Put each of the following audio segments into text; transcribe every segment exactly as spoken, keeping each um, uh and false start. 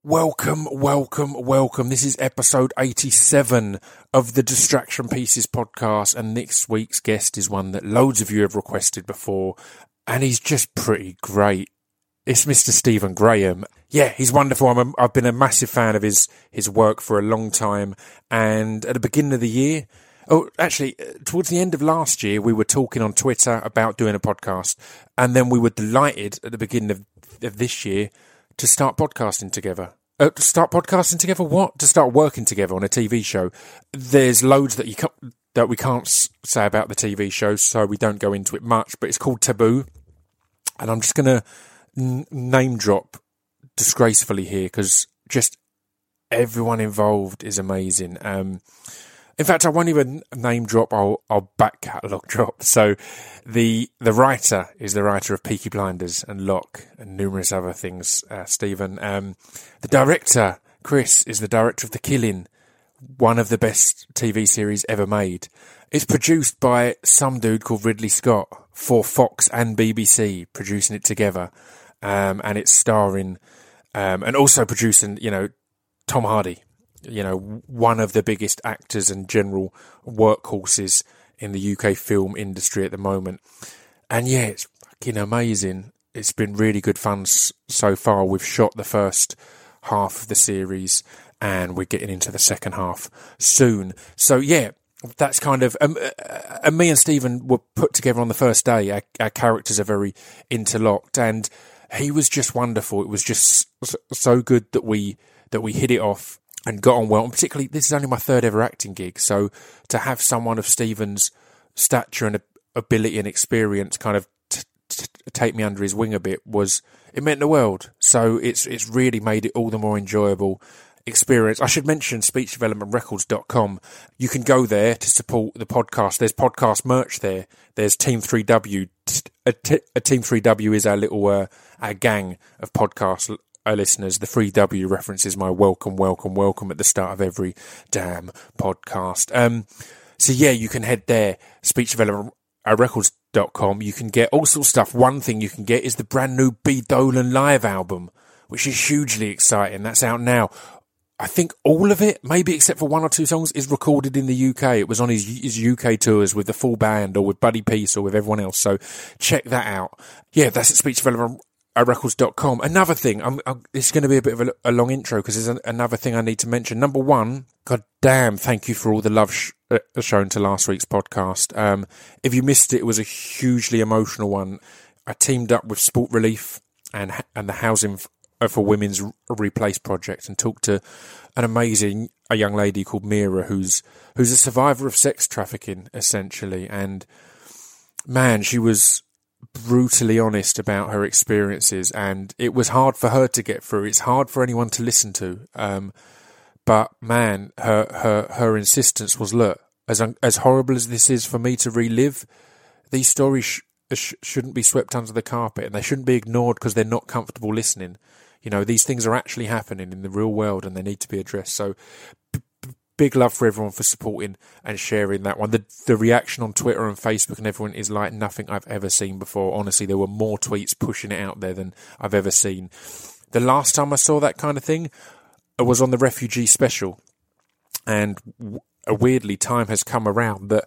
Welcome, welcome, welcome. This is episode eighty-seven of the Distraction Pieces podcast, and next week's guest is one that loads of you have requested before, and he's just pretty great. It's Mister Stephen Graham. Yeah, he's wonderful. I'm a, I've been a massive fan of his, his work for a long time, and at the beginning of the year, oh, actually, towards the end of last year, we were talking on Twitter about doing a podcast, and then we were delighted at the beginning of, of this year to start podcasting together. Uh, to start podcasting together? What? To start working together on a T V show. There's loads that you can't, that we can't say about the T V show, so we don't go into it much, but it's called Taboo, and I'm just going to n- name drop disgracefully here, because just everyone involved is amazing. Um, in fact, I won't even name drop, I'll, I'll back catalogue drop. So the the writer is the writer of Peaky Blinders and Locke and numerous other things, uh, Stephen. Um, the director, Chris, is the director of The Killing, one of the best T V series ever made. It's produced by some dude called Ridley Scott for Fox and B B C, producing it together. Um, and it's starring, um, and also producing, you know, Tom Hardy. You know, one of the biggest actors and general workhorses in the U K film industry at the moment. And yeah, it's fucking amazing. It's been really good fun s- so far. We've shot the first half of the series and we're getting into the second half soon. So yeah, that's kind of, um, uh, and me and Stephen were put together on the first day. Our, our characters are very interlocked, and he was just wonderful. It was just so good that we, that we hit it off and got on well. And particularly, this is only my third ever acting gig, so to have someone of Stephen's stature and ability and experience kind of t- t- take me under his wing a bit was, it meant the world. So it's it's really made it all the more enjoyable experience. I should mention speech development records dot com. You can go there to support the podcast. There's podcast merch there. There's Team three W. A, t- a Team three W is our little uh, our gang of podcast our listeners. The three W references my welcome, welcome, welcome at the start of every damn podcast. Um, so yeah, you can head there, speech development records dot com. You can get all sorts of stuff. One thing you can get is the brand new B. Dolan live album, which is hugely exciting. That's out now. I think all of it, maybe except for one or two songs, is recorded in the U K. It was on his, his U K tours with the full band or with Buddy Peace or with everyone else. So check that out. Yeah, that's at speech development records dot com. Another thing, I'm, I'm, it's going to be a bit of a, a long intro because there's an, another thing I need to mention. Number one, god damn, thank you for all the love sh- uh, shown to last week's podcast. Um, if you missed it, it was a hugely emotional one. I teamed up with Sport Relief and and the Housing for Women's Replace project and talked to an amazing a young lady called Mira, who's who's a survivor of sex trafficking, essentially. And man, she was brutally honest about her experiences, and it was hard for her to get through. It's hard for anyone to listen to. Um, but man, her, her, her insistence was, look, as, as horrible as this is for me to relive, these stories sh- sh- shouldn't be swept under the carpet, and they shouldn't be ignored because they're not comfortable listening. You know, these things are actually happening in the real world and they need to be addressed. So big love for everyone for supporting and sharing that one. The the reaction on Twitter and Facebook and everyone is like nothing I've ever seen before. Honestly, there were more tweets pushing it out there than I've ever seen. The last time I saw that kind of thing was on the refugee special. And w- weirdly, time has come around that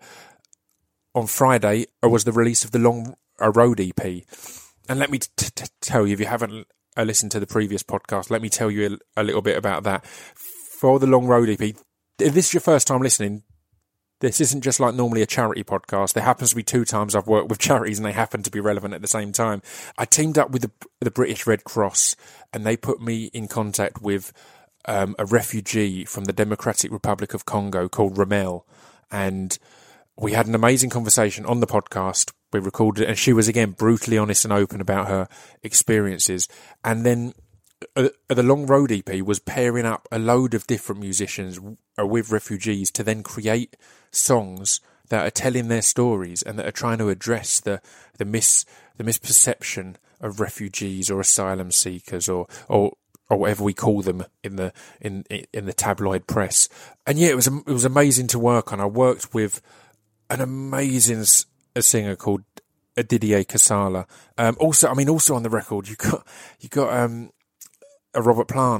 on Friday was the release of the Long Road E P. And let me t- t- tell you, if you haven't uh, listened to the previous podcast, let me tell you a, a little bit about that. For the Long Road E P, if this is your first time listening, this isn't just like normally a charity podcast. There happens to be two times I've worked with charities and they happen to be relevant at the same time. I teamed up with the, the British Red Cross and they put me in contact with um, a refugee from the Democratic Republic of Congo called Ramel. And we had an amazing conversation on the podcast. We recorded it and she was, again, brutally honest and open about her experiences. And then Uh, the Long Road E P was pairing up a load of different musicians uh, with refugees to then create songs that are telling their stories and that are trying to address the the mis the misperception of refugees or asylum seekers or or or whatever we call them in the in in the tabloid press. And yeah, it was it was amazing to work on. I worked with an amazing a singer called Didier Casala. Um, also, I mean, also on the record, you got you got um. a Robert Plant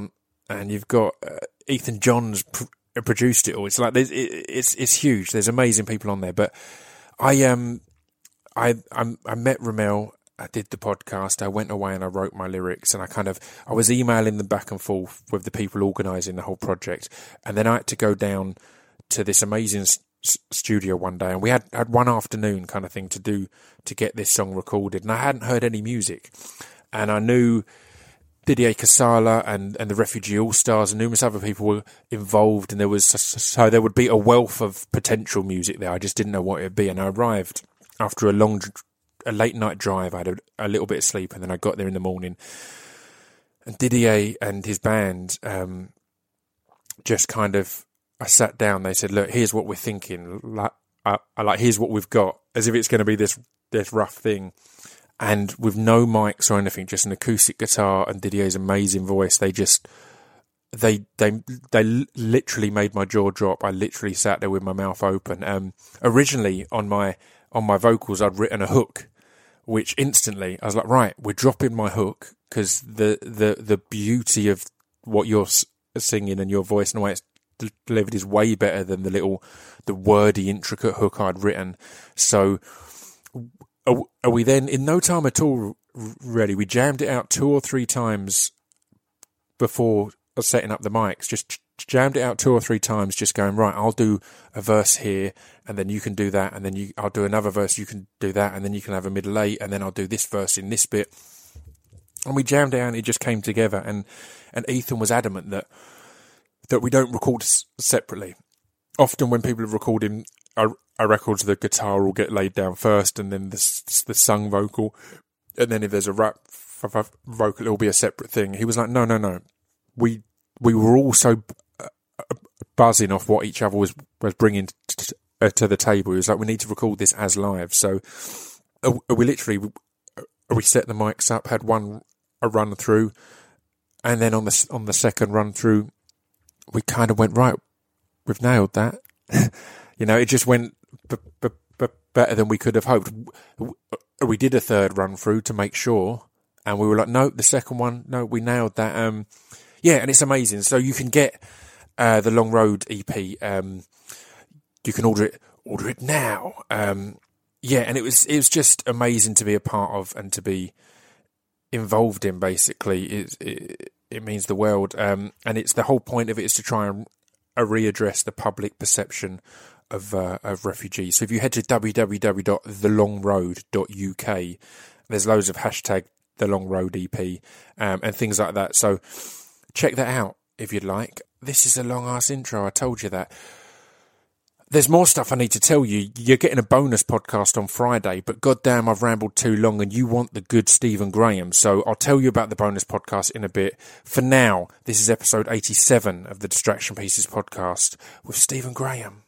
and you've got uh, Ethan Johns pr- produced it all. It's like there's, it, it's it's huge. There's amazing people on there. But I um I I, I met Ramel. I did the podcast. I went away and I wrote my lyrics, and I kind of I was emailing them back and forth with the people organising the whole project, and then I had to go down to this amazing s- studio one day, and we had had one afternoon kind of thing to do to get this song recorded, and I hadn't heard any music, and I knew Didier Casala and, and the Refugee All Stars and numerous other people were involved, and there was so there would be a wealth of potential music there. I just didn't know what it would be, and I arrived after a long, a late night drive. I had a, a little bit of sleep, and then I got there in the morning, and Didier and his band um, just kind of. I sat down. They said, "Look, here's what we're thinking. Like, I, I like, here's what we've got, as if it's going to be this this rough thing." And with no mics or anything, just an acoustic guitar and Didier's amazing voice, they just, they they they literally made my jaw drop. I literally sat there with my mouth open. Um, originally on my on my vocals, I'd written a hook, which instantly I was like, right, we're dropping my hook because the the the beauty of what you're singing and your voice and the way it's delivered is way better than the little the wordy intricate hook I'd written. So. Are we then, in no time at all, ready? We jammed it out two or three times before setting up the mics. Just jammed it out two or three times, just going, right, I'll do a verse here, and then you can do that, and then you, I'll do another verse, you can do that, and then you can have a middle eight, and then I'll do this verse in this bit. And we jammed it out, and it just came together. And, and Ethan was adamant that that we don't record s- separately. Often when people are recording our, our records, the guitar will get laid down first, and then the, the sung vocal, and then if there's a rap f- f- vocal, it'll be a separate thing. He was like, no, no, no. We we were all so buzzing off what each other was, was bringing t- uh, to the table. He was like, we need to record this as live. So uh, we literally, uh, we set the mics up, had one a run through, and then on the on the second run through, we kind of went, right, we've nailed that. You know, it just went b- b- b- better than we could have hoped. We did a third run through to make sure, and we were like, no, the second one, no, we nailed that. Um, yeah, and it's amazing. So you can get uh, the Long Road E P. Um, you can order it, order it now. Um, yeah, and it was it was just amazing to be a part of and to be involved in. Basically, it it, it means the world. Um, and it's the whole point of it is to try and uh, readdress the public perception of uh, of refugees. So if you head to w w w dot the long road dot u k, there's loads of hashtag the Long Road E P um, and things like that. So check that out if you'd like. This is a long ass intro. I told you that. There's more stuff I need to tell you. You're getting a bonus podcast on Friday, but goddamn, I've rambled too long and you want the good Stephen Graham. So I'll tell you about the bonus podcast in a bit. For now, this is episode eighty-seven of the Distraction Pieces podcast with Stephen Graham.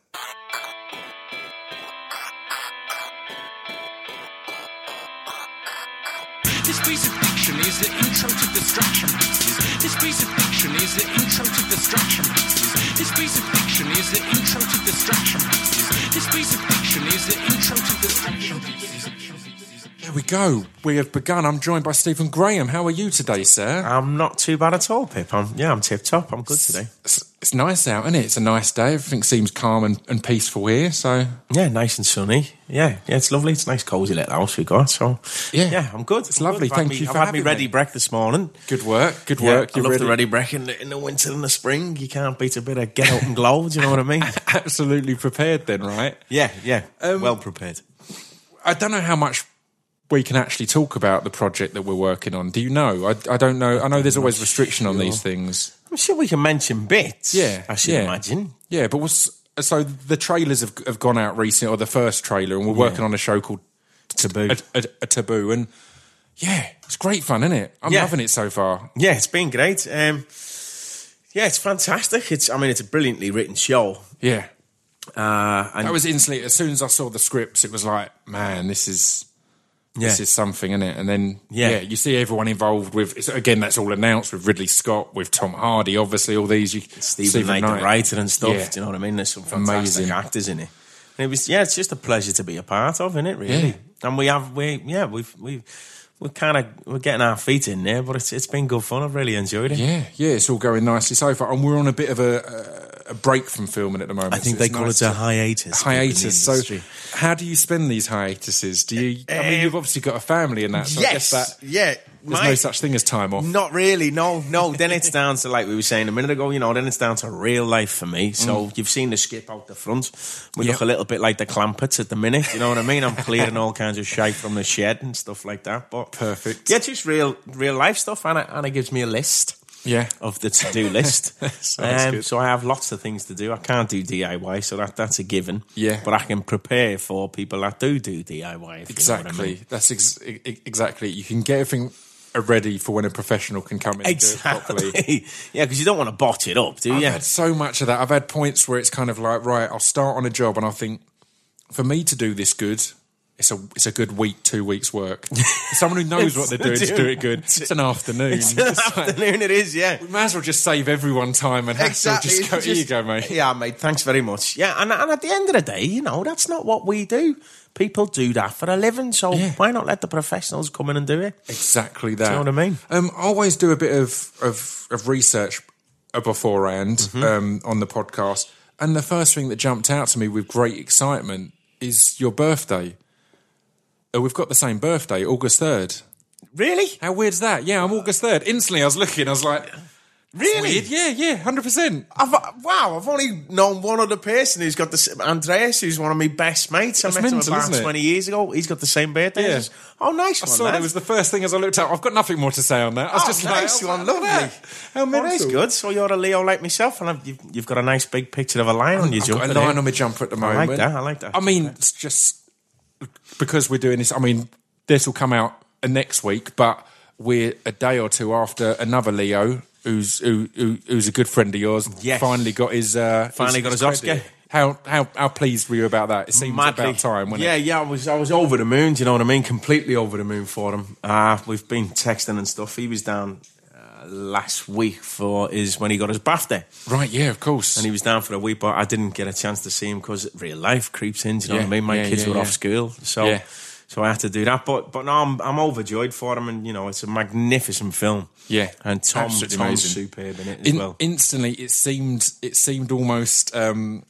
This piece of fiction is the intro to Distraction Pieces. This piece of fiction is the intro to Distraction Pieces. This piece of fiction is the intro to Distraction Pieces. This piece of fiction is the intro to Distraction Pieces. There we go. We have begun. I'm joined by Stephen Graham. How are you today, sir? I'm not too bad at all, Pip. I'm, yeah, I'm tip-top. I'm good today. It's, it's nice out, isn't it? It's a nice day. Everything seems calm and, and peaceful here, so... Yeah, nice and sunny. Yeah, yeah, it's lovely. It's a nice, cosy little house we got, so... Yeah, yeah I'm good. It's I'm lovely. good. Thank me, you for I've had having me ready me. break this morning. Good work. Good Yeah, work. I You're love ready. the ready break in the, in the winter and the spring. You can't beat a bit of get out and glow, do you know what I mean? Absolutely prepared then, right? Yeah, yeah, Um, well prepared. I don't know how much we can actually talk about the project that we're working on. Do you know? I, I don't know. I know there's always restriction on these things. I'm sure we can mention bits. Yeah, I should yeah. imagine. Yeah, but what's... So the trailers have have gone out recently, or the first trailer, and we're working on a show called Taboo. A, a, a Taboo, and yeah, it's great fun, isn't it? I'm Yeah. loving it so far. Yeah, it's been great. Um, yeah, it's fantastic. It's, I mean, it's a brilliantly written show. Yeah, Uh, and that was instantly. As soon as I saw the scripts, it was like, man, this is yeah. this is something, isn't it? And then yeah, Yeah. you see everyone involved with. It's, again, that's all announced with Ridley Scott, with Tom Hardy, obviously all these. You, Stephen Knight, the writer and stuff. Yeah. Do you know what I mean? There's some fantastic Amazing. actors in it. And it was, yeah, it's just a pleasure to be a part of, isn't it? Really. Yeah. And we have, we, yeah, we've, we've, we're kind of we're getting our feet in there, but it's it's been good fun. I've really enjoyed it. Yeah, yeah, it's all going nicely so far, and we're on a bit of a, a break from filming at the moment. I think so they call nice it a to, hiatus. hiatus. So, how do you spend these hiatuses? Do you? I mean, Um, you've obviously got a family and that, so yes, I guess that yeah. there's My- no such thing as time off. Not really, no, no. Then it's down to, like we were saying a minute ago, you know, then it's down to real life for me. So Mm. you've seen the skip out the front. We Yep. look a little bit like the Clampets at the minute, you know what I mean? I'm clearing all kinds of shite from the shed and stuff like that. But Perfect. yeah, just real real life stuff, and it, and it gives me a list Yeah. of the to-do list. Sounds um, good. so I have lots of things to do. I can't do D I Y, so that that's a given. Yeah. But I can prepare for people that do do D I Y, if you know what I Exactly. mean. That's ex- e- e- exactly. You can get everything ready for when a professional can come in and do it properly. Exactly. Yeah, because you don't want to botch it up, do I've you? had so much of that. I've had points where it's kind of like, right, I'll start on a job and I think, for me to do this good, it's a it's a good week, two weeks work. For someone who knows what they're doing to do it good, it's an afternoon. It's an It's like, afternoon, it is, yeah. we might as well just save everyone time and hassle. Just go, here you go, mate. Yeah, mate, thanks very much. Yeah, and, and at the end of the day, you know, that's not what we do. People do that for a living, so Yeah. why not let the professionals come in and do it? Exactly that. Do you know what I mean? Um, I always do a bit of of, of research uh, beforehand Mm-hmm. um, on the podcast, and the first thing that jumped out to me with great excitement is your birthday. Uh, we've got the same birthday, August third. Really? How weird's that? Yeah, I'm August third. Instantly, I was looking, I was like, Really? weird. Yeah, yeah, one hundred percent. I've, wow, I've only known one other person who's got the Andreas, who's one of my best mates. I That's met him mental, about isn't it? twenty years ago. He's got the same birthday. Yeah. as us. Oh, nice I one. saw lad. it was the first thing as I looked up. I've got nothing more to say on that. I was Oh, just nice like, one, look at lovely. that. How Oh, mental. that's good. So you're a Leo like myself, and I've, you've, you've got a nice big picture of a lion on your I've jumper. got a there. line on my jumper at the I moment. like that. I like that. I mean, it's just because we're doing this. I mean, this will come out next week, but we're a day or two after another Leo, who's who, who who's a good friend of yours. Yes. Finally got his uh, Finally got his credit. Oscar. How how how pleased were you about that? It seems Madly. about time, wasn't yeah, it? yeah, I was I was over the moon, do you know what I mean? Completely over the moon for him. Uh, we've been texting and stuff. He was down uh, last week for his when he got his birthday. Right? Yeah, of course. And he was down for a week, but I didn't get a chance to see him because real life creeps in, do you know Yeah, what I mean? My yeah, kids yeah, were yeah. off school, so Yeah. so I had to do that. But but now I'm I'm overjoyed for him, and you know, it's a magnificent film. Yeah, And Tom, absolutely Tom's amazing. superb in it as In, well. Instantly, it seemed it seemed almost um,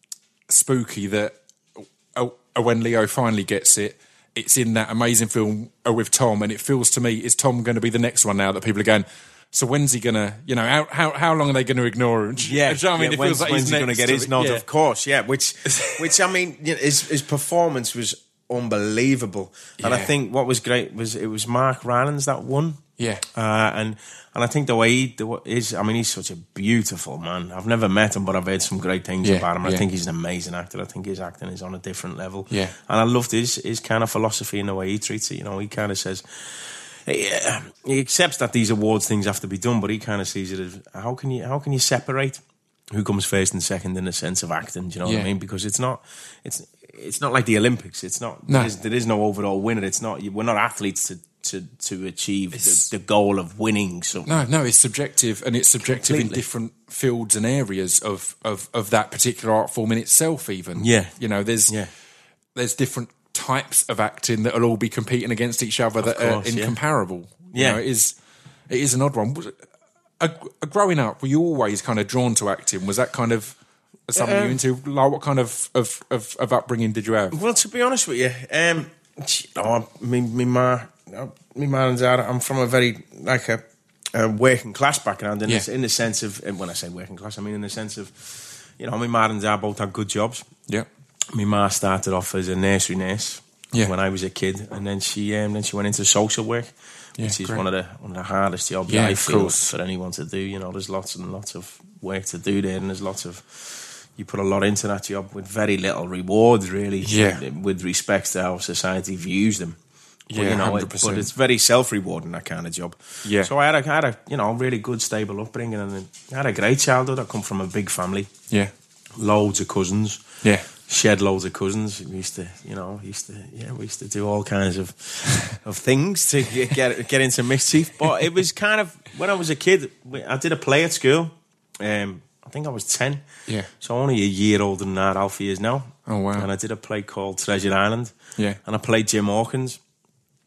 spooky that uh, uh, when Leo finally gets it, it's in that amazing film uh, with Tom, and it feels to me, is Tom going to be the next one now that people are going? So when's he gonna? You know, how how, how long are they going to ignore him? Yeah, Do you know what I mean, yeah, it when's, feels like when's he's he going to next get his it. nod? Yeah. Of course, yeah. Which, which I mean, you know, his his performance was unbelievable, and I Yeah. think what was great was it was Mark Rylance that won. Yeah. uh, and and I think the way he the, is, I mean, he's such a beautiful man. I've never met him, but I've heard some great things Yeah, about him. I yeah. think he's an amazing actor. I think his acting is on a different level. Yeah. and I loved his his kind of philosophy in the way he treats it. You know, he kind of says. He, uh, he accepts that these awards things have to be done, but he kind of sees it as how can you how can you separate who comes first and second in the sense of acting? Do you know what Yeah. I mean? Because it's not it's it's not like the Olympics. It's not No. there, is, there is no overall winner. It's not we're not athletes to to to achieve It's- the, the goal of winning. So No, no, it's subjective, and it's subjective in Completely. different fields and areas of, of, of that particular art form in itself. Even, Yeah. you know, there's Yeah. there's different types of acting that will all be competing against each other that course, are yeah. incomparable. You Yeah. know, it is it is an odd one. Was it- uh, uh, growing up, were you always kind of drawn to acting? Was that kind of something you Um, into? Like, what kind of, of, of, of upbringing did you have? Well, to be honest with you, um, you know, me, me ma, me ma and dad. I'm from a very like a, a working class background in, Yeah. the, in the sense of, and when I say working class, I mean in the sense of, you know, my ma and dad both had good jobs. Yeah, My ma started off as a nursery nurse Yeah. when I was a kid, and then she um, then she went into social work, Yeah, which is great. one of the one of the hardest jobs Yeah, I of feel course. for anyone to do. You know, there's lots and lots of work to do there, and there's lots of you put a lot into that job with very little reward, really. Yeah. with respect to how society views them. But, Yeah, you know, one it, hundred percent. but it's very self-rewarding, that kind of job. Yeah. So I had a, I had a you know really good stable upbringing, and I had a great childhood. I come from a big family, yeah, loads of cousins. yeah. Shed loads of cousins. We used to, you know, we used to, yeah, we used to do all kinds of of things to get get, get into mischief. But it was kind of when I was a kid. we- I did a play at school. Um, I think I was ten. Yeah. So only a year older than that. Alfie is now. Oh, wow. And I did a play called Treasure Island. Yeah. And I played Jim Hawkins.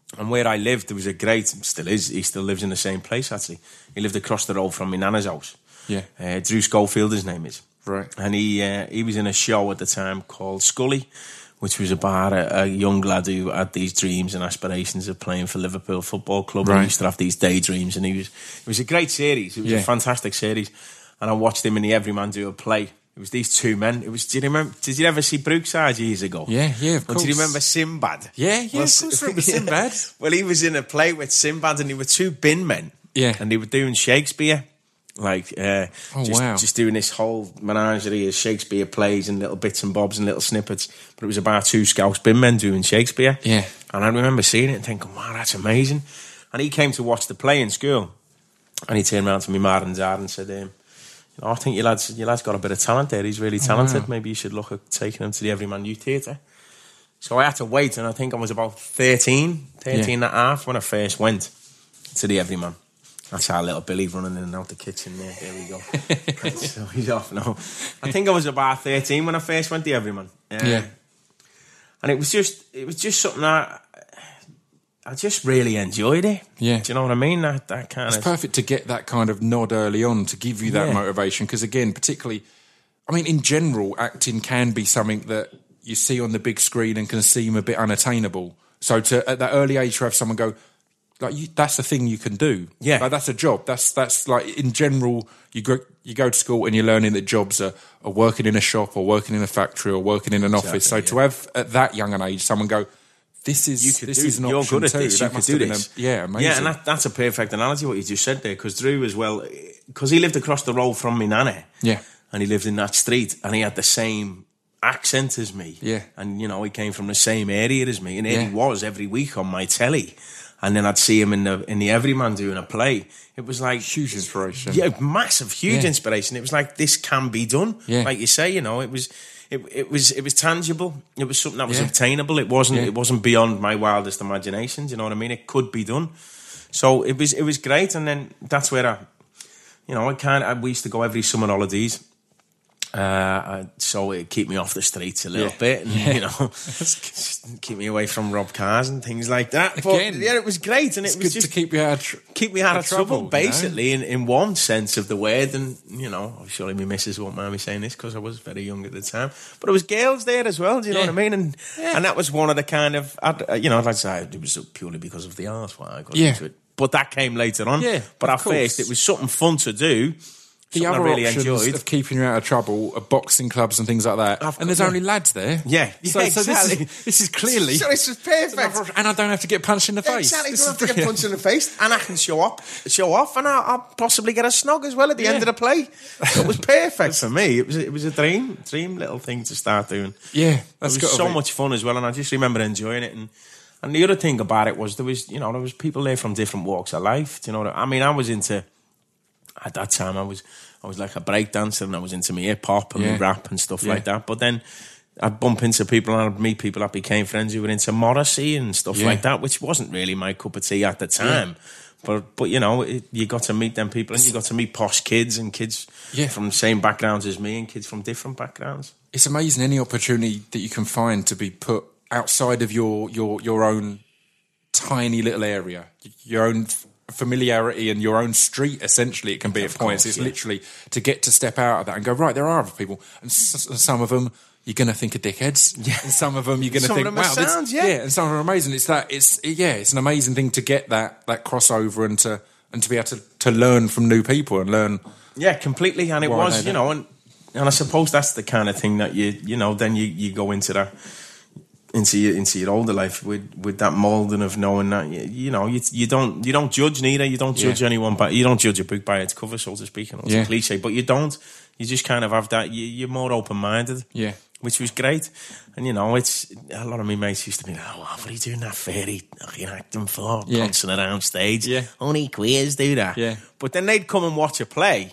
And where I lived, there was a great, still is, he still lives in the same place, actually. He lived across the road from my nana's house. Yeah. Uh, Drew Schofield, his name is. Right. And he uh, he was in a show at the time called Scully, which was about a, a young lad who had these dreams and aspirations of playing for Liverpool Football Club. Right. And he used to have these daydreams. And he was, it was a great series. It was Yeah. a fantastic series. And I watched him and the Everyman do a play. It was these two men. It was. Did you remember? Did you ever see Brookside years ago? Yeah, yeah, of Or course. do you remember Sinbad? Yeah, yeah, Well, of course. I remember Sinbad. Well, he was in a play with Sinbad, and they were two bin men. Yeah. And they were doing Shakespeare, like uh, Oh, just, wow. just doing this whole menagerie of Shakespeare plays and little bits and bobs and little snippets. But it was about two Scouse bin men doing Shakespeare. Yeah. And I remember seeing it and thinking, wow, that's amazing. And he came to watch the play in school, and he turned around to me, ma and dad, and said, um, you know, I think your lad's, your lad's got a bit of talent there. He's really talented. wow. Maybe you should look at taking him to the Everyman Youth Theatre. So I had to wait, and I think I was about thirteen, thirteen Yeah. and a half when I first went to the Everyman. That's our little Billy running in and out the kitchen there. There we go. So he's off now. I think I was about thirteen when I first went to the Everyman. Uh, Yeah. And it was just, it was just something that I just really enjoyed it. Yeah. Do you know what I mean? That that kind It's of perfect to get that kind of nod early on to give you that Yeah. motivation. Because again, particularly, I mean, in general, acting can be something that you see on the big screen and can seem a bit unattainable. So to at that early age to have someone go, like, you, that's a thing you can do. Yeah. Like, that's a job. That's that's like in general, you go you go to school and you're learning that jobs are, are working in a shop or working in a factory or working in an office. So Exactly, to have at that young an age someone go, this is you could this do, is an you're option good at too. this. That You could must do have been this. a- yeah, amazing. Yeah, and that, that's a perfect analogy what you just said there. Because Drew as well, because he lived across the road from me nana. Yeah. And he lived in that street, and he had the same accent as me. Yeah. And you know, he came from the same area as me, and here Yeah. he was every week on my telly. And then I'd see him in the in the Everyman doing a play. It was like Huge inspiration. Yeah, massive, huge Yeah. inspiration. It was like this can be done. Yeah. Like you say, you know, it was it, it was it was tangible. It was something that was Yeah. obtainable. It wasn't Yeah. it wasn't beyond my wildest imagination. Do you know what I mean? It could be done. So it was it was great. And then that's where I, you know, I kind of we used to go every summer holidays. Uh, so it'd keep me off the streets a little Yeah. bit, and Yeah. you know, keep me away from rob cars and things like that. But Again, yeah, it was great, and It's it was good just to keep you out of tr- keep me out of trouble, trouble, you know? basically, in, in one sense of the word. And, you know, surely my missus won't mind me saying this because I was very young at the time. But there was girls there as well, do you know Yeah. what I mean? And Yeah. and that was one of the kind of, I'd, you know, I'd like to say it was purely because of the art why I got Yeah. into it. But that came later on. Yeah, but of at first, course. it was something fun to do. The something other I really options enjoyed. of keeping you out of trouble are boxing clubs and things like that. I've and there's got- only lads there. Yeah, So, yeah, so this, exactly. is, this is clearly... So this is perfect. another- And I don't have to get punched in the face. Exactly, This don't is have to get brilliant. punched in the face, and I can show up, show off, and I'll, I'll possibly get a snog as well at the Yeah. end of the play. So it was perfect for me. It was it was a dream, dream little thing to start doing. Yeah, that's it got was to so be. much fun as well, and I just remember enjoying it. And and the other thing about it was there was you know there was people there from different walks of life. Do you know what I I mean? I was into at that time. I was I was like a break dancer, and I was into my hip hop and Yeah. my rap and stuff Yeah. like that. But then I'd bump into people and I'd meet people that became friends who were into Morrissey and stuff Yeah. like that, which wasn't really my cup of tea at the time. But, but you know, it, you got to meet them people, and you got to meet posh kids and kids Yeah. from the same backgrounds as me and kids from different backgrounds. It's amazing any opportunity that you can find to be put outside of your your your own tiny little area, your own f- familiarity and your own street. Essentially, it can be at points. course, It's yeah. literally to get to step out of that and go, right, there are other people, and s- s- some of them you're going to think are dickheads, Yeah. and some of them you're going to Some of think, them are wow, this- sounds, yeah. and some of them are amazing. It's that it's yeah, it's an amazing thing to get that that crossover and to and to be able to, to learn from new people and learn. Yeah, completely. And it Why was, they you know, and and I suppose that's the kind of thing that you, you know, then you, you go into that, into your into your older life with, with that moulding of knowing that you, you know you you don't you don't judge neither. You don't judge Yeah. anyone, but you don't judge a book by its cover, so to speak. And it's Yeah. a cliche, but you don't. You just kind of have that. You, you're more open minded. Yeah. Which was great. And, you know, it's a lot of my mates used to be like, oh, what are you doing that fairy fucking acting for? Yeah. Prancing around stage. Yeah. Only queers do that. Yeah. But then they'd come and watch a play.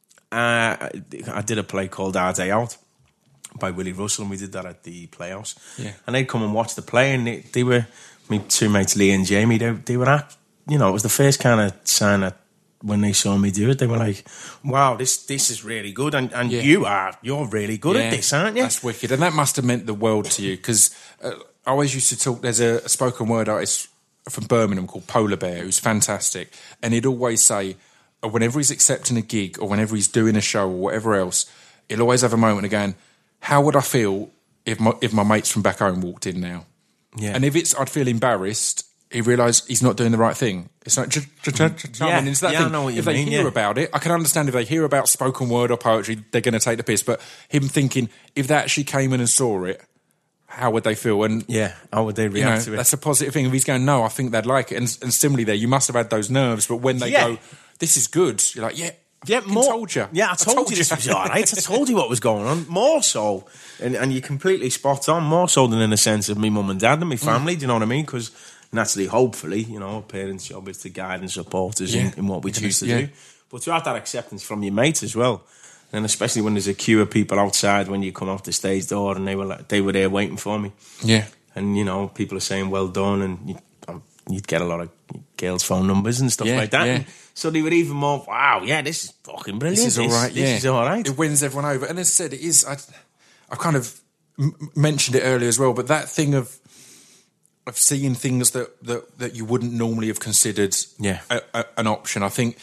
Uh, I did a play called Our Day Out by Willie Russell, and we did that at the Playhouse. Yeah. And they'd come and watch the play, and they, they were, my two mates, Lee and Jamie, they, they were at, you know, it was the first kind of sign that when they saw me do it, they were like, wow, this this is really good. And, and Yeah. you are, you're really good Yeah, at this, aren't you? That's wicked. And that must have meant the world to you, because uh, I always used to talk, there's a, a spoken word artist from Birmingham called Polar Bear, who's fantastic, and he'd always say, uh, whenever he's accepting a gig or whenever he's doing a show or whatever else, he'll always have a moment of going, how would I feel if my if my mates from back home walked in now? Yeah. And if it's, I'd feel embarrassed. He realised he's not doing the right thing. It's like, j- j- j- j- yeah, I mean, it's that yeah, thing. I know what you if mean, they hear yeah. about it, I can understand if they hear about spoken word or poetry, they're going to take the piss. But him thinking, if they actually came in and saw it, how would they feel? And Yeah, how would they you react know, to it? that's a positive thing. If he's going, no, I think they'd like it. And, and similarly there, you must have had those nerves. But when they Yeah. go, this is good, you're like, yeah, Yeah, I more, told you. Yeah, I told, you this was all right. I told you what was going on. More so, and, and you're completely spot on, more so than in the sense of me mum and dad and my family, do you know what I mean? Because naturally, hopefully, you know, a parent's job is to guide and support us Yeah. in, in what we choose to Yeah. do. But to have that acceptance from your mates as well, and especially when there's a queue of people outside when you come off the stage door and they were like, they were there waiting for me. Yeah. And, you know, people are saying, well done, and you, um, you'd get a lot of girls' phone numbers and stuff Yeah, like that. yeah. And so they were even more, wow, yeah, this is fucking brilliant. This is all right, This yeah. is all right. It wins everyone over. And as I said, it is, I, I've kind of m- mentioned it earlier as well, but that thing of of seeing things that, that, that you wouldn't normally have considered Yeah. a, a, an option, I think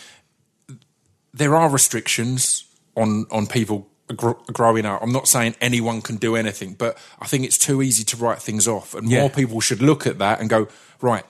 there are restrictions on, on people gr- growing up. I'm not saying anyone can do anything, but I think it's too easy to write things off. And Yeah. more people should look at that and go, right,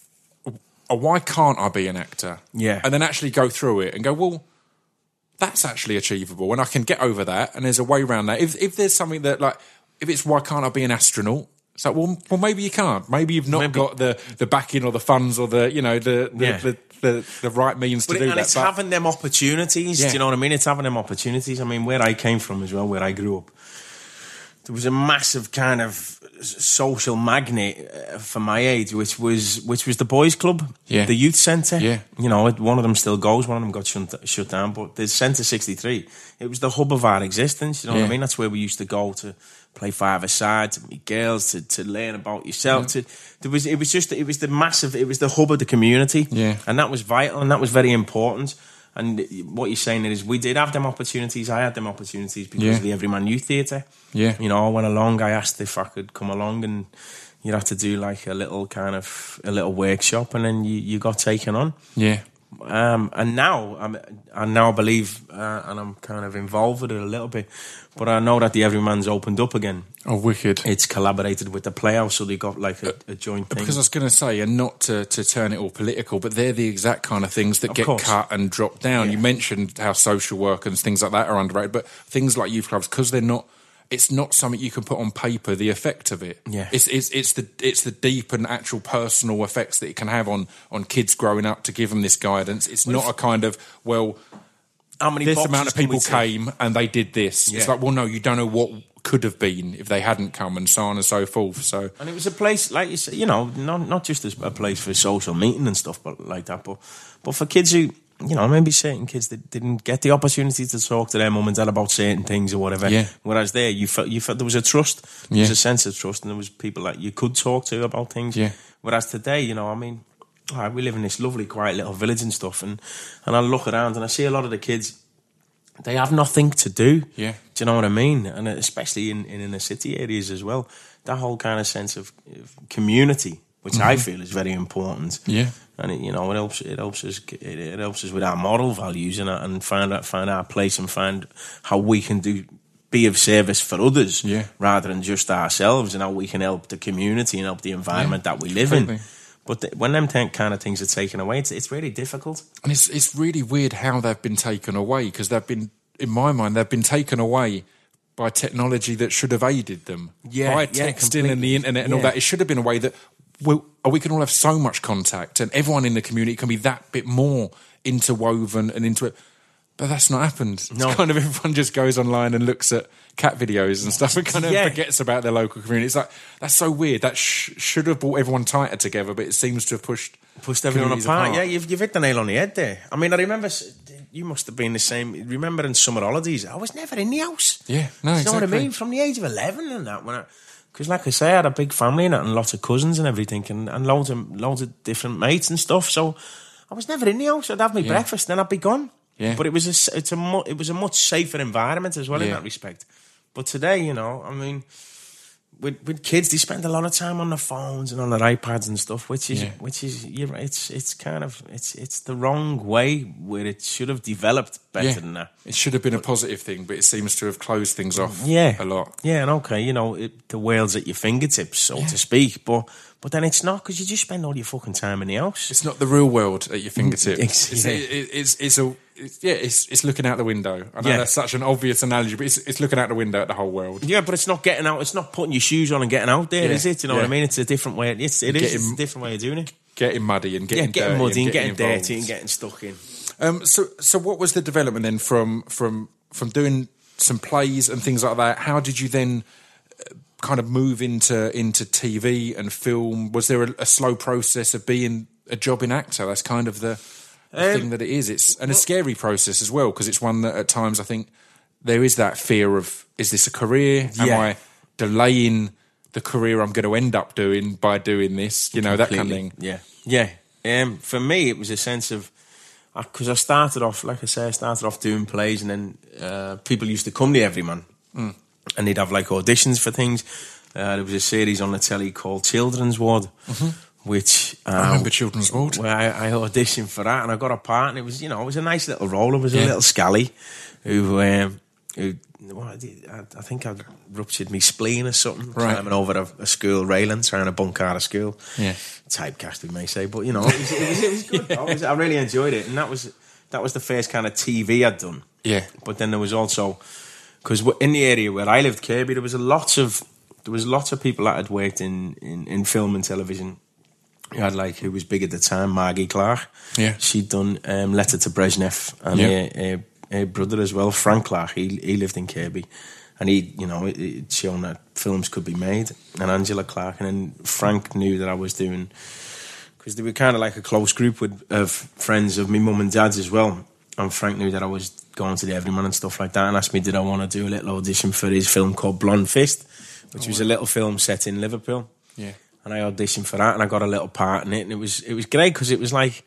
uh, why can't I be an actor? Yeah. And then actually go through it and go, well, that's actually achievable and I can get over that and there's a way around that. If if there's something that, like, if it's why can't I be an astronaut? It's like, well, well maybe you can't. Maybe you've not Maybe. got the, the backing or the funds or the, you know, the the, Yeah. the, the, the right means But to it, do and that. it's But- having them opportunities. Yeah. Do you know what I mean? It's having them opportunities. I mean, where I came from as well, where I grew up, there was a massive kind of social magnet uh, for my age, which was which was the boys' club, Yeah. the youth centre. Yeah. You know, it- one of them still goes. One of them got shut, shut down. But the Centre sixty-three, it was the hub of our existence. You know Yeah. what I mean? That's where we used to go to play five-a-side, to meet girls, to, to learn about yourself. To there was it was just it was the massive it was the hub of the community. Yeah. And that was vital and that was very important. And what you're saying is we did have them opportunities. I had them opportunities because Yeah. of the Everyman Youth Theatre. Yeah. You know, I went along, I asked if I could come along and you'd have to do like a little kind of, a little workshop and then you, you got taken on. Yeah. Um, and now, I'm, I now believe, uh, and I'm kind of involved with it a little bit, but I know that the Everyman's opened up again. Oh, wicked. It's collaborated with the Playhouse, so they got like a, a joint thing. Because I was going to say, and not to, to turn it all political, but they're the exact kind of things that Of get course. cut and dropped down. Yeah. You mentioned how social work and things like that are underrated, but things like youth clubs, because they're not, it's not something you can put on paper, the effect of it. Yeah. It's, it's, it's, the, it's the deep and actual personal effects that it can have on, on kids growing up to give them this guidance. It's not if- a kind of, well, How many this boxes amount of can we people tick? came and they did this. It's Yeah. like, well, no, you don't know what could have been if they hadn't come, and so on and so forth. So And it was a place, like you said, you know, not not just as a place for social meeting and stuff, but like that, but but for kids who, you know, maybe certain kids that didn't get the opportunity to talk to their mum and dad about certain things or whatever. Yeah. Whereas there, you felt you felt there was a trust, there was Yeah. a sense of trust, and there was people that you could talk to about things. Yeah. Whereas today, you know, I mean, all right, we live in this lovely, quiet little village and stuff, and and I look around and I see a lot of the kids. They have nothing to do. Yeah. Do you know what I mean? And especially in, in inner city areas as well. That whole kind of sense of, of community, which I feel is very important. Yeah. And it, you know, it helps. It helps us. It, it helps us with our moral values and and find out find our place and find how we can do be of service for others, Yeah. rather than just ourselves, and how we can help the community and help the environment Yeah, that we live in. completely. But th- when them t- kind of things are taken away, it's, it's really difficult. And it's it's really weird how they've been taken away, because they've been, in my mind, they've been taken away by technology that should have aided them. Yeah, by yeah, texting and the completely. internet and all Yeah. that. It should have been a way that we, we can all have so much contact and everyone in the community can be that bit more interwoven and into it. But that's not happened. No. It's kind of everyone just goes online and looks at cat videos and stuff and kind of Yeah. forgets about their local community. It's like, that's so weird. That sh- should have brought everyone tighter together, but it seems to have pushed Pushed everyone communities apart. Yeah, you've, you've hit the nail on the head there. I mean, I remember, s- you must have been the same. Remember in summer holidays, I was never in the house. Yeah, no, You know what I exactly. mean? From the age of eleven and that. when I Because like I say, I had a big family and, that, and lots of cousins and everything, and, and loads of loads of different mates and stuff. So I was never in the house. I'd have my Yeah. breakfast, then I'd be gone. Yeah. But it was a, s- it's a mu- it was a much safer environment as well in Yeah. that respect. But today, you know, I mean, with, with kids, they spend a lot of time on their phones and on their iPads and stuff, which is Yeah. which is you're right. It's it's kind of it's it's the wrong way where it should have developed better Yeah. than that. It should have been a positive thing, but it seems to have closed things off Yeah, a lot. Yeah, and okay, you know, it, the world's at your fingertips, so to speak. But but then it's not, because you just spend all your fucking time in the house. It's not the real world at your fingertips. Ex- It's, yeah. it, it, it's, it's a it's, yeah, it's it's looking out the window. I know Yeah. that's such an obvious analogy, but it's it's looking out the window at the whole world. Yeah, but it's not getting out. It's not putting your shoes on and getting out there, Yeah, is it? You know yeah. what I mean? It's a different way. It's it is Getting- it's a different way of doing it. Getting muddy and getting Yeah, getting dirty muddy and getting, involved. dirty and getting stuck in. Um, so so what was the development then from from from doing some plays and things like that? How did you then uh, kind of move into into T V and film? Was there a, a slow process of being a jobbing actor? That's kind of the, the Um, thing that it is. It's and a scary process as well, because it's one that at times I think there is that fear of, is this a career? Am Yeah. I delaying the career I'm going to end up doing by doing this? You know, that kind of thing. Yeah, yeah. Um, for me, it was a sense of, because I started off, like I say, I started off doing plays, and then uh, people used to come to Everyman, Mm. and they'd have like auditions for things. Uh, there was a series on the telly called Children's Ward, which uh, I remember Children's Ward. where I, I auditioned for that, and I got a part, and it was, you know, it was a nice little role. It was Yeah. a little scally who, um, who, what I, did, I, I think I ruptured my spleen or something, Right. climbing over a, a school railing, trying to bunk out of school. Yeah. Typecast, we may say, but you know, it was, it was, it was good. I, was, I really enjoyed it, and that was that was the first kind of T V I'd done. Yeah. But then there was also, because in the area where I lived, Kirby, there was a lots of there was lots of people that had worked in, in, in film and television. You had like, who was big at the time, Margie Clark. Yeah. She'd done um, Letter to Brezhnev, and Yeah. her, her, her brother as well, Frank Clark. He he lived in Kirby, and he, you know, it, it shown that films could be made. And Angela Clark, and then Frank knew that I was doing, because they were kind of like a close group with of friends of me mum and dad's as well. And Frank knew that I was going to the Everyman and stuff like that, and asked me did I want to do a little audition for his film called Blonde Fist, which Oh, was a little film set in Liverpool. Yeah. And I auditioned for that, and I got a little part in it, and it was it was great, because it was like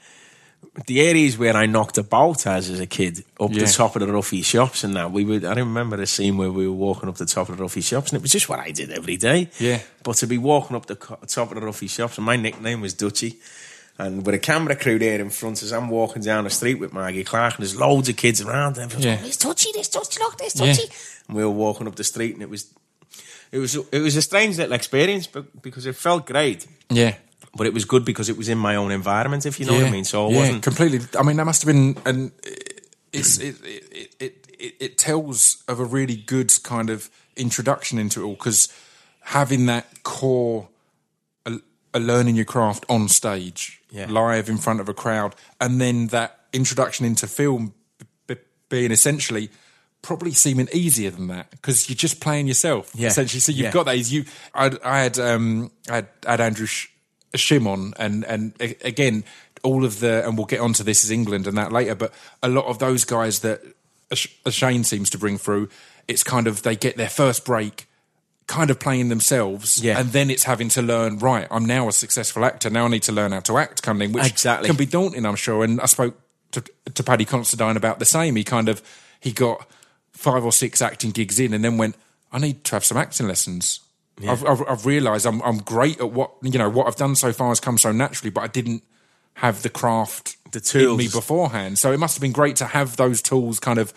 the areas where I knocked about as as a kid, up Yeah. the top of the roughy shops and that. We would I remember the scene where we were walking up the top of the roughy shops, and it was just what I did every day. Yeah. But to be walking up the co- top of the roughy shops, and my nickname was Dutchie, and with a camera crew there in front, as I'm walking down the street with Maggie Clark, and there's loads of kids around, and everyone's Yeah. going, "There's Dutchie, there's Dutchie, look, there's Yeah. Dutchie." And we were walking up the street, and it was it was it was a strange little experience, but because it felt great. Yeah. But it was good because it was in my own environment, if you know what I mean. So it yeah, wasn't. completely. I mean, that must have been, and it's it it, it it it tells of a really good kind of introduction into it all, because having that core, uh, uh, learning your craft on stage, Yeah. live in front of a crowd, and then that introduction into film b- b- being essentially probably seeming easier than that, because you're just playing yourself, Yeah. essentially. So you've Yeah. got that. You, I, I had um, I had, I had Andrew Sh- Shim on, and and a- again, all of the, and we'll get onto this as England and that later, but a lot of those guys that Ash- Shane seems to bring through, it's kind of they get their first break kind of playing themselves, Yeah. and then it's having to learn, right, I'm now a successful actor, now I need to learn how to act, kind of thing, which Exactly. can be daunting, I'm sure. And I spoke to, to Paddy Considine about the same. He kind of, he got five or six acting gigs in and then went, I need to have some acting lessons. Yeah. I've, I've, I've realised I'm, I'm great at what, you know, what I've done so far has come so naturally, but I didn't have the craft The tools. in me beforehand. So it must have been great to have those tools kind of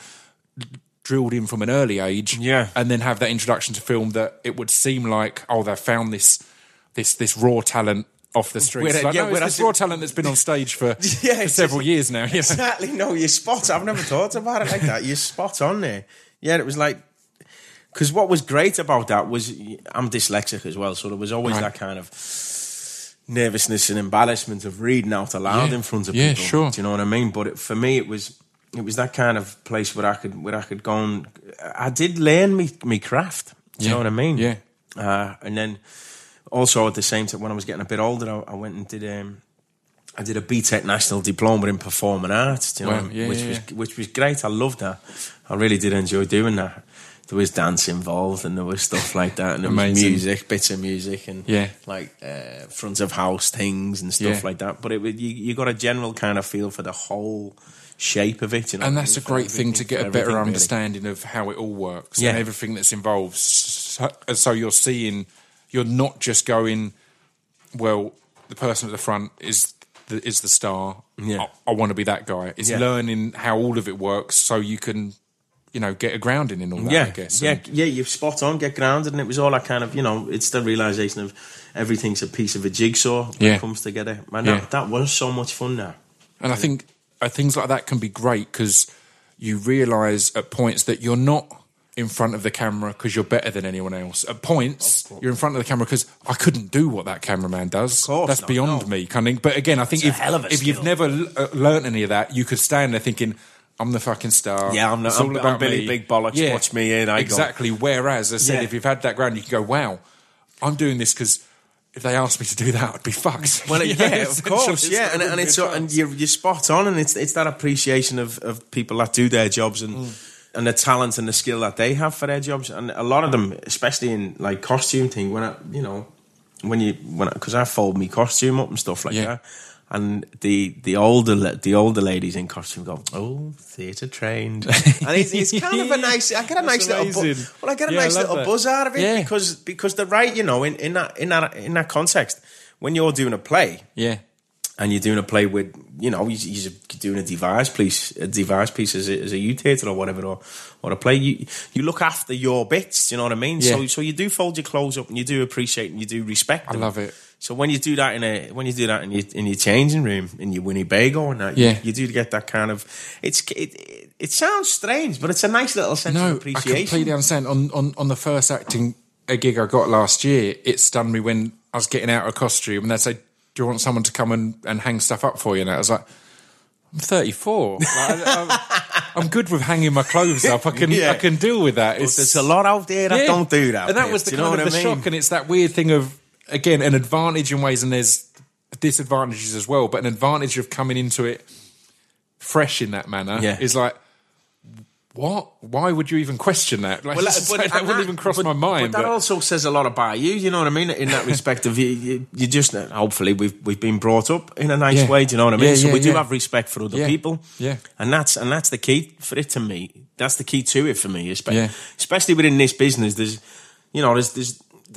drilled in from an early age, Yeah. and then have that introduction to film that it would seem like, oh, they've found this this this raw talent off the streets. Where- Like, yeah, no, where it's this I- raw talent that's been on stage for, Yeah, for it's several just- years now. You know? Exactly. No, you're spot. I've never thought about it like that. You're spot on there. Yeah, it was like, because what was great about that was I'm dyslexic as well, so there was always Right. that kind of nervousness and embarrassment of reading out aloud Yeah. in front of Yeah, people. sure. Do you know what I mean? But it, for me, it was it was that kind of place where I could where I could go and I did learn me me craft. Do you Yeah. know what I mean? Yeah. Uh, and then also at the same time, when I was getting a bit older, I, I went and did um, I did a B Tech National Diploma in Performing Arts. Do you know, Wow, yeah, which yeah, was yeah. which was great. I loved that. I really did enjoy doing that. There was dance involved, and there was stuff like that, and there was Amazing. music, bits of music, and Yeah. like uh, front of house things and stuff Yeah. like that. But it was- you, you got a general kind of feel for the whole shape of it, you know. And that's a For great thing to everything- get for a better everything, really. understanding of how it all works Yeah. and everything that's involved. So, so you're seeing you're not just going, well, the person at the front is the, is the star. Yeah. I, I want to be that guy. It's Yeah. learning how all of it works so you can, you know, get a grounding in all that, Yeah, I guess. yeah, And- yeah. You're spot on. Get grounded, and it was all that kind of, you know, it's the realization of everything's a piece of a jigsaw that Yeah. comes together. Man, Yeah. that, that was so much fun now. And I think uh, things like that can be great because you realise at points that you're not in front of the camera because you're better than anyone else. At points, you're in front of the camera because I couldn't do what that cameraman does. Of course That's not, beyond no. me. Kind of. But again, I think It's a if, hell of a if you've skill. never l- uh, learnt any of that, you could stand there thinking, I'm the fucking star. Yeah, I'm the- It's I'm- all I'm about Billy me. Big Bollocks, watch me in, I go. Exactly. Whereas, as I said, Yeah. if you've had that ground, you can go, wow, I'm doing this because if they asked me to do that, I'd be fucked. Well, You know, yeah, of essentially, course, yeah, there and, wouldn't and be a it's and chance. you're, you're spot on, and it's it's that appreciation of, of people that do their jobs and and the talent and the skill that they have for their jobs, and a lot of them, especially in like costume thing, when I, you know, when you when because I, I fold me costume up and stuff like Yeah. that. And the the older la- the older ladies in costume go, oh, theatre trained, and it's, it's kind of a nice. I get a nice That's little, bu- amazing. well, I get a Yeah, I nice love little that. buzz out of it Yeah. because because they're right, you know, in, in that in that in that context, when you're doing a play. Yeah. And you're doing a play with, you know, you- you're doing a device piece, a device piece as a, as a youth theatre or whatever, or, or a play. You you look after your bits, you know what I mean? Yeah. So so you do fold your clothes up, and you do appreciate, and you do respect I them. love it. So when you do that in a when you do that in your in your changing room, in your Winnebago and that, Yeah. you, you do get that kind of. It's it, it, it sounds strange, but it's a nice little sense No, of I appreciation. completely understand. On, on on the first acting a gig I got last year, it stunned me when I was getting out of costume and they'd say, do you want someone to come and, and hang stuff up for you? And I was like, I'm thirty-four. Like, I, I'm, I'm good with hanging my clothes up. I can Yeah. I can deal with that. But It's, there's a lot out there that Yeah. don't do that. And that Piers, was the do you know kind what of the I mean? shock. And it's that weird thing of, again, an advantage in ways, and there's disadvantages as well, but an advantage of coming into it fresh in that manner Yeah. is like, what? Why would you even question that? Like, Well, that, but- that and wouldn't even cross but- my mind. But that but- also says a lot about you. You know what I mean? In that respect of you, you, you just hopefully we've we've been brought up in a nice Yeah. way. Do you know what I mean? Yeah, so yeah, we do yeah. have respect for other Yeah. people. Yeah. and that's and that's the key for it to me. That's the key to it for me, espe- Yeah. especially within this business. There's, you know, there's there's.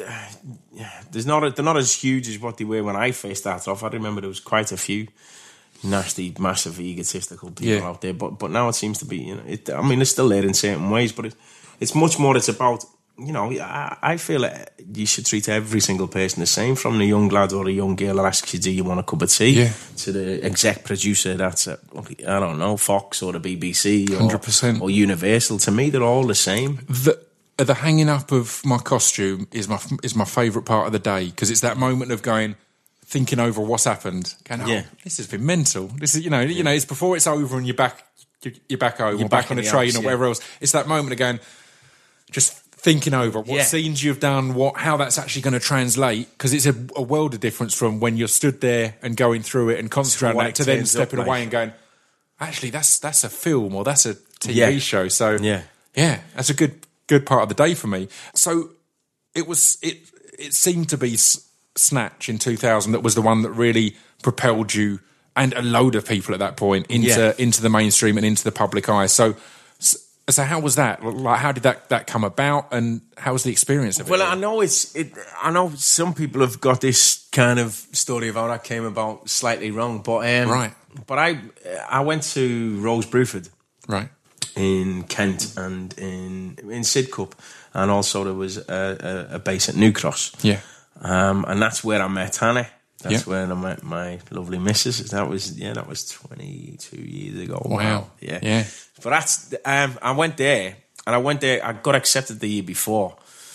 There's not a, they're not as huge as what they were when I first started off. I remember there was quite a few nasty, massive, egotistical people Yeah. out there. But but now it seems to be, you know, it, I mean, it's still there in certain ways, but it, it's much more. It's about, you know, I, I feel that you should treat every single person the same, from the young lad or a young girl that asks you, "Do you want a cup of tea?" Yeah. to the exec producer that's at, I don't know, Fox or the B B C or, one hundred percent. or Universal. To me, they're all the same. the the hanging up of my costume is my is my favourite part of the day because it's that moment of going, thinking over what's happened. Going, oh, Yeah. this has been mental. This is, you know, you know, it's before it's over and you're back, you're, you're back home, You're or back, back on a in the train house, or yeah. whatever else. It's that moment of going, just thinking over what Yeah. scenes you've done, what how that's actually going to translate, because it's a, a world of difference from when you're stood there and going through it and concentrating what on it it to then turns stepping up away like. and going, actually, that's that's a film or that's a T V Yeah. show. So Yeah. yeah, that's a good good part of the day for me. So it was it it seemed to be S- Snatch in two thousand that was the one that really propelled you and a load of people at that point into Yeah. into the mainstream and into the public eye. So so how was that? Like, how did that that come about, and how was the experience of it? Well, I know it's. It, I know some people have got this kind of story of how that came about slightly wrong, but um, Right. But I, I went to Rose Bruford right. in Kent and in in Sidcup, and also there was a, a, a base at New Cross. Yeah. Um, and that's where I met Hannah. That's Yeah. where I met my lovely missus. That was yeah, that was twenty-two years ago. Wow. Yeah, Yeah. But that's um, I went there, and I went there. I got accepted the year before,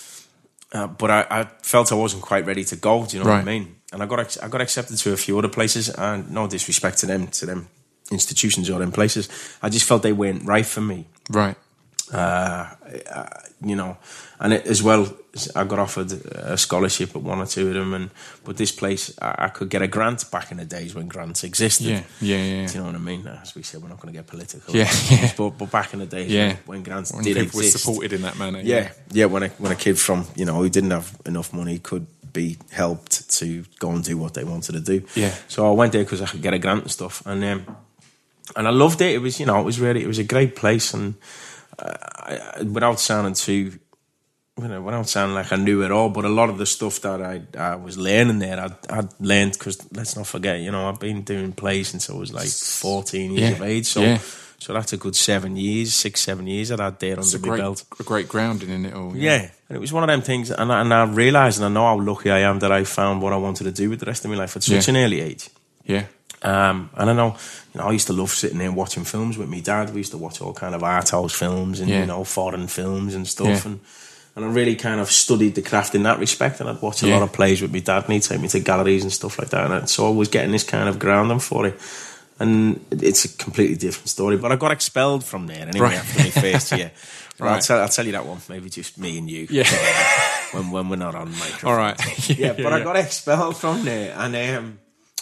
uh, but I, I felt I wasn't quite ready to go. Do you know what I Right. mean? And I got ac- I got accepted to a few other places, and no disrespect to them, to them institutions or them places. I just felt they weren't right for me. Right. Uh, uh, you know, and it, as well, I got offered a scholarship at one or two of them, and but this place, I, I could get a grant back in the days when grants existed. Yeah. Yeah. Yeah. yeah. Do you know what I mean? As we said, we're not going to get political. Yeah, yeah. But, but back in the days Yeah. when, when grants When did people were exist. supported in that manner. Yeah, yeah. When a when a kid from, you know, who didn't have enough money could be helped to go and do what they wanted to do. Yeah. So I went there because I could get a grant and stuff, and um, and I loved it. It was, you know, it was really, it was a great place, and uh, I, without sounding too you know, without sounding like I knew it all, but a lot of the stuff that I I was learning there, I'd, I'd learned, because let's not forget, you know, I've been doing plays since I was like fourteen years Yeah. of age, so Yeah. so that's a good seven years, six, seven years that I had there It's under a my great, belt. a great grounding in it all. Yeah, and it was one of them things, and I, and I realised, and I know how lucky I am that I found what I wanted to do with the rest of my life at such Yeah. an early age. Yeah. Um, and I know, you know, I used to love sitting there watching films with my dad. We used to watch all kind of art house films and, Yeah. you know, foreign films and stuff. Yeah. And, and I really kind of studied the craft in that respect. And I'd watch a Yeah. lot of plays with my dad, and he'd take me to galleries and stuff like that. And I, so I was getting this kind of grounding for it. And it's a completely different story. But I got expelled from there anyway Right. after my first year. But I'll, Right. tell, I'll tell you that one, maybe just me and you. Yeah. when, when we're not on microphone. All right. Yeah, but I got expelled from there. And um,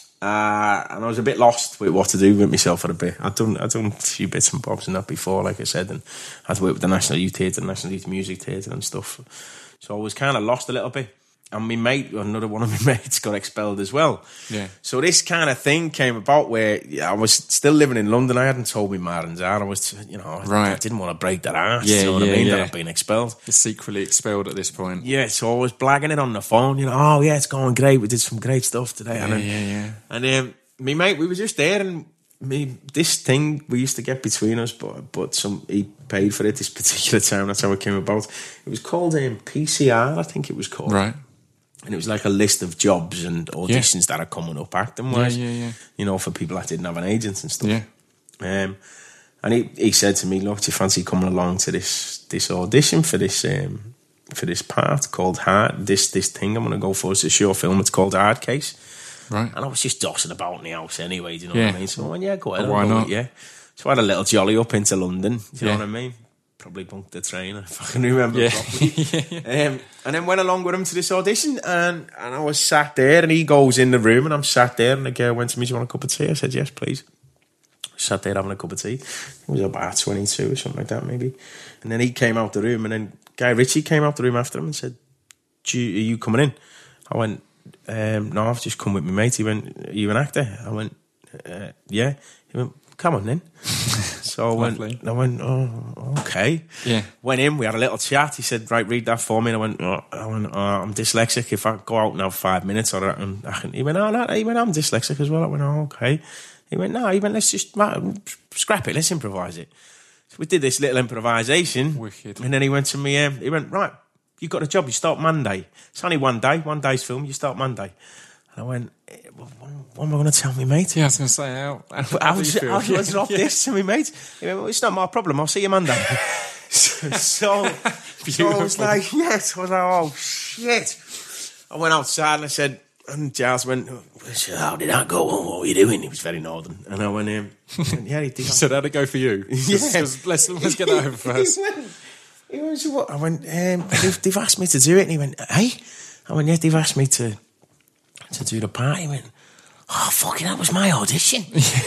Uh, and I was a bit lost with what to do with myself for a bit. I'd done I'd done a few bits and bobs and that before, like I said, and I had worked with the National Youth Theatre, National Youth Music Theatre and stuff. So I was kind of lost a little bit. And my mate, another one of my mates, got expelled as well. Yeah. So this kind of thing came about where yeah, I was still living in London. I hadn't told my mother and dad. I was, you know, Right. I didn't want to break that heart. Yeah, you know what yeah, I mean? yeah. That I'd been expelled. You're secretly expelled at this point. Yeah, so I was blagging it on the phone. You know, oh yeah, it's going great. We did some great stuff today. Yeah, and then, yeah, yeah. And um, me mate, we were just there, and me this thing we used to get between us, but but some he paid for it this particular time. That's how it came about. It was called um, P C R, I think it was called. Right. And it was like a list of jobs and auditions that are coming up acting wise. Yeah, yeah, yeah. You know, for people that didn't have an agent and stuff. Yeah. Um, and he, he said to me, "Look, do you fancy coming along to this this audition for this um, for this part called Hard? This this thing I'm going to go for. It's a short film. It's called Hard Case." Right. And I was just dossing about in the house anyway. Do you know Yeah. what I mean? So I went, "Yeah, go ahead. But why I'll go not? with you." So I had a little jolly up into London. Do you Yeah. know what I mean? Probably bunked the train if I can remember Yeah. properly. yeah, yeah. Um, and then went along with him to this audition, and, and I was sat there, and he goes in the room, and I'm sat there, and the girl went to me, "Do you want a cup of tea?" I said, "Yes, please." Sat there having a cup of tea. It was about twenty-two or something like that, maybe. And then he came out the room, and then Guy Ritchie came out the room after him and said, Do you, "Are you coming in?" I went, um, "No, I've just come with my mate." He went, "Are you an actor?" I went, uh, "Yeah." He went, "Come on then." So I went, Lovely. I went, "Oh, okay." Yeah. Went in, we had a little chat. He said, "Right, read that for me." And I went, oh, I went, oh, "I'm dyslexic. If I go out and have five minutes, or I can." He went, "Oh, no." He went, "I'm dyslexic as well." I went, "Oh, okay." He went, "No." He went, "Let's just scrap it. Let's improvise it." So we did this little improvisation. Wicked. And then he went to me, um, he went, "Right, you got a job. You start Monday. It's only one day, one day's film. You start Monday." And I went, eh, "What, what am I going to tell me, mate?" Yeah, I was going to say, how, how, But how I do was, you feel? I was Yeah, drop yeah. this to me, mate. He went, "Well, it's not my problem. I'll see you Monday." so, so, so I was like, yes. I was like, oh, shit. I went outside and I said, and Giles went, "How did that go? What were you doing?" He was very northern. And I went, um, he went, "Yeah, he did." He said, how'd it go for you? Yeah. Just- just- let's, let's get that over first. He went, he went, "So what?" I went, um, they've, they've asked me to do it. And he went, "Hey?" I went, "Yeah, they've asked me to to do the part." He went, "Oh, fucking, that was my audition."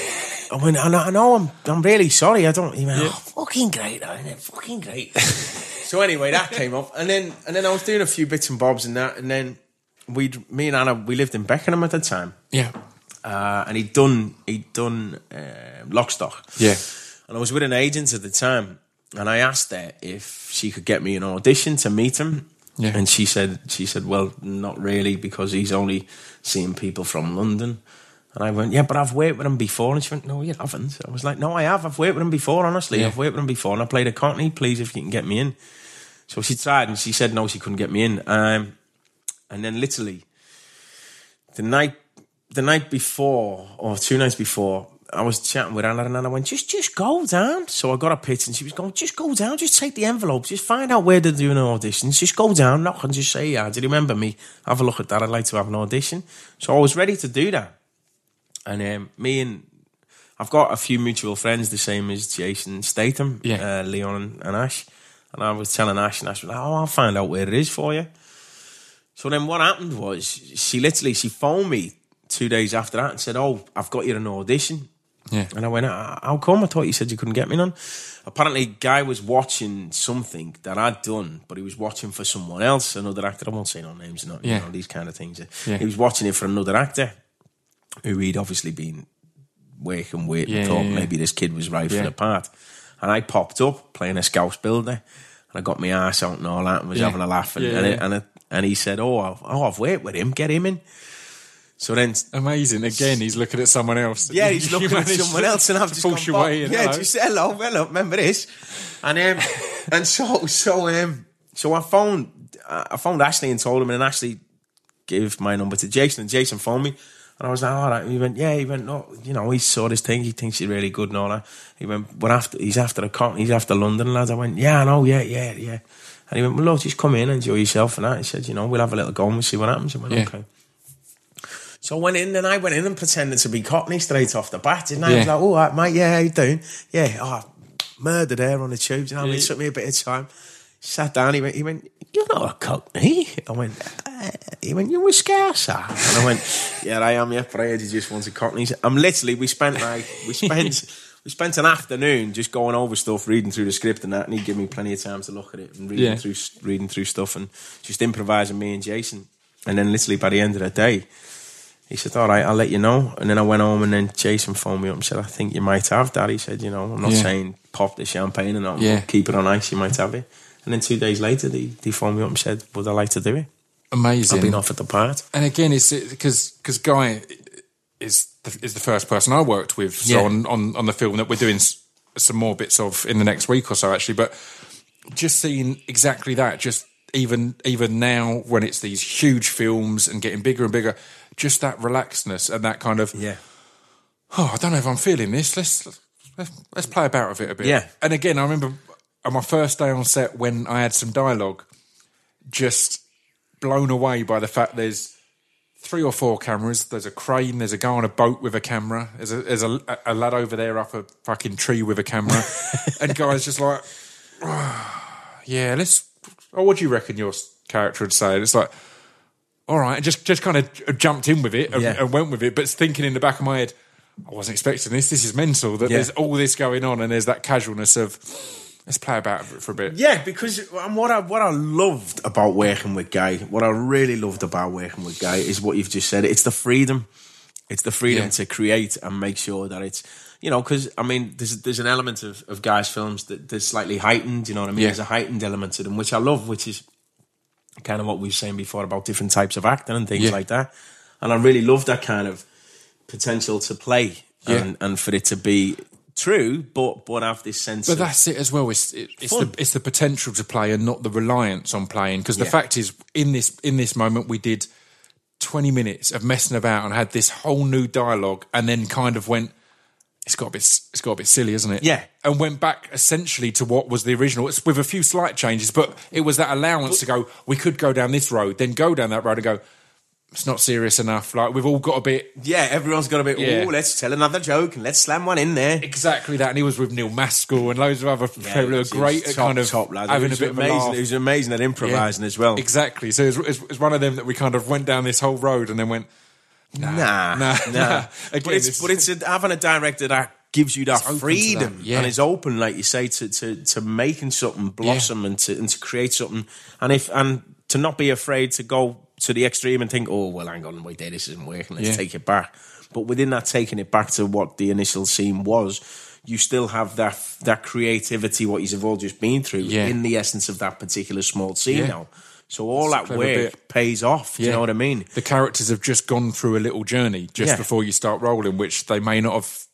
I went, I know, I know, I'm I'm really sorry. I don't. He went, Yeah. "Oh, fucking great, I went, fucking great." So anyway, that came up, and then and then I was doing a few bits and bobs and that, and then we, me and Anna, we lived in Beckenham at the time, Yeah. uh, and he'd done he'd done uh, Lockstock, Yeah. and I was with an agent at the time, and I asked her if she could get me an audition to meet him. Yeah. And she said, she said, "Well, not really, because he's only seeing people from London." And I went, "Yeah, but I've worked with him before." And she went, "No, you haven't." I was like, "No, I have. I've worked with him before, honestly. Yeah. I've worked with him before. And I played a Cockney. Please, if you can get me in." So she tried, and she said no, she couldn't get me in. Um, and then literally, the night the night before, or two nights before, I was chatting with Anna, and Anna went, just just go down. So I got a pitch, and she was going, "Just go down, just take the envelopes, just find out where they're doing auditions, just go down, knock, and just say, 'Yeah, do you remember me? Have a look at that. I'd like to have an audition.'" So I was ready to do that. And um, me and, I've got a few mutual friends, the same as Jason Statham, Yeah. uh, Leon and, and Ash. And I was telling Ash, and Ash was like, "Oh, I'll find out where it is for you." So then what happened was, she literally, she phoned me two days after that and said, "Oh, I've got you an audition." Yeah. And I went, "How come? I thought you said you couldn't get me none." Apparently, Guy was watching something that I'd done, but he was watching for someone else, another actor. I won't say no names, not, Yeah. you know, these kind of things. Yeah. He was watching it for another actor who he'd obviously been working with Yeah, and thought yeah, yeah. maybe this kid was right Yeah. for the part. And I popped up playing a Scouse builder. I got my arse out and all that, and was Yeah. having a laugh, and Yeah, and, yeah. it, and, it, and he said, "Oh, I've, oh, I've worked with him. Get him in." So then, Amazing. Again, he's looking at someone else. yeah, he's You looking at managed someone to else, and I've just force gone, your way "Bob, in. yeah, hello." just hello, hello, remember this, and um, and so so um, so I phoned I phoned Ashley and told him, and Ashley gave my number to Jason, and Jason phoned me. And I was like, all right. He went, yeah. He went, no, you know, he saw this thing. He thinks you're really good and all that. He went, but after he's after the con- he's after London, lads. I went, yeah, I know, yeah, yeah, yeah. And he went, well, look, just come in, enjoy yourself and that. He said, you know, we'll have a little go and we'll see what happens. I went, Yeah. okay. So I went in and I went in and pretended to be Cockney straight off the bat. Didn't I? Yeah. I was like, all right, mate, yeah, how you doing? Yeah, oh, murder there on the tubes. You know, Yeah. it took me a bit of time. Sat down, he went, he went, you're not a Cockney. I went, uh, he went, you're a Scouser. And I went, yeah, I am, yeah, but I heard you just wanted Cockneys. I'm literally, we spent like, we spent, we spent an afternoon just going over stuff, reading through the script and that, and he'd give me plenty of time to look at it and reading Yeah. through, reading through stuff and just improvising me and Jason. And then literally by the end of the day, he said, all right, I'll let you know. And then I went home and then Jason phoned me up and said, I think you might have that. He said, you know, I'm not Yeah. saying pop the champagne and all, Yeah. but keep it on ice, you might have it. And then two days later, they, they phoned me up and said, would I like to do it? Amazing. I've been offered the part. And again, it's because because Guy is the, is the first person I worked with. So Yeah. on, on on the film that we're doing s- some more bits of in the next week or so, actually. But just seeing exactly that, just even even now when it's these huge films and getting bigger and bigger, just that relaxedness and that kind of Yeah. oh, I don't know if I'm feeling this. Let's let's, let's play about with it a bit. Yeah. And again, I remember on my first day on set when I had some dialogue, just blown away by the fact there's three or four cameras. There's a crane. There's a guy on a boat with a camera. There's a, there's a, a lad over there up a fucking tree with a camera. And guys just like, oh, yeah, let's. Oh, what do you reckon your character would say? And it's like, all right, and just just kind of jumped in with it and, Yeah. and went with it. But thinking in the back of my head, I wasn't expecting this. This is mental. That Yeah. there's all this going on, and there's that casualness of let's play about it for a bit. Yeah, because and what I what I loved about working with Guy, what I really loved about working with Guy is what you've just said. It's the freedom. It's the freedom Yeah. to create and make sure that it's, you know, because I mean, there's there's an element of, of Guy's films that there's slightly heightened. You know what I mean? Yeah. There's a heightened element to them, which I love, which is kind of what we were saying before about different types of acting and things Yeah. like that. And I really love that kind of potential to play Yeah. and, and for it to be true, but but have this sense. But of, that's it as well. It's it, it's Fun. the it's the potential to play and not the reliance on playing. Because the Yeah. fact is, in this in this moment, we did twenty minutes of messing about and had this whole new dialogue, and then kind of went. It's got a bit. It's got a bit silly, isn't it? Yeah. And went back essentially to what was the original. It's with a few slight changes, but it was that allowance to go. We could go down this road, then go down that road, and go. It's not serious enough. Like we've all got a bit. Yeah, everyone's got a bit, Yeah. oh, let's tell another joke and let's slam one in there. Exactly that, and he was with Neil Maskell and loads of other people who were it was great at top, kind of top lad. having He was a bit amazing. of a laugh. He was amazing at improvising as well. Exactly. So it was, it was- it was one of them that we kind of went down this whole road and then went, Nah, nah, nah. nah. But Again, it's it's- but it's a, having a director that gives you that open to freedom that, yeah. and is open, like you say, to to, to making something blossom and to and to create something, and if and to not be afraid to go to the extreme and think, oh well, hang on, wait there, this isn't working. Let's Yeah. take it back. But within that, taking it back to what the initial scene was, you still have that that creativity, what you've all just been through, Yeah. in the essence of that particular small scene Yeah. now. So all It's a that clever work bit. pays off. Do you Yeah. know what I mean? The characters have just gone through a little journey just Yeah. before you start rolling, which they may not have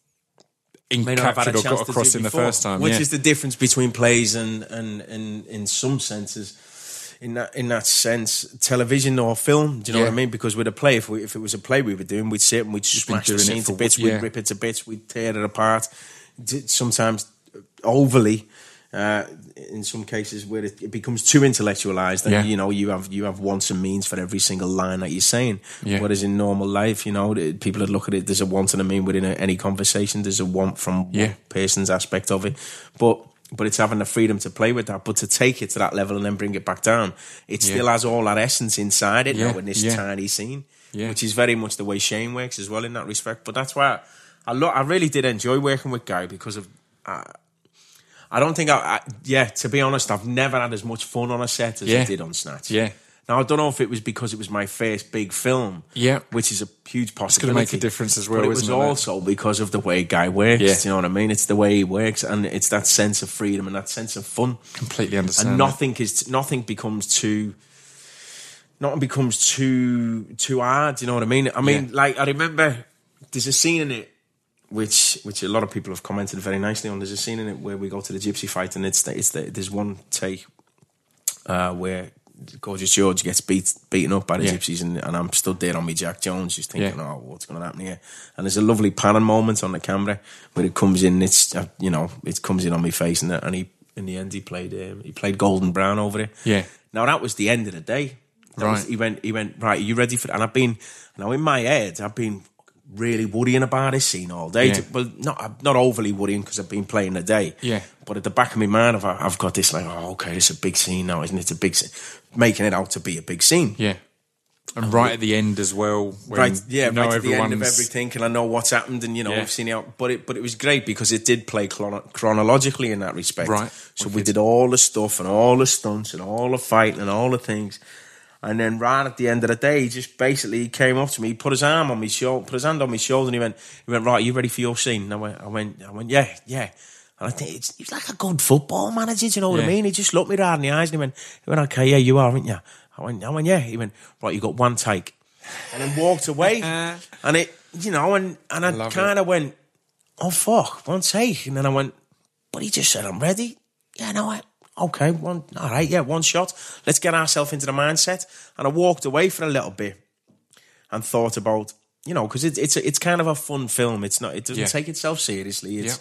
May not have had captured a or chance got to across do in the before, first time. which yeah. is the difference between plays and and, and in some senses, in that in that sense, television or film. Do you know Yeah. what I mean? Because with a play, if we, if it was a play we were doing, we'd sit and we'd smash the doing it scene for- to bits, yeah. we'd rip it to bits, we'd tear it apart. D- Sometimes overly. Uh, in some cases where it, it becomes too intellectualized, and Yeah. you know you have you have wants and means for every single line that you're saying. Yeah. Whereas in normal life, you know, the- people that look at it, there's a want and a mean within a, any conversation. There's a want from Yeah. one person's aspect of it, but but it's having the freedom to play with that, but to take it to that level and then bring it back down. It Yeah. still has all that essence inside it Yeah. now in this Yeah. tiny scene, Yeah. which is very much the way Shane works as well in that respect. But that's why I, I, lo- I really did enjoy working with Guy because of. Uh, I don't think I, I. Yeah, to be honest, I've never had as much fun on a set as Yeah. I did on Snatch. Yeah. Now, I don't know if it was because it was my first big film, Yeah. which is a huge possibility. It's going to make a difference as well, but it was isn't it? also because of the way Guy works, Yeah. do you know what I mean? It's the way he works, and it's that sense of freedom and that sense of fun. Completely understand. And that. nothing is nothing becomes too nothing becomes too too hard, do you know what I mean? I mean, Yeah. like, I remember there's a scene in it which which a lot of people have commented very nicely on. There's a scene in it where we go to the gypsy fight, and it's the, it's the, there's one take uh, where Gorgeous George gets beat beaten up by the Yeah. gypsies, and, and I'm stood there on me Jack Jones, just thinking, Yeah. oh, what's going to happen here? And there's a lovely panning moment on the camera where it comes in. It's uh, you know, it comes in on me face, and, and he in the end he played um, he played Golden Brown over it. Yeah. Now that was the end of the day. That Right. was, he went. He went. Right. Are you ready for? It? And I've been. Now in my head, I've been really worrying about this scene all day. Yeah. Well, not not overly worrying because I've been playing the day. Yeah. But at the back of my mind, I've, I've got this like, oh, okay, it's a big scene now, isn't it? It's a big scene. Making it out to be a big scene. Yeah. And right at the end as well. When Right, yeah, you know right at the end of everyone's- everything, and I know what's happened, and you know, Yeah. we've seen it out. But it, but it was great because it did play chrono- chronologically in that respect. Right. So we did all the stuff and all the stunts and all the fighting and all the things. And then right at the end of the day, he just basically came up to me, he put his arm on my shoulder, put his hand on my shoulder, and he went, he went, right, are you ready for your scene? And I went, I went, I went, yeah, yeah. And I think it's, he's like a good football manager, do you know what Yeah. I mean? He just looked me right in the eyes and he went, he went, okay, yeah, you are, aren't you? I went, I went, yeah. He went, right, you got one take. And then walked away. And it, you know, and, and I Love kind of went, oh, fuck, one take. And then I went, but he just said, I'm ready. Yeah, no, I, okay, one, all right, yeah, one shot. Let's get ourselves into the mindset. And I walked away for a little bit and thought about, you know, because it, it's a, it's kind of a fun film. It's not, it doesn't Yeah. take itself seriously. It's, Yeah.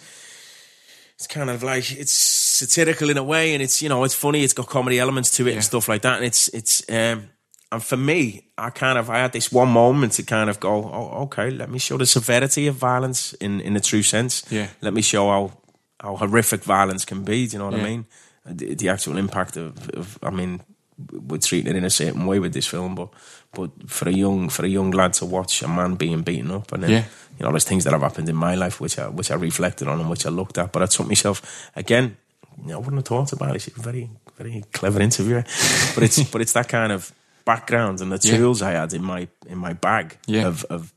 it's kind of like, it's satirical in a way, and it's, you know, it's funny. It's got comedy elements to it Yeah. and stuff like that. And it's, it's, um, and for me, I kind of, I had this one moment to kind of go, oh, okay, let me show the severity of violence in, in the true sense. Yeah. Let me show how, how horrific violence can be. Do you know what Yeah. I mean? The, the actual impact of, of, I mean, we're treating it in a certain way with this film, but but for a young for a young lad to watch a man being beaten up, and then Yeah. you know, there's things that have happened in my life which I which I reflected on and which I looked at, but I took myself again. You know, I wouldn't have thought about it. She's a very very clever interviewer, but it's but it's that kind of background and the Yeah. tools I had in my in my bag Yeah. of of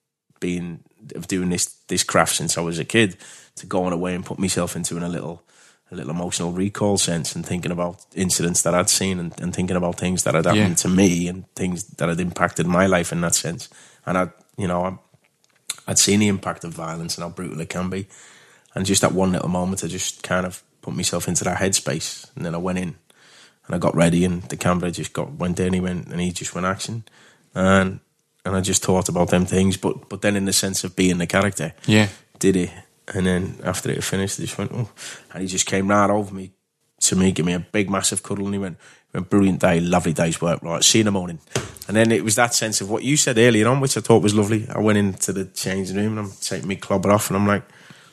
being of doing this this craft since I was a kid, to go on away and put myself into in a little a little emotional recall sense, and thinking about incidents that I'd seen, and, and thinking about things that had happened Yeah. to me and things that had impacted my life in that sense. And I, you know, I, I'd seen the impact of violence and how brutal it can be. And just that one little moment, I just kind of put myself into that headspace. And then I went in and I got ready, and the camera just got went in. He went and he just went action, and and I just thought about them things. But but then in the sense of being the character, Yeah. did it. And then after it finished, he just went, oh, and he just came right over me to me, give me a big, massive cuddle, and he went, he went, brilliant day, lovely day's work, right, see you in the morning. And then it was that sense of what you said earlier on, which I thought was lovely. I went into the changing room, and I'm taking me clobber off, and I'm like,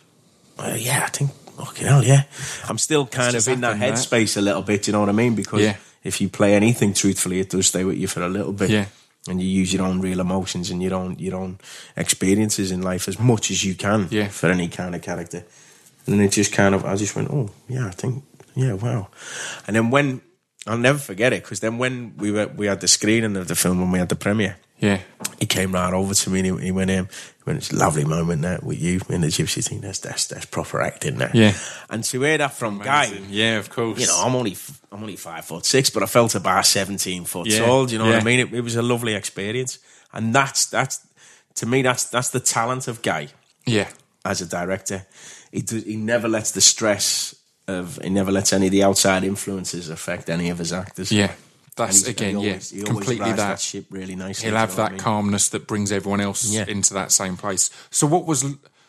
well, yeah, I think, fucking hell, yeah. I'm still kind just of in that happened, headspace a little bit, you know what I mean? Because Yeah. if you play anything truthfully, it does stay with you for a little bit. Yeah. And you use your own real emotions and your own your own experiences in life as much as you can Yeah. for any kind of character. And then it just kind of, I just went, oh, yeah, I think, yeah, wow. And then when, I'll never forget it, because then when we were we had the screening of the film, when we had the premiere, Yeah. he came right over to me and he, he went, um, he went, it's a lovely moment there with you in the gypsy thing. That's, that's, that's proper acting there. Yeah. And to hear that from Guy, Yeah, of course. you know, I'm only I'm only five foot six, but I felt about seventeen foot Yeah, tall. Do you know yeah. what I mean? It, it was a lovely experience, and that's that's to me that's that's the talent of Guy Yeah. as a director. He do, he never lets the stress of he never lets any of the outside influences affect any of his actors. Yeah. And That's he's- again, he yeah, always, he always completely rides that. that ship really nicely. He'll do you have know that what I mean? calmness that brings everyone else Yeah. into that same place. So, what was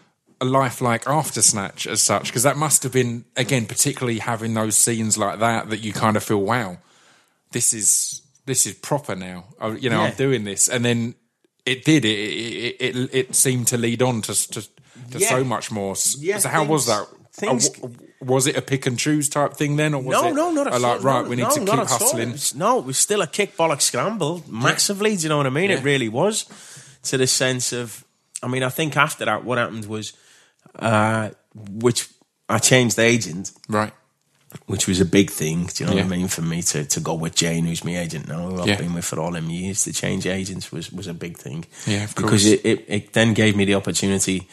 a life like after Snatch, as such? Because that must have been, again, particularly having those scenes like that, that you kind of feel, wow, this is this is proper now. I, you know, Yeah. I'm doing this, and then it did. It it it, it seemed to lead on to to, to Yeah. so much more. So, Yeah, how was things- that? things- Uh, w- was it a pick and choose type thing then, or was No, it no, not at a, all. like right? No, we need no, to keep not at all. hustling. It was- no, it was still a kick bollock scramble massively. Do you know what I mean? Yeah. It really was. To the sense of, I mean, I think after that, what happened was, uh, which I changed the agent, Right. which was a big thing. Do you know Yeah. what I mean? For me to, to go with Jane, who's my agent now, who I've Yeah. been with for all them years, to change agents was, was a big thing. Yeah, of because course. it, it, it then gave me the opportunity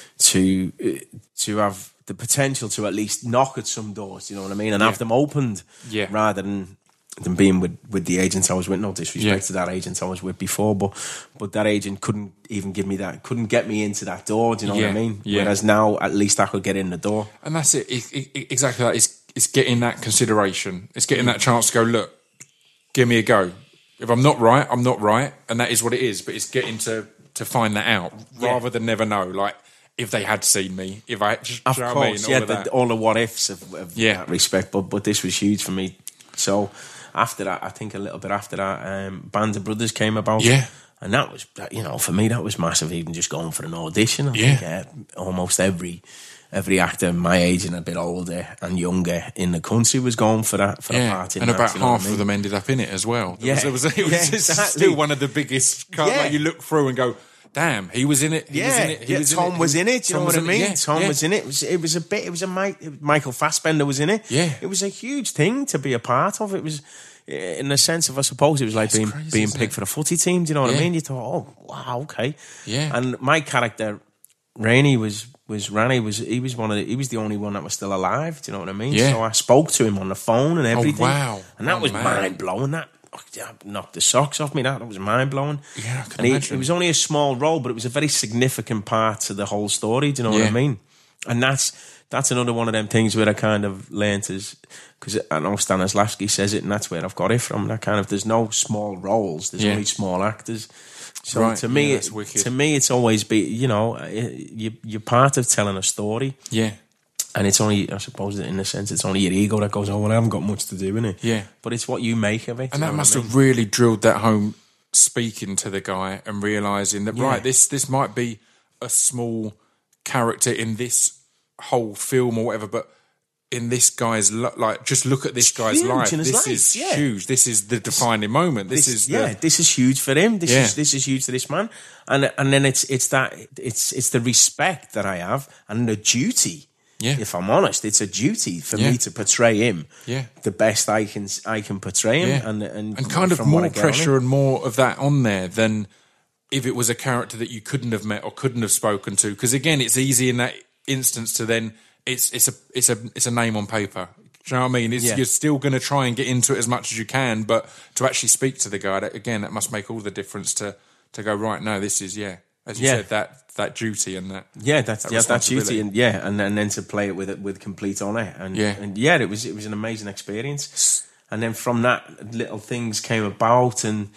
to uh, to have the potential to at least knock at some doors. You know what I mean? And Yeah. have them opened, Yeah. rather than. than being with, with the agents I was with. No disrespect Yeah. to that agent I was with before, but but that agent couldn't even give me that, couldn't get me into that door. Do you know Yeah. what I mean? Yeah. Whereas now, at least I could get in the door. And that's it. It, it, it- exactly that. It's, it's getting that consideration. It's getting that chance to go, look, give me a go. If I'm not right, I'm not right. And that is what it is. But it's getting to, to find that out Yeah. rather than never know. Like, if they had seen me, if I, do you Of know what I mean? course, All yeah, of the, that. all the what ifs of, of Yeah. that respect. But but this was huge for me. So after that, I think a little bit after that, um, Band of Brothers came about. Yeah. And that was, you know, for me, that was massive, even just going for an audition. I Yeah. think uh, almost every every actor my age and a bit older and younger in the country was going for that, for a Yeah, part in and that, about you know what half I mean? of them ended up in it as well. It Yeah. was, it was, it was Yeah, just exactly. still one of the biggest. Kind Yeah. Like you look through and go, "Damn, he was in it. He Yeah, was in it. He yeah, was Tom in it. was in it. You Tom know was what I in it, mean? yeah, Tom yeah. was in it. It was, it was a bit. It was a Mike, Michael Fassbender was in it. Yeah. it was a huge thing to be a part of. It was, in the sense of, I suppose, it was like That's being crazy, being isn't picked it? for a footy team. Do you know what Yeah. I mean? You thought, oh wow, okay, Yeah. And my character, Rainey, was was Rani was he was one of the, he was the only one that was still alive. Do you know what I mean? Yeah. So I spoke to him on the phone and everything. wow. And that Oh, was man. mind blowing. That that knocked the socks off me. That, that was mind blowing. Yeah, I can and he, imagine. it was only a small role, but it was a very significant part to the whole story. Do you know what Yeah. I mean? And that's that's another one of them things where I kind of learnt is, because I know Stanislavski says it, and that's where I've got it from. That kind of, there's no small roles, there's Yeah. only small actors. So Right, to me, yeah, it- that's wicked. to me, it's always be, you know, you, you're part of telling a story, Yeah, and it's only, I suppose, in a sense, it's only your ego that goes, oh, well, I haven't got much to do in it. Yeah. But it's what you make of it. and you that know must what I have mean? really drilled that home. Speaking to the guy and realizing that Yeah. right, this this might be a small character in this whole film or whatever, but in this guy's lo- like, just look at this It's guy's huge life. in his This life, is yeah. huge. This is the defining moment. This, is the, yeah, this is huge for him. This Yeah. is this is huge to this man, and and then it's it's that it's it's the respect that I have and the duty. Yeah. If I'm honest, it's a duty for Yeah. me to portray him. Yeah. the best I can I can portray him, Yeah. and and and kind of from what I more get on pressure it. and more of that on there than if it was a character that you couldn't have met or couldn't have spoken to. Because again, it's easy in that instance to then it's it's a it's a it's a name on paper. Do you know what I mean? It's, Yeah. You're still going to try and get into it as much as you can, but to actually speak to the guy, that, again, that must make all the difference to to go, right, no, this is, yeah, as you Yeah. said, that that duty and that. Yeah, that's that yeah, that's duty, responsibility. and yeah, and, and then to play it with it with complete honour, and Yeah. and yeah, it was it was an amazing experience, and then from that, little things came about, and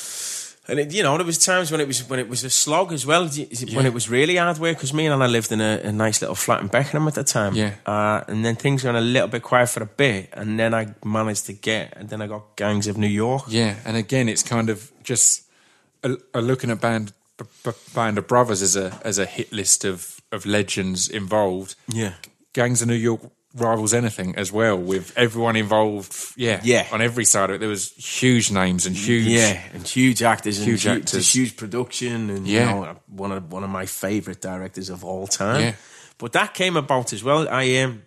and it, you know, there was times when it was when it was a slog as well, when it was really hard work, because me and Anna lived in a, a nice little flat in Beckenham at the time, Yeah. uh, and then things went a little bit quiet for a bit, and then I managed to get, and then I got Gangs of New York. Yeah, and again, it's kind of just a, a looking at band B- B- Band of Brothers as a as a hit list of of legends involved. Yeah. Gangs of New York rivals anything as well, with everyone involved. Yeah, Yeah. on every side of it, there was huge names and huge. Yeah, and huge actors, and Huge huge, actors. just huge production, and Yeah. you know, one of one of my favourite directors of all time. Yeah. But that came about as well. I um,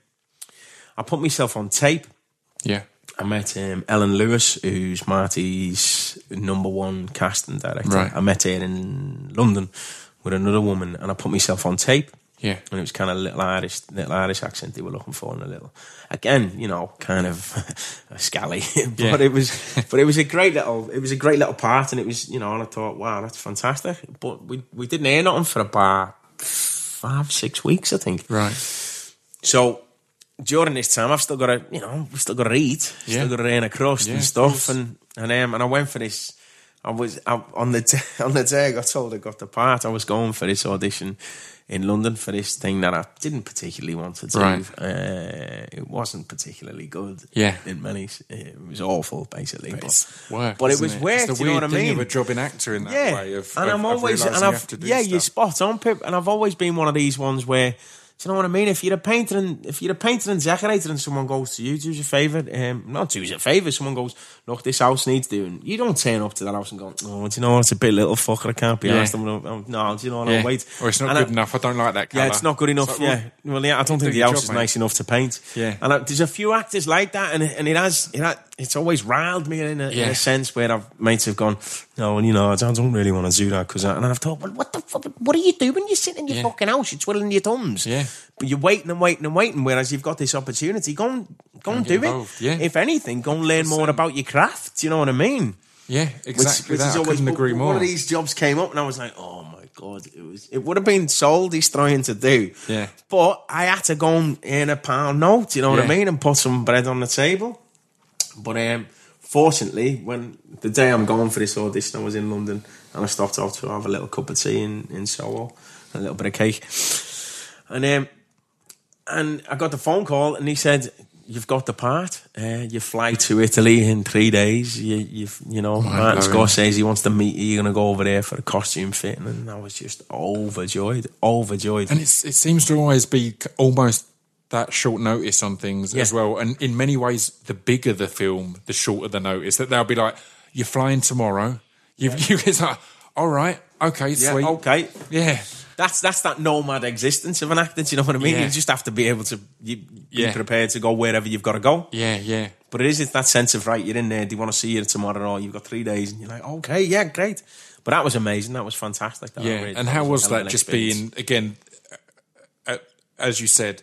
I put myself on tape. yeah, I met um, Ellen Lewis, who's Marty's number one casting director. Right. I met her in London with another woman, and I put myself on tape. yeah, And it was kind of a little Irish, little Irish accent they were looking for, and a little, again, you know, kind of scally. but Yeah. it was, but it was a great little, it was a great little part, and it was, you know, and I thought, wow, that's fantastic. But we we didn't hear nothing for about five, six weeks, I think. right. So during this time, I've still got to, you know, we've still got to eat, Yeah. still got to earn a crust Yeah, and of stuff, course. and and um, and I went for this. I was I, on the d- on the day I got told I got the part. I was going for this audition in London for this thing that I didn't particularly want to do. Right. Uh, it wasn't particularly good. Yeah. in many, it was awful basically. But But, it's work, but it isn't was work. It's the do you know weird what I thing mean? of a job in actor in that yeah, way. Of, and of, I'm of always realising and you I've have to do yeah, stuff. you're spot on, Pip. And I've always been one of these ones where Do you know what I mean? If you're a painter and if you're a painter and decorator and someone goes to you, do us a favour, um, not do us a favour, someone goes, look, this house needs doing. You don't turn up to that house and go, oh, do you know what, it's a bit little fucker, I can't be Yeah. asked. I'm gonna, no, do you know what, Yeah. I'll wait. Or it's not And good I, enough. I don't like that colour. Yeah, it's not good enough. Like, yeah, well, yeah, I don't think do the your house job, is mate. nice enough to paint. Yeah. and I, there's a few actors like that, and and it has, it has it's always riled me in a, Yeah. in a sense where I've mates have gone, no, well, you know, I don't, I don't really want to do that because, and I've thought, well, what the fuck, what are you doing? You're sitting in your Yeah. fucking house, you're twiddling your thumbs, Yeah. but you're waiting and waiting and waiting. Whereas you've got this opportunity, go and go and get do involved, it. yeah. If anything, go and learn more about your craft. Do you know what I mean? Yeah, exactly Which, which that. is I always, couldn't agree one more. of these jobs came up, and I was like, oh my god, it was. It would have been soul destroying to do. Yeah. But I had to go and earn a pound note. You know what I Yeah. mean, and put some bread on the table. But um, fortunately, when the day I'm going for this audition, I was in London, and I stopped off to have a little cup of tea in, in Soho, a little bit of cake, and um, and I got the phone call, and he said, you've got the part. Uh, you fly to Italy in three days. You, you've, you know, Martin blowing. Scorsese wants to meet you. You're going to go over there for a costume fitting, and I was just overjoyed, overjoyed. And it's, it seems to always be almost that short notice on things Yeah. as well. And in many ways, the bigger the film, the shorter the notice. That they'll be like, you're flying tomorrow. You've, you It's like, all right, okay, yeah, sweet. okay. Yeah. That's that's that nomad existence of an actor. Do you know what I mean? Yeah. You just have to be able to you, Yeah. be prepared to go wherever you've got to go. Yeah, yeah. But it is it's that sense of, right, you're in there, do you want to see you tomorrow, or you've got three days, and you're like, okay, yeah, great. But that was amazing. That was fantastic. That Yeah, really- and that how was a hell of that? an Just experience. being again, uh, uh, as you said,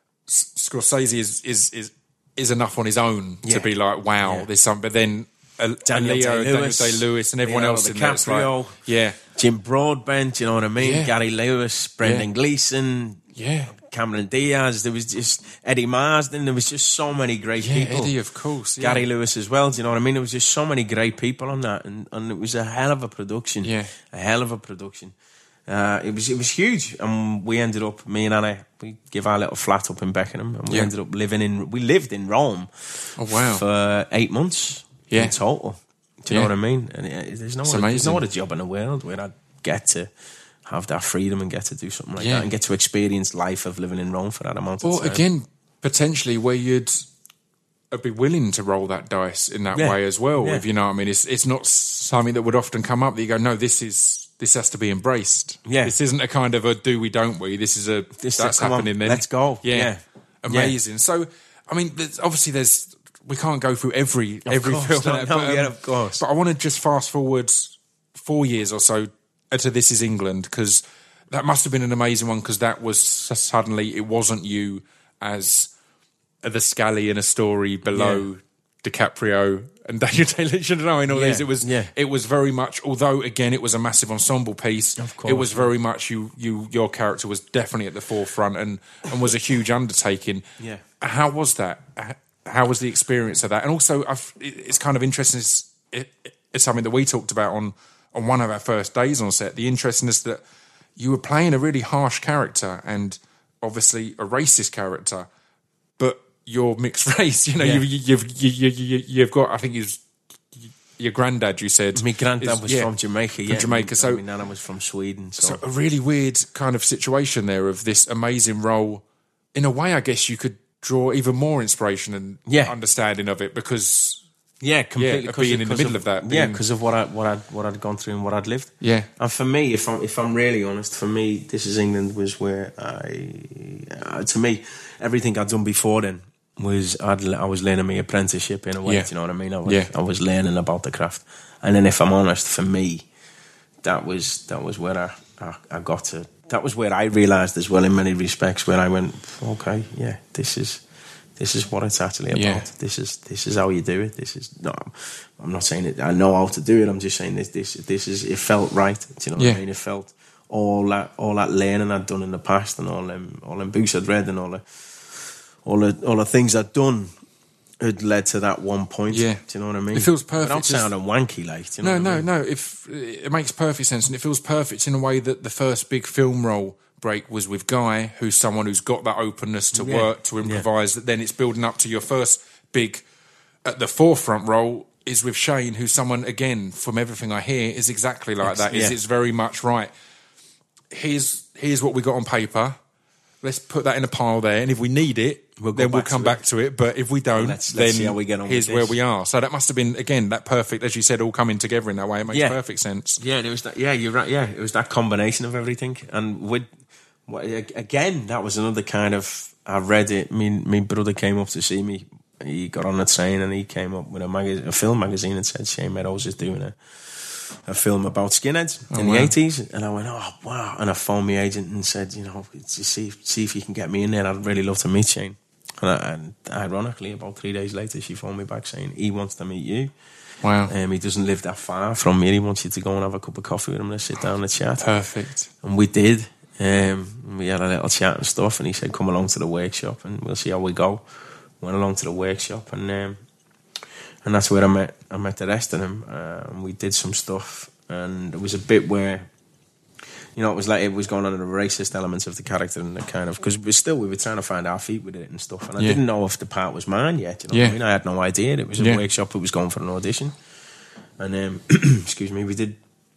S- Scorsese is is is is enough on his own Yeah. to be like, wow, Yeah. there's some. But then uh, Daniel Leo, Day-Lewis, Daniel Day-Lewis, and everyone Leo else in there, it's DiCaprio. like, yeah, Jim Broadbent, you know what I mean? Yeah. Gary Lewis, Brendan Yeah. Gleeson, yeah, Cameron Diaz. There was just Eddie Marsden. There was just so many great yeah. people. Eddie, of course, yeah. Gary Lewis as well. Do you know what I mean? There was just so many great people on that, and, and it was a hell of a production. Yeah. a hell of a production. Uh, it was it was huge, and we ended up, me and Anna, we give our little flat up in Beckenham, and we Yeah. ended up living in. We lived in Rome. Oh, wow. For eight months. Yeah. In total. Do you Yeah. know what I mean? And it, there's no It's other, there's amazing. no other job in the world where I'd get to have that freedom and get to do something like Yeah. that and get to experience life of living in Rome for that amount of Or time. again, potentially where you'd uh, be willing to roll that dice in that Yeah. way as well. Yeah. If you know what I mean, it's it's not something that would often come up that you go, no, this is this has to be embraced. Yeah. This isn't a kind of a do we don't we. This is a This is that's a, come on, happening then. let's go. Yeah, Yeah. amazing. So I mean, there's, obviously there's we can't go through every every course, film, no, like, no, but, um, yeah, of course. But I want to just fast forward four years or so to This Is England, because that must have been an amazing one, because that was suddenly it wasn't you as the Scally in a story below DiCaprio and Daniel Day-Lewis, you know, in all Yeah, these. It was yeah. it was very much, although again it was a massive ensemble piece. Of course, it was very much you you your character was definitely at the forefront and and was a huge undertaking. Yeah. How was that? How was the experience of that? And also, I've, it's kind of interesting. It's, it, it's something that we talked about on on one of our first days on set. The interestingness that you were playing a really harsh character and obviously a racist character, but you're mixed race. You know, Yeah. you, you, you've you, you, you, you've got. I think it's your granddad. You said My granddad is- was yeah, from Jamaica. From yeah. Jamaica. So, my nana was from Sweden. So, so a really weird kind of situation there of this amazing role. In a way, I guess you could draw even more inspiration and Yeah. understanding of it, because yeah, completely. Yeah, of 'cause being in the 'cause middle of that, yeah, being- because of what I what I what I'd gone through and what I'd lived. yeah, And for me, if I'm if I'm really honest, for me, This Is England was where I, uh, to me, everything I'd done before then was I'd, I was learning my apprenticeship in a way. Yeah. Do you know what I mean? I was Yeah. I was learning about the craft, and then if I'm honest, for me, that was that was where I I, I got to. That was where I realised as well, in many respects, where I went, okay, yeah, this is. This is what it's actually about. Yeah. This is this is how you do it. This is no. I'm not saying it. I know how to do it. I'm just saying this. This this is. It felt right. Do you know Yeah. what I mean? It felt all that all that learning I'd done in the past, and all them all them books I'd read, and all the all the all the things I'd done had led to that one point. Yeah. Do you know what I mean? It feels perfect, Without just- sounding wanky, like. Do you know no, what no, I mean? no. If it makes perfect sense, and it feels perfect in a way that the first big film role break was with Guy, who's someone who's got that openness to Yeah. work, to improvise. That then it's building up to your first big at the forefront role is with Shane, who's someone, again, from everything I hear, is exactly like Ex- that. Is yeah. it's very much right. Here's here's what we got on paper. let's put that in a pile there, and if we need it, We'll go then we'll back come to back it. to it. But if we don't, Let's- then let's see how we get on here's with where this. we are. So that must have been, again, that perfect, as you said, all coming together in that way. It makes Yeah. perfect sense. Yeah, and it was that. Yeah, you're right. Yeah, it was that combination of everything, and with what, again, that was another kind of. I read it. Me, my brother came up to see me. He got on the train and he came up with a, mag- a film magazine and said Shane Meadows is doing a a film about skinheads Oh, in wow. the eighties, and I went, oh wow! And I phoned my agent and said, you know, see see if you can get me in there. I'd really love to meet Shane. And, I, and ironically, about three days later, she phoned me back saying he wants to meet you. Wow. Um, he doesn't live that far from me. He wants you to go and have a cup of coffee with him and sit down and chat. Perfect. And we did. Um, we had a little chat and stuff, and he said, come along to the workshop and we'll see how we go. Went along to the workshop, and um, and that's where I met I met the rest of them. Uh, and we did some stuff, and there was a bit where, you know, it was like it was going on in the racist elements of the character and the kind of, because we still we were trying to find our feet with it and stuff, and I Yeah. didn't know if the part was mine yet. You know Yeah. what I mean? I had no idea. It was a Yeah. workshop. It was going for an audition, and um, excuse me, we did.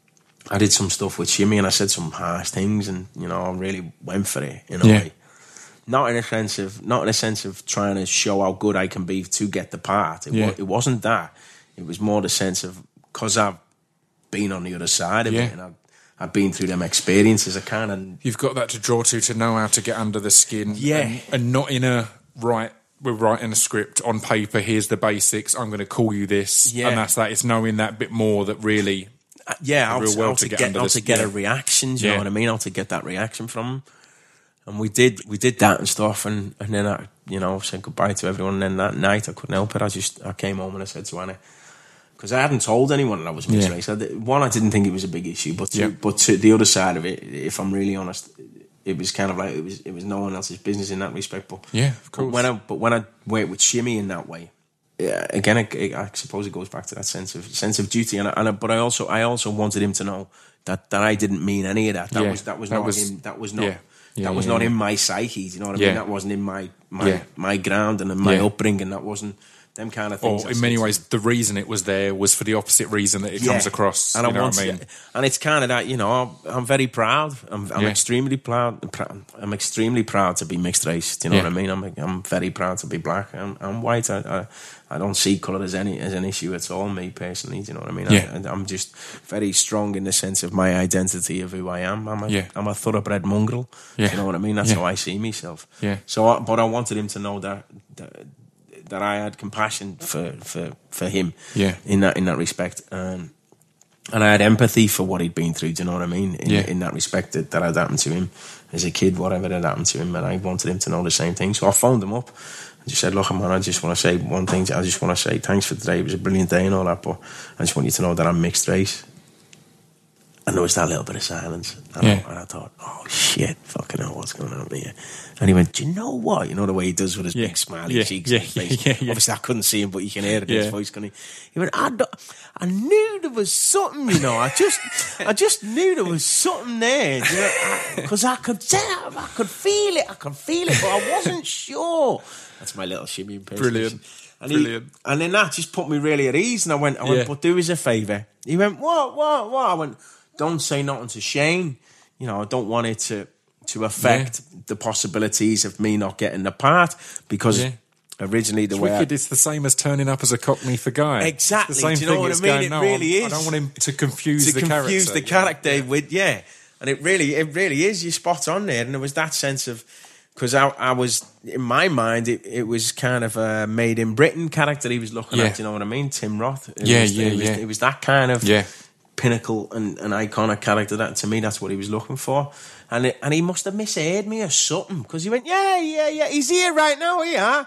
I did some stuff with Shimmy, and I said some harsh things, and you know, I really went for it in a Yeah. way. Not in a sense of, not in a sense of trying to show how good I can be to get the part. It, Yeah. wa- it wasn't that. It was more the sense of, because I've been on the other side of Yeah. it, and I've, I've been through them experiences. I kind of, You've got that to draw to, to know how to get under the skin. Yeah. And, and not in a, right, we're writing a script on paper, here's the basics, I'm going to call you this. Yeah. And that's that. It's knowing that bit more that really... yeah, how, real to, well how to to get get, under how this- to get yeah. a reaction. Do you Yeah. know what I mean? How to get that reaction from them. And we did, we did that and stuff, and, and then I, you know, said goodbye to everyone. And then that night I couldn't help it. I just, I came home and I said to Anna, because I hadn't told anyone that I was mixed Yeah. race. I did- One, I didn't think it was a big issue, but two, Yeah. but to the other side of it, if I'm really honest, it was kind of like it was, it was no one else's business in that respect. But Yeah, of course. But when I, but when I worked with Shimmy in that way, yeah, again, I, I suppose it goes back to that sense of sense of duty. And, I, and I, but I also, I also wanted him to know that, that I didn't mean any of that. That Yeah. was that was That not was- in, that was not. yeah. Yeah, that was yeah, not yeah. in my psyche. Do you know what I Yeah. mean? That wasn't in my my Yeah. my ground and in my Yeah. upbringing. That wasn't them kind of things. Or I in said many to ways, the reason it was there was for the opposite reason that it comes across. And you I know want what I mean? to, and it's kind of that, you know, I'm very proud. I'm, I'm Yeah. extremely proud. pr- I'm extremely proud to be mixed race. Do you know Yeah. what I mean? I'm, I'm very proud to be black. I'm, I'm white. I, I, I don't see colour as any as an issue at all. Me personally, do you know what I mean? Yeah. I, I'm just very strong in the sense of my identity of who I am. I'm a, Yeah. I'm a thoroughbred mongrel. Yeah. Do you know what I mean? That's Yeah. how I see myself. Yeah. So, I, but I wanted him to know that. that that I had compassion for, for, for him Yeah. in that in that respect. Um, and I had empathy for what he'd been through, do you know what I mean? In, Yeah. in that respect, that, that had happened to him as a kid, whatever had happened to him, and I wanted him to know the same thing. So I phoned him up and just said, look, man, I just want to say one thing. I just want to say thanks for today. It was a brilliant day and all that, but I just want you to know that I'm mixed race. And there was that little bit of silence. And, Yeah. I, and I thought, oh, shit, fucking hell, what's going on here? And he went, do you know what? You know the way he does with his Yeah. big smiley Yeah. cheeks Yeah. and his face? Yeah. Yeah. Obviously, I couldn't see him, but you can hear it in Yeah. his voice. Can he? He went, I, don't- I knew there was something, you know. I just I just knew there was something there. Because you know, I, I could tell, I could feel it, I could feel it, but I wasn't sure. That's my little shimmy impersonation. Brilliant. And, he, Brilliant. and then that just put me really at ease. And I went, I went, Yeah. but do us a favour. He went, what, what, what? I went, don't say nothing to Shane. You know, I don't want it to to affect Yeah. the possibilities of me not getting the part, because Yeah. originally the It's way I, wicked. It's the same as turning up as a Cockney for Guy. Exactly. It's the same Do you know thing. what I It's mean? going, It no, really I'm- is. I don't want him to confuse to the confuse character. the character with yeah, and it really it really is. You're spot on there, and there was that sense of, because I, I was in my mind it, it was kind of a made in Britain character he was looking Yeah. at. You know what I mean? Tim Roth. It Yeah, was, yeah, it was, yeah. It was that kind of Yeah. pinnacle and an iconic character. That to me, that's what he was looking for. And it, and he must have misheard me or something, because he went, yeah, yeah, yeah, he's here right now, here.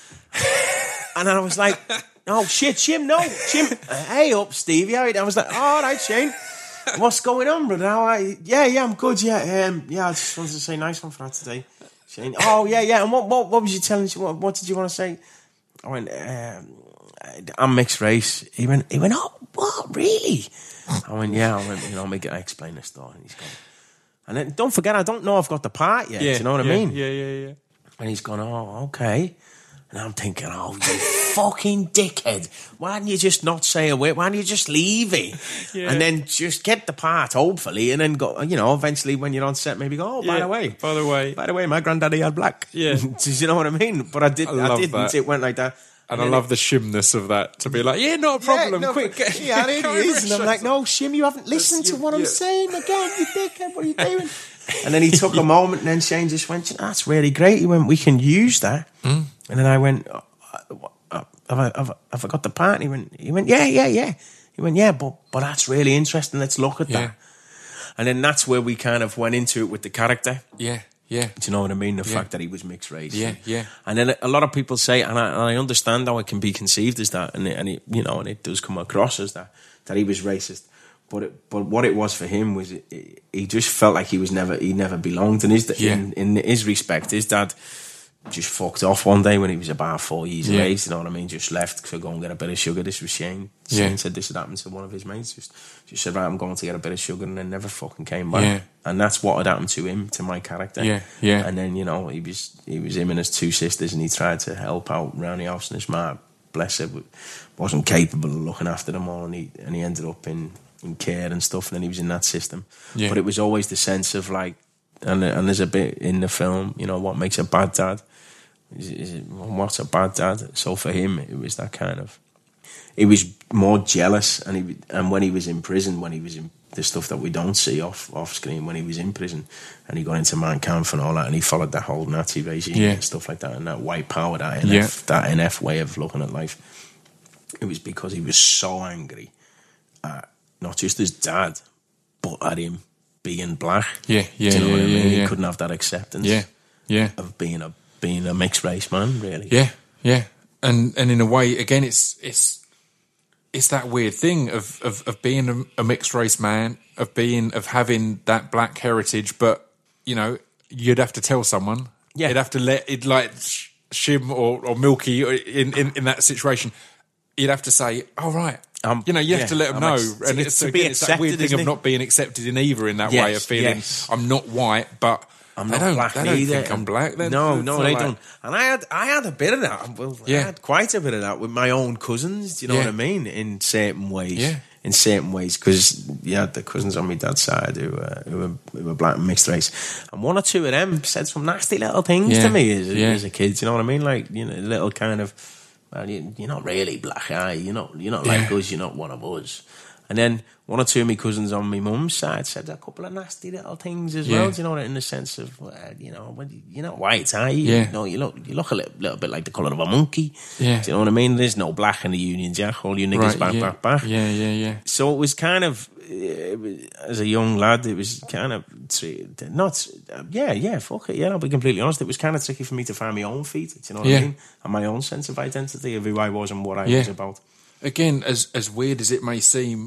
And then I was like, oh shit, Jim, no, Jim, uh, hey up, Stevie. How are you? I was like, all right, Shane, what's going on, brother? How are you? Yeah, yeah, I'm good. Yeah, um, yeah. I just wanted to say nice one for that today, Shane. Oh yeah, yeah. And what, what, what was you telling? What, what did you want to say? I went, um, I'm mixed race. He went, he went, oh, what, really? I went, yeah. I went, you know, make it, I explained the story. And he's gone. And then don't forget, I don't know I've got the part yet. Yeah, Do you know what yeah, I mean? Yeah, yeah, yeah. And he's gone, oh, okay. And I'm thinking, oh, you fucking dickhead. Why don't you just not say a word? Why don't you just leave it? Yeah. And then just get the part, hopefully, and then go, you know, eventually when you're on set, maybe go, oh, by yeah. the way. By the way. By the way, my granddaddy had black. Yeah. Do you know what I mean? But I, did, I, I didn't. That. It went like that. And, and I love it, the shimness of that, to be like, yeah, not a problem, yeah, no, quick. Get, yeah, it is. And I'm like, no, Shim, you haven't listened to what yeah. I'm saying again, you dickhead, what are you doing? And then he took a moment, and then Shane just went, oh, that's really great. He went, we can use that. Mm. And then I went, oh, have I, have, I, have I got the part? And he went, he went, yeah, yeah, yeah. He went, yeah, but but that's really interesting. Let's look at yeah. that. And then that's where we kind of went into it with the character. Yeah, yeah. Do you know what I mean? The yeah. fact that he was mixed race. Yeah, yeah. And then a lot of people say, and I, and I understand how it can be conceived as that, and it, and it, you know, and it does come across as that, that he was racist. But it, but what it was for him was it, it, he just felt like he was never he never belonged. And his yeah. in, in his respect, his dad just fucked off one day when he was about four years yeah. of age. You know what I mean? Just left to go and get a bit of sugar. This was Shane. Shane yeah. said this had happened to one of his mates. Just just said, right, I'm going to get a bit of sugar, and then never fucking came back. Yeah. And that's what had happened to him, to my character. Yeah, yeah. And then, you know, he was he was him and his two sisters, and he tried to help out around the house, and his ma, bless her, wasn't capable of looking after them all, and he and he ended up in, in care and stuff, and then he was in that system. Yeah. But it was always the sense of like, and and there's a bit in the film, you know, what makes a bad dad? Is, is it, what's a bad dad? So for him, it was that kind of, he was more jealous, and he and when he was in prison, when he was in the stuff that we don't see off off screen, when he was in prison and he got into Mein Kampf and all that, and he followed that whole Nazi regime yeah. and stuff like that, and that white power, that N F, yeah. that N F way of looking at life. It was because he was so angry at not just his dad, but at him being black. Yeah, yeah, Do you know yeah, what I mean? yeah, yeah. He couldn't have that acceptance. Yeah, yeah. Of being a being a mixed race man, really. Yeah, yeah. And and in a way, again, it's it's it's that weird thing of of, of being a, a mixed race man, of being of having that black heritage, but you know, you'd have to tell someone. Yeah. You'd have to let it, like Shim or, or Milky in, in in that situation. You'd have to say, "All right." Um, you know, you have yeah, to let them I'm know, ex- and it's, to again, be it's that weird accepted, thing of isn't not being accepted in either. In that yes, way of feeling, yes. I'm not white, but I'm they not don't, black they don't either. think I'm black. They're, no, no, they like, don't. And I had, I had a bit of that. Well, yeah. I had quite a bit of that with my own cousins. Do you know yeah. what I mean? In certain ways, yeah. in certain ways, because you had the cousins on my dad's side who, uh, who, were, who were black and mixed race, and one or two of them said some nasty little things yeah. to me as, yeah. as a kid. Do you know what I mean? Like, you know, little kind of, well, you, you're not really black, are you? You're not, you're not like yeah. us. You're not one of us. And then one or two of my cousins on my mum's side said a couple of nasty little things as yeah. well. Do you know what? In the sense of, well, you know, well, you're not white, are you? Yeah. You know, you look, you look a little, little bit like the colour of a monkey. Yeah. Do you know what I mean? There's no black in the Union Jack. All you niggas right, back, yeah. back, back. Yeah, yeah, yeah. So it was kind of, it was, as a young lad, it was kind of, not, yeah, yeah, fuck it, yeah, I'll be completely honest. It was kind of tricky for me to find my own feet, do you know what yeah. I mean? And my own sense of identity of who I was and what I yeah. was about. Again, as as weird as it may seem,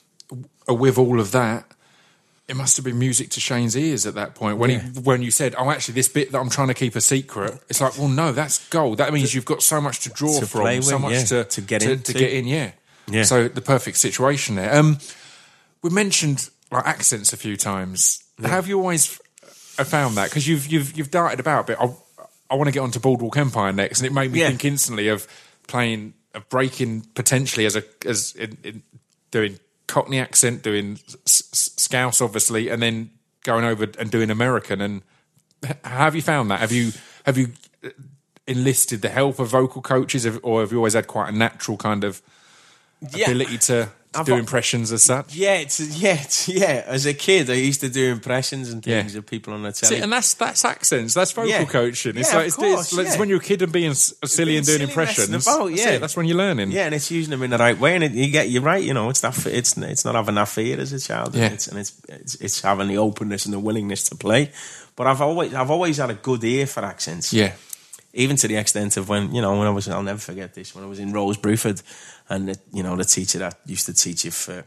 with all of that, it must have been music to Shane's ears at that point when yeah. he when you said, "Oh, actually, this bit that I'm trying to keep a secret." It's like, well, no, that's gold. That means you've got so much to draw to from, with, so much yeah. to to get to, in, to get in. Yeah, yeah. So the perfect situation there. Um, we mentioned like accents a few times. Yeah. Have you always f- found that? Because you've you've you've darted about a bit. I, I want to get onto Boardwalk Empire next, and it made me yeah. think instantly of playing, of breaking potentially as a as in, in doing Cockney accent, doing s- s- Scouse, obviously, and then going over and doing American. And have you found that? Have you have you enlisted the help of vocal coaches, or have you always had quite a natural kind of yeah. ability to, to do impressions as such? Yeah, it's, yeah, it's, yeah. As a kid, I used to do impressions and things yeah. of people on the telly. See, and that's that's accents. That's vocal yeah. coaching. It's yeah, like it's, course, it's, it's yeah. when you're a kid and being silly being and doing silly, impressions. About, yeah. That's, it, that's when you're learning. Yeah, and it's using them in the right way, and it, you get you're right. You know, it's that it's it's not having that fear as a child. Yeah. And it's and it's, it's it's having the openness and the willingness to play. But I've always I've always had a good ear for accents. Yeah. Even to the extent of when, you know, when I was, I'll never forget this, when I was in Rose Bruford, and, the, you know, the teacher that used to teach you for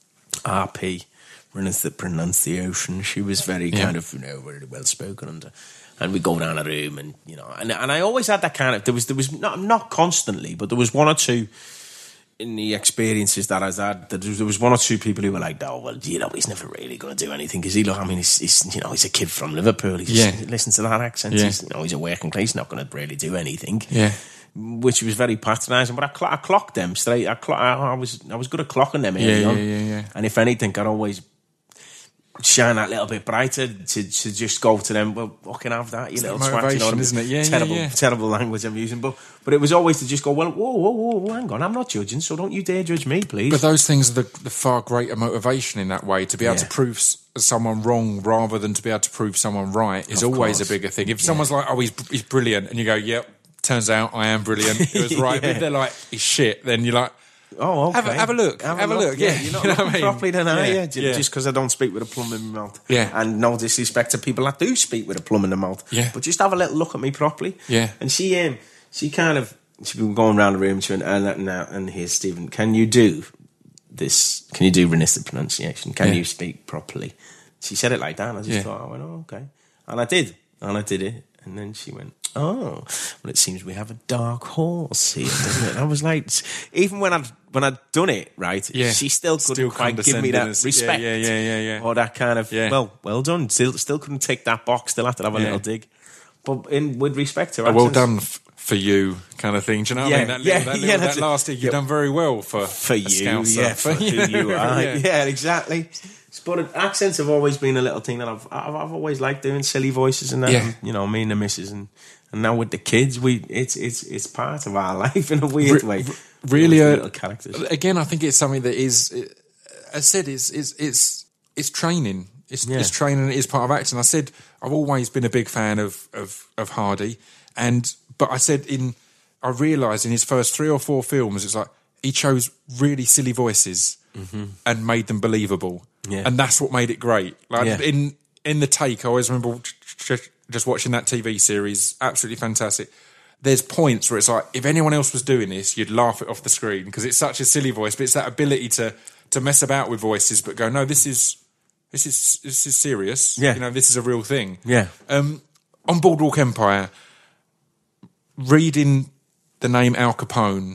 R P, the pronunciation, she was very yeah. kind of, you know, very well spoken, and, and we'd go down a room, and, you know, and, and I always had that kind of, there was, there was not, not constantly, but there was one or two in the experiences that I had, there was one or two people who were like, oh, well, you know, he's never really going to do anything, because he, look, I mean, he's, he's, you know, he's a kid from Liverpool, he's yeah. just, listen to that accent, yeah. he's, you know, he's a working class, he's not going to really do anything. Yeah. which was very patronising. But I, cl- I clocked them straight. I, cl- I, I was I was good at clocking them early Yeah, on. yeah, yeah, yeah. And if anything, I'd always shine that little bit brighter to, to just go to them. Well, fucking have that, you little twat. You know what I mean? Isn't it? Yeah, terrible, yeah, yeah. terrible language I'm using, but but it was always to just go. Well, whoa, whoa, whoa, whoa, hang on, I'm not judging, so don't you dare judge me, please. But those things are the, the far greater motivation in that way. To be able Yeah. to prove s- someone wrong rather than to be able to prove someone right is Of always course. a bigger thing. If someone's like, oh, he's, he's brilliant, and you go, yep, turns out I am brilliant. It was right. Yeah. But if they're like, he's shit, then you're like, Oh, okay. Have a- have a look. Have a look, yeah. You're not You know what looking I mean? properly then, are Yeah, you? yeah. Just because I don't speak with a plum in my mouth. Yeah. And no disrespect to people that do speak with a plum in their mouth. Yeah. But just have a little look at me properly. Yeah. And she, um, she kind of, she's been going around the room to, and, and, now, and here's Stephen, can you do this? Can you do renistic pronunciation? Can Yeah. you speak properly? She said it like that, and I just Yeah. thought, I went, oh, okay. And I did. And I did it. And then she went, oh, well, it seems we have a dark horse here, doesn't it? And I was like, even when I'd, when I'd done it, right, Yeah. she still couldn't Still quite give me condescending that as- respect. yeah, yeah, yeah, yeah, yeah. Or that kind of, Yeah. well, well done. Still, still couldn't tick that box. Still had to have a Yeah. little dig. But in with respect to her oh, well accents- done f- for you kind of thing. Do you know what Yeah, I mean? That little, yeah, that, little, yeah, that that's it. last thing, you've Yeah. done very well for, for a you, Scouser. yeah, for who you are. yeah. Yeah, exactly. But accents have always been a little thing that I've I've, I've always liked doing silly voices and that. Yeah. And, you know, me and the missus, and, and now with the kids, we it's it's it's part of our life in a weird Re- way. re- really, Those uh, little characters. Again, I think it's something that is, as I said, it's it's it's, it's training. It's, Yeah. it's training. It is part of acting. I said I've always been a big fan of of of Hardy, and but I said in I realised in his first three or four films, it's like he chose really silly voices and made them believable. Yeah. And that's what made it great. Like Yeah. in in the take, I always remember just, just watching that T V series. Absolutely fantastic. There's points where it's like, if anyone else was doing this, you'd laugh it off the screen because it's such a silly voice, but it's that ability to to mess about with voices, but go, no, this is this is this is serious. Yeah. You know, this is a real thing. Yeah. Um, on Boardwalk Empire, reading the name Al Capone.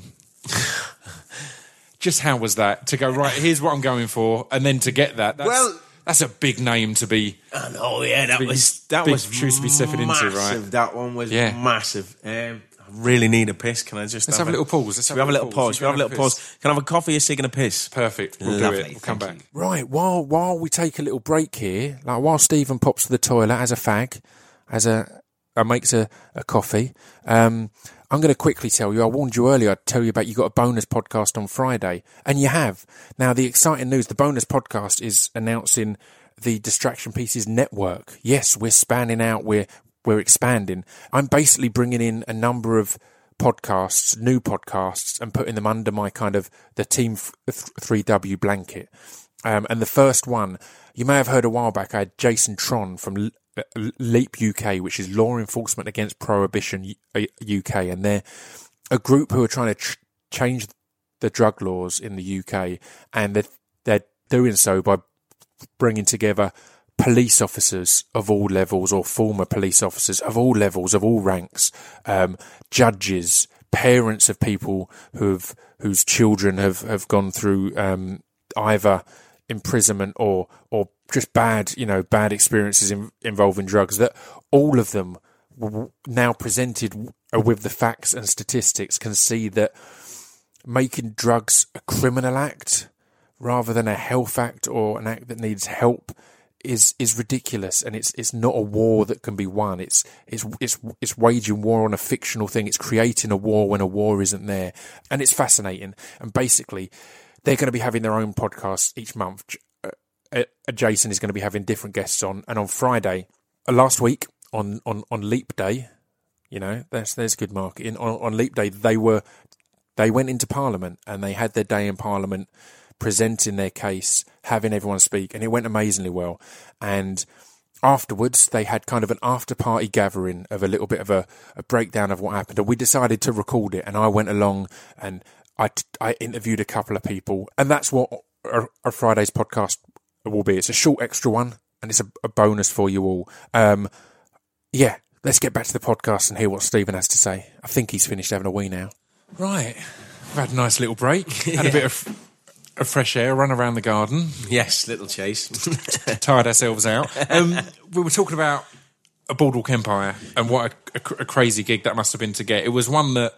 Just how was that to go right? Here's what I'm going for, and then to get that. That's, Well- that's a big name to be. I know, yeah, that big- was that big was shoes to be stepping into, massive. right? That one was Yeah. massive. Um, I really need a piss. Can I just Let's have a little pause. Let's Should we have a little pause? Should we have a You little can pause? Can I have a coffee, a cig, and a piss? Perfect. We'll Lovely, do it. We'll come thank back. Right, while while we take a little break here, like while Stephen pops to the toilet as a fag, as a uh, makes a, a coffee, um, I'm going to quickly tell you, I warned you earlier, I'd tell you about you got a bonus podcast on Friday, and you have. Now, the exciting news, the bonus podcast is announcing the Distraction Pieces Network. Yes, we're spanning out, we're we're expanding. I'm basically bringing in a number of podcasts, new podcasts, and putting them under my kind of the Team three W blanket. Um, and the first one, you may have heard a while back, I had Jason Tron from L- LEAP U K, which is Law Enforcement Against Prohibition U- U K, and they're a group who are trying to tr- change the drug laws in the U K, and they're, they're doing so by bringing together police officers of all levels, or former police officers of all levels, of all ranks, um, judges, parents of people who've whose children have, have gone through um, either imprisonment or or just bad, you know, bad experiences in, involving drugs. That all of them, w- now presented with the facts and statistics, can see that making drugs a criminal act rather than a health act or an act that needs help is is ridiculous, and it's it's not a war that can be won. It's it's it's it's waging war on a fictional thing. It's creating a war when a war isn't there, and it's fascinating. And basically, they're going to be having their own podcast each month. Uh, uh, Jason is going to be having different guests on, and on Friday, uh, last week on on on Leap Day, you know, there's there's good marketing. On on Leap Day, they were they went into Parliament and they had their day in Parliament, presenting their case, having everyone speak, and it went amazingly well. And afterwards, they had kind of an after-party gathering of a little bit of a, a breakdown of what happened. And we decided to record it, and I went along and I, I interviewed a couple of people. And that's what our, our Friday's podcast will be. It's a short extra one, and it's a, a bonus for you all. Um, yeah, let's get back to the podcast and hear what Stephen has to say. I think he's finished having a wee now. Right. We've had a nice little break. Had a bit of, of fresh air, run around the garden, Yes, little chase. tired ourselves out. Um, we were talking about a Boardwalk Empire and what a, a, a crazy gig that must have been to get. It was one that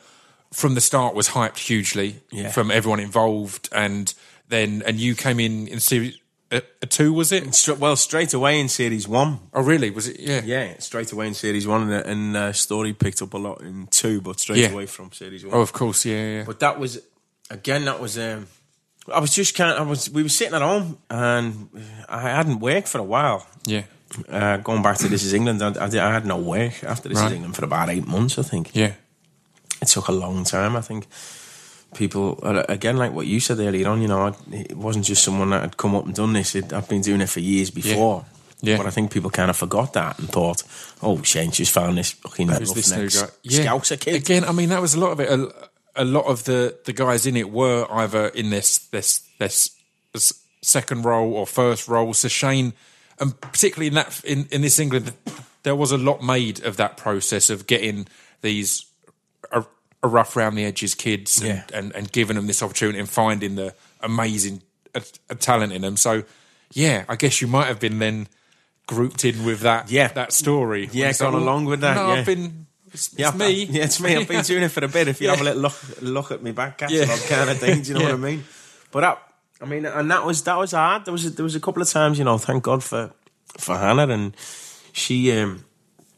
from the start was hyped hugely Yeah. from everyone involved, and then and you came in in series a, a two, was it? Stra- well, straight away in series one. Oh, really? Was it? Yeah. Yeah, straight away in series one, and, and uh, story picked up a lot in two, but straight Yeah. away from series one. Oh, of course. Yeah, yeah. But that was, again, that was. Um, I was just kind. Of, I was. We were sitting at home, and I hadn't worked for a while. Yeah. Uh, going back to This Is England, I, I, did- I had no work after This Right. Is England for about eight months. I think Yeah. it took a long time. I think people, uh, again, like what you said earlier on, you know, I, it wasn't just someone that had come up and done this. It, I've been doing it for years before. Yeah. But I think people kind of forgot that and thought, oh, Shane's just found this fucking Who's this new roughneck guy? Yeah. Scouser kid. Again, I mean, that was a lot of it. A, a lot of the, the guys in it were either in this this this, this second role or first role. So Shane, and particularly in that in, in this England, there was a lot made of that process of getting these a, a rough around the edges kids and, Yeah. and, and giving them this opportunity and finding the amazing a, a talent in them. So yeah, I guess you might have been then grouped in with that Yeah. that story. Yeah, It's gone like, along with that, No, yeah. I've been. It's, Yeah, it's me. Yeah, it's me. I've been doing it for a bit. If you Yeah. have a little look, look at me back catalogue Yeah. kind of thing, do you know Yeah. what I mean? But that, I mean, and that was that was hard. There was a, there was a couple of times, you know. Thank God for for Hannah, and she um,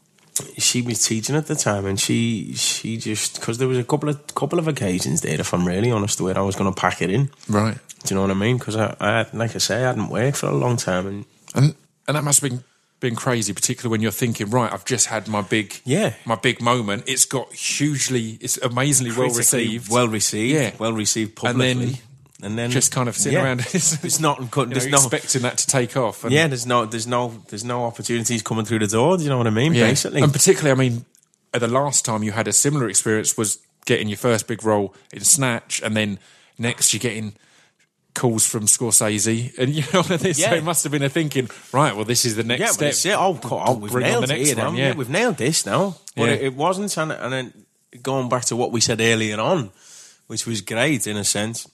she was teaching at the time, and she she just because there was a couple of couple of occasions there, if I'm really honest, where I was going to pack it in. Right. Do you know what I mean? Because I, I, like I say, I hadn't worked for a long time, and And and that must have been been crazy, particularly when you're thinking, right, I've just had my big Yeah. my big moment. It's got hugely, it's amazingly well critically received. well received, Yeah. well received And publicly, then and then just kind of sitting yeah. around, It's not. you know, There's no. expecting that to take off. And, Yeah, there's no, there's no, there's no opportunities coming through the door. Do you know what I mean? yeah. Basically, And particularly, I mean, at the last time you had a similar experience was getting your first big role in Snatch, and then next you're getting calls from Scorsese, and you know, so Yeah. it must have been a thinking, right? Well, this is the next yeah, step. but it's it. Oh, co- oh, we've Bring on nailed the next it. now. one, yeah. we've nailed this now. But Yeah. it, it wasn't, and, and then going back to what we said earlier on, which was great in a sense.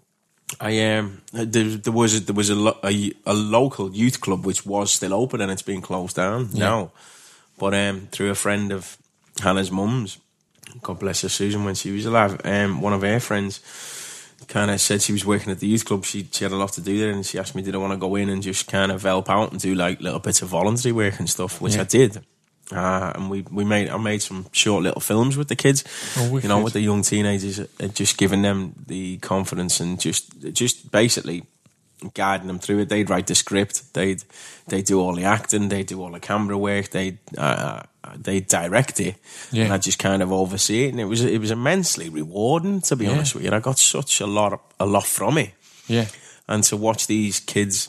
I um, there, there was a, there was a, lo- a a local youth club which was still open, and it's been closed down now. But um, through a friend of Hannah's mum's, God bless her, Susan, when she was alive, um, one of her friends kind of said she was working at the youth club. She she had a lot to do there, and she asked me, did I want to go in and just kind of help out and do like little bits of voluntary work and stuff, which Yeah. I did. Uh, and we, we made I made some short little films with the kids, Oh, you wicked. know, with the young teenagers, uh, just giving them the confidence and just just basically guiding them through it. They'd write the script, they'd they do all the acting, they do all the camera work, they uh, they direct it, Yeah. and I just kind of oversee it, and it was it was immensely rewarding, to be Yeah. honest with you. And I got such a lot of, a lot from it, Yeah. and to watch these kids,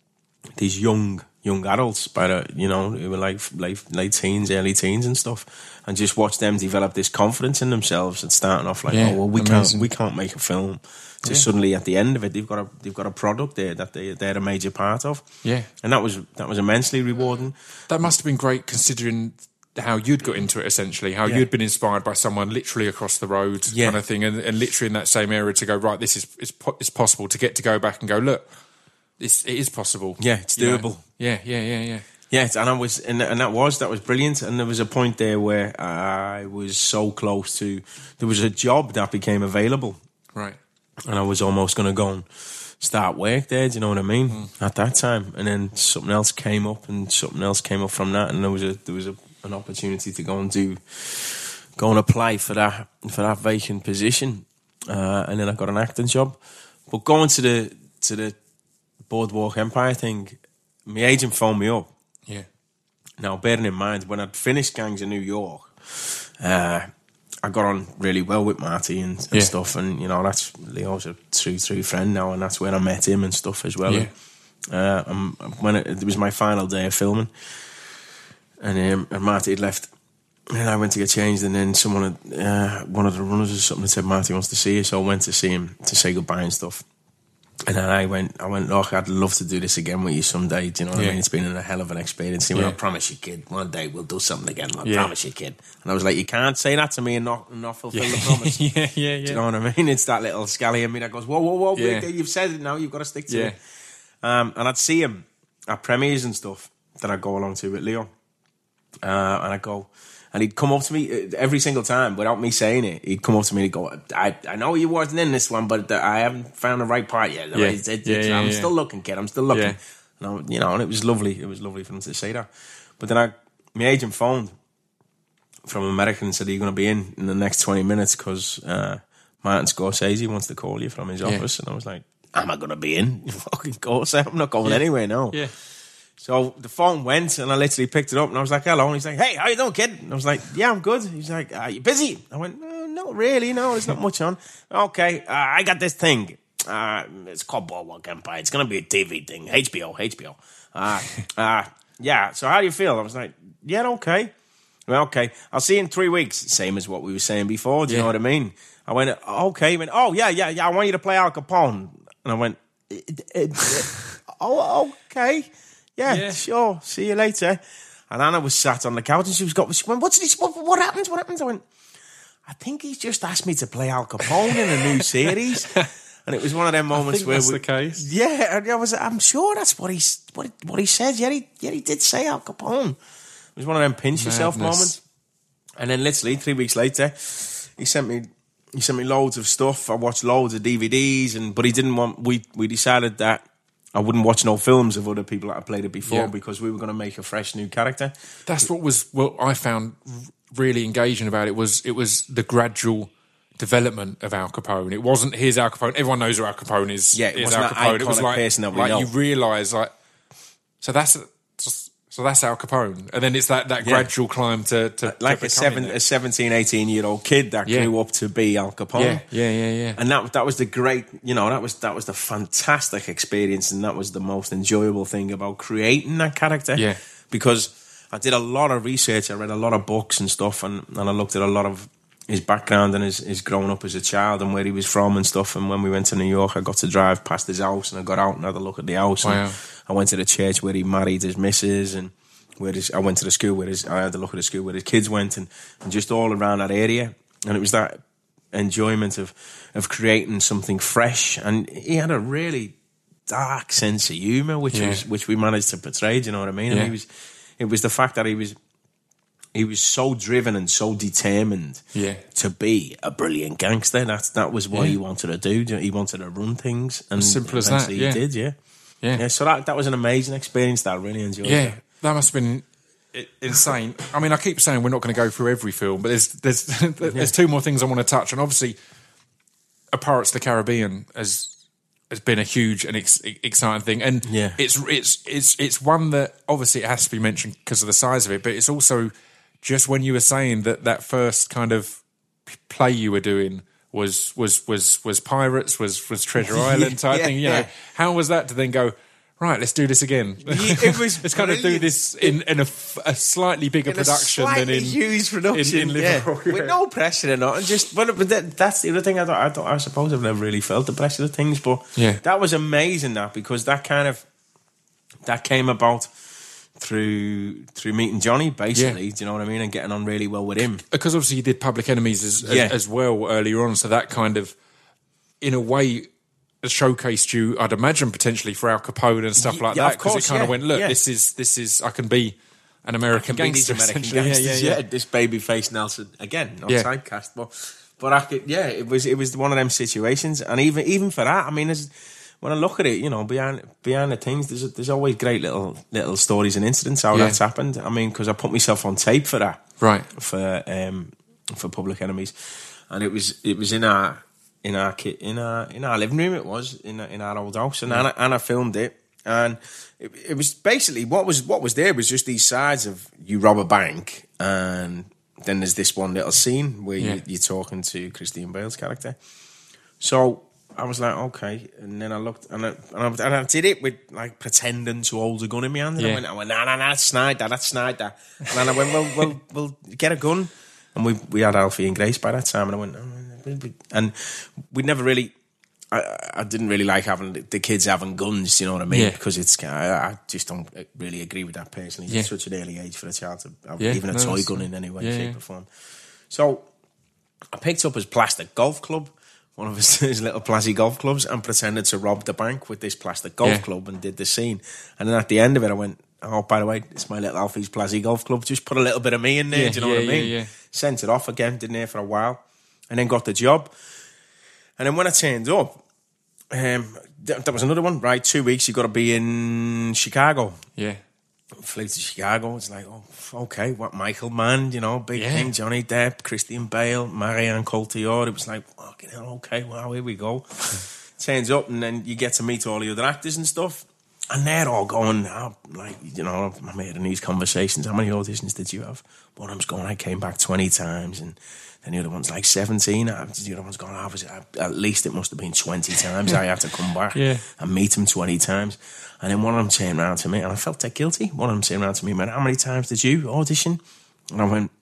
these young young adults, by the you know, who were like late late teens, early teens, and stuff, and just watch them develop this confidence in themselves and starting off like, Yeah, oh well, we amazing. can't we can't make a film. To Yeah. suddenly at the end of it, they've got a they've got a product there that they they're a major part of. Yeah. And that was that was immensely rewarding. That must have been great considering how you'd got into it, essentially, how Yeah. you'd been inspired by someone literally across the road Yeah. kind of thing, and, and literally in that same area to go, right, this is it's, po- it's possible to get to go back and go, look, this, it is possible. Yeah, it's You know? doable. Yeah, yeah, yeah, yeah. Yeah, and I was, and, and that was that was brilliant. And there was a point there where I was so close to. There was a job that became available, Right. and I was almost going to go and start work there. Do you know what I mean? Mm. At that time, and then something else came up, and something else came up from that, and there was a there was a, an opportunity to go and do, go and apply for that for that vacant position, uh, and then I got an acting job. But going to the to the Boardwalk Empire thing, my agent phoned me up. Yeah. Now, bearing in mind, when I'd finished Gangs of New York, uh, I got on really well with Marty and, and Yeah. stuff. And, you know, that's Leo's a true, true friend now, and that's where I met him and stuff as well. Yeah. Uh, um, when it, it was my final day of filming, and, um, and Marty had left, and I went to get changed, and then someone, had, uh, one of the runners or something, had said, Marty wants to see you, so I went to see him to say goodbye and stuff. And then I went, I went, look, I'd love to do this again with you someday. Do you know what Yeah. I mean? It's been a hell of an experience. He went, Yeah. I promise you, kid, one day we'll do something again. I Yeah. promise you, kid. And I was like, you can't say that to me and not, and not fulfill the promise. yeah, yeah, yeah. Do you know what I mean? It's that little scally in me that goes, whoa, whoa, whoa, Yeah. wait, you've said it now, you've got to stick to Yeah. it. Um, and I'd see him at premieres and stuff that I'd go along to with Leo. Uh, and I'd go, And he'd come up to me every single time without me saying it. He'd come up to me and go, I, I know you wasn't in this one, but I haven't found the right part yet. Yeah. It, it, Yeah, it's, yeah, I'm yeah. still looking, kid. I'm still looking. Yeah. And I, you know, and it was lovely. It was lovely for him to say that. But then I, my agent phoned from America and said, are you going to be in in the next twenty minutes? Because uh, Martin Scorsese wants to call you from his Yeah. office. And I was like, am I going to be in? Fucking course. I'm not going anywhere now. Yeah. So the phone went, and I literally picked it up, and I was like, hello. And he's like, hey, how you doing, kid? And I was like, yeah, I'm good. He's like, are you busy? I went, no, not really. No, there's not much on. Okay, uh, I got this thing. Uh, it's called Boardwalk Empire. It's going to be a T V thing. H B O, H B O. Uh, uh, yeah, so how do you feel? I was like, yeah, okay. Well, okay, I'll see you in three weeks. Same as what we were saying before. Do you Yeah. know what I mean? I went, okay. He went, oh, yeah, yeah, yeah, I want you to play Al Capone. And I went, "It- it- it- oh, okay. Yeah, Yeah. sure. See you later. And Anna was sat on the couch and she was got. She went, "What's this? What, what happens? What happens?" I went, "I think he's just asked me to play Al Capone in a new series." And it was one of them moments think where that's we, the case. Yeah, and I was. I'm sure that's what he's what what he said. Yeah, he yeah he did say Al Capone. It was one of them pinch yourself Madness. moments. And then literally three weeks later, he sent me. He sent me loads of stuff. I watched loads of D V Ds, and but he didn't want. We we decided that I wouldn't watch no films of other people that had played it before Yeah. because we were going to make a fresh new character. That's what was what I found really engaging about it was it was the gradual development of Al Capone. It wasn't his Al Capone. Everyone knows who Al Capone is. Yeah, it is wasn't Al that Capone. It was iconic like, person that we like know. you realise like so that's so that's Al Capone, and then it's that, that Yeah. gradual climb to, to Like to a seven, becoming a seventeen, eighteen year old kid that Yeah. grew up to be Al Capone. Yeah, yeah, yeah, yeah. And that that was the great, you know, that was that was the fantastic experience, and that was the most enjoyable thing about creating that character. Yeah. Because I did a lot of research, I read a lot of books and stuff, and, and I looked at a lot of his background and his, his growing up as a child and where he was from and stuff. And when we went to New York, I got to drive past his house, and I got out and had a look at the house. Wow. And I went to the church where he married his missus, and where his, I went to the school where his, I had a look at the school where his kids went, and, and just all around that area. And it was that enjoyment of of creating something fresh. And he had a really dark sense of humour, which Yeah. was which we managed to portray. Do you know what I mean? And Yeah. he was, it was the fact that he was he was so driven and so determined Yeah. to be a brilliant gangster. That's that was what Yeah. he wanted to do. Do you know, He wanted to run things, and As simple as that, eventually yeah. he did. Yeah, yeah. yeah. So that that was an amazing experience that I really enjoyed. Yeah, that must have been i- insane. I mean, I keep saying we're not going to go through every film, but there's there's there's two more things I want to touch on. Obviously, A Pirates of the Caribbean has has been a huge and ex- exciting thing, and Yeah. it's it's it's it's one that obviously it has to be mentioned because of the size of it, but it's also just when you were saying that that first kind of play you were doing was was was was Pirates, was was Treasure Island type Yeah, thing. You know, yeah. how was that to then go? Right, let's do this again. It was let's kind of do brilliant. this in, in a, f- a slightly bigger In a production than slightly in huge production, in, in Liverpool. yeah. with no pressure or not, and just but, but that, that's the other thing. I don't, I don't, I suppose I've never really felt the pressure of things, but Yeah. that was amazing. That because that kind of that came about through through meeting Johnny, basically. Yeah. Do you know what I mean? And getting on really well with him. Because obviously you did Public Enemies as, as, Yeah. as well earlier on, so that kind of, in a way, showcased you, I'd imagine, potentially for Al Capone and stuff Y- like yeah, that, of because course, it kind of yeah, went, look, yeah. this is this is I can be an American Can be these gangster, American essentially. gangsters, yeah, yeah, yeah, yeah. this baby face Nelson again, not Yeah. typecast, but but I could, yeah, it was it was one of them situations, and even even for that, I mean, there's, when I look at it, you know, behind behind the things, there's there's always great little little stories and incidents how Yeah. that's happened. I mean, because I put myself on tape for that, Right. for um for Public Enemies, and it was it was in our in our ki- in our in our living room. It was in our, in our old house, and Anna, Anna filmed it, and it, it was basically what was what was there was just these sides of you rob a bank, and then there's this one little scene where Yeah. you, you're talking to Christine Bale's character. So I was like, okay, and then I looked and I, and I, and I did it with like pretending to hold a gun in my hand. And Yeah. I went, I went, nah, nah, nah, that's Snyder, that's Snyder. And then I went, well, well, well, get a gun. And we we had Alfie and Grace by that time, and I went, oh, and we never really. I, I didn't really like having the- the kids having guns. You know what I mean? Yeah. Because it's I, I just don't really agree with that personally. Yeah. It's such an early age for a child to have Yeah, even a no, toy that's- gun in any way, yeah, shape, yeah. or form. So I picked up his plastic golf club, one of his, his little plastic golf clubs, and pretended to rob the bank with this plastic golf Yeah. club and did the scene. And then at the end of it, I went, oh, by the way, it's my little Alfie's Plazy Golf Club. Just put a little bit of me in there, Yeah, do you know yeah, what I mean? yeah, yeah. Sent it off again, didn't hear for a while, and then got the job. And then when I turned up, um, th- that was another one, right? Two weeks, you've got to be in Chicago. Yeah. Flew to Chicago. It's like, oh, okay, what Michael Mann, you know, big Yeah. thing, Johnny Depp, Christian Bale, Marianne Cotillard. It was like, fucking hell, okay, wow, here we go. Turns up, and then you get to meet all the other actors and stuff, and they're all going, oh, like, you know, I'm having these conversations. How many auditions did you have? One of them's going, I came back twenty times, and then the other one's like seventeen. The other one's going, I was, at least it must have been twenty times I had to come back Yeah. and meet him twenty times. And then one of them turned around to me, and I felt that guilty. One of them turned around to me and went, how many times did you audition? And I went,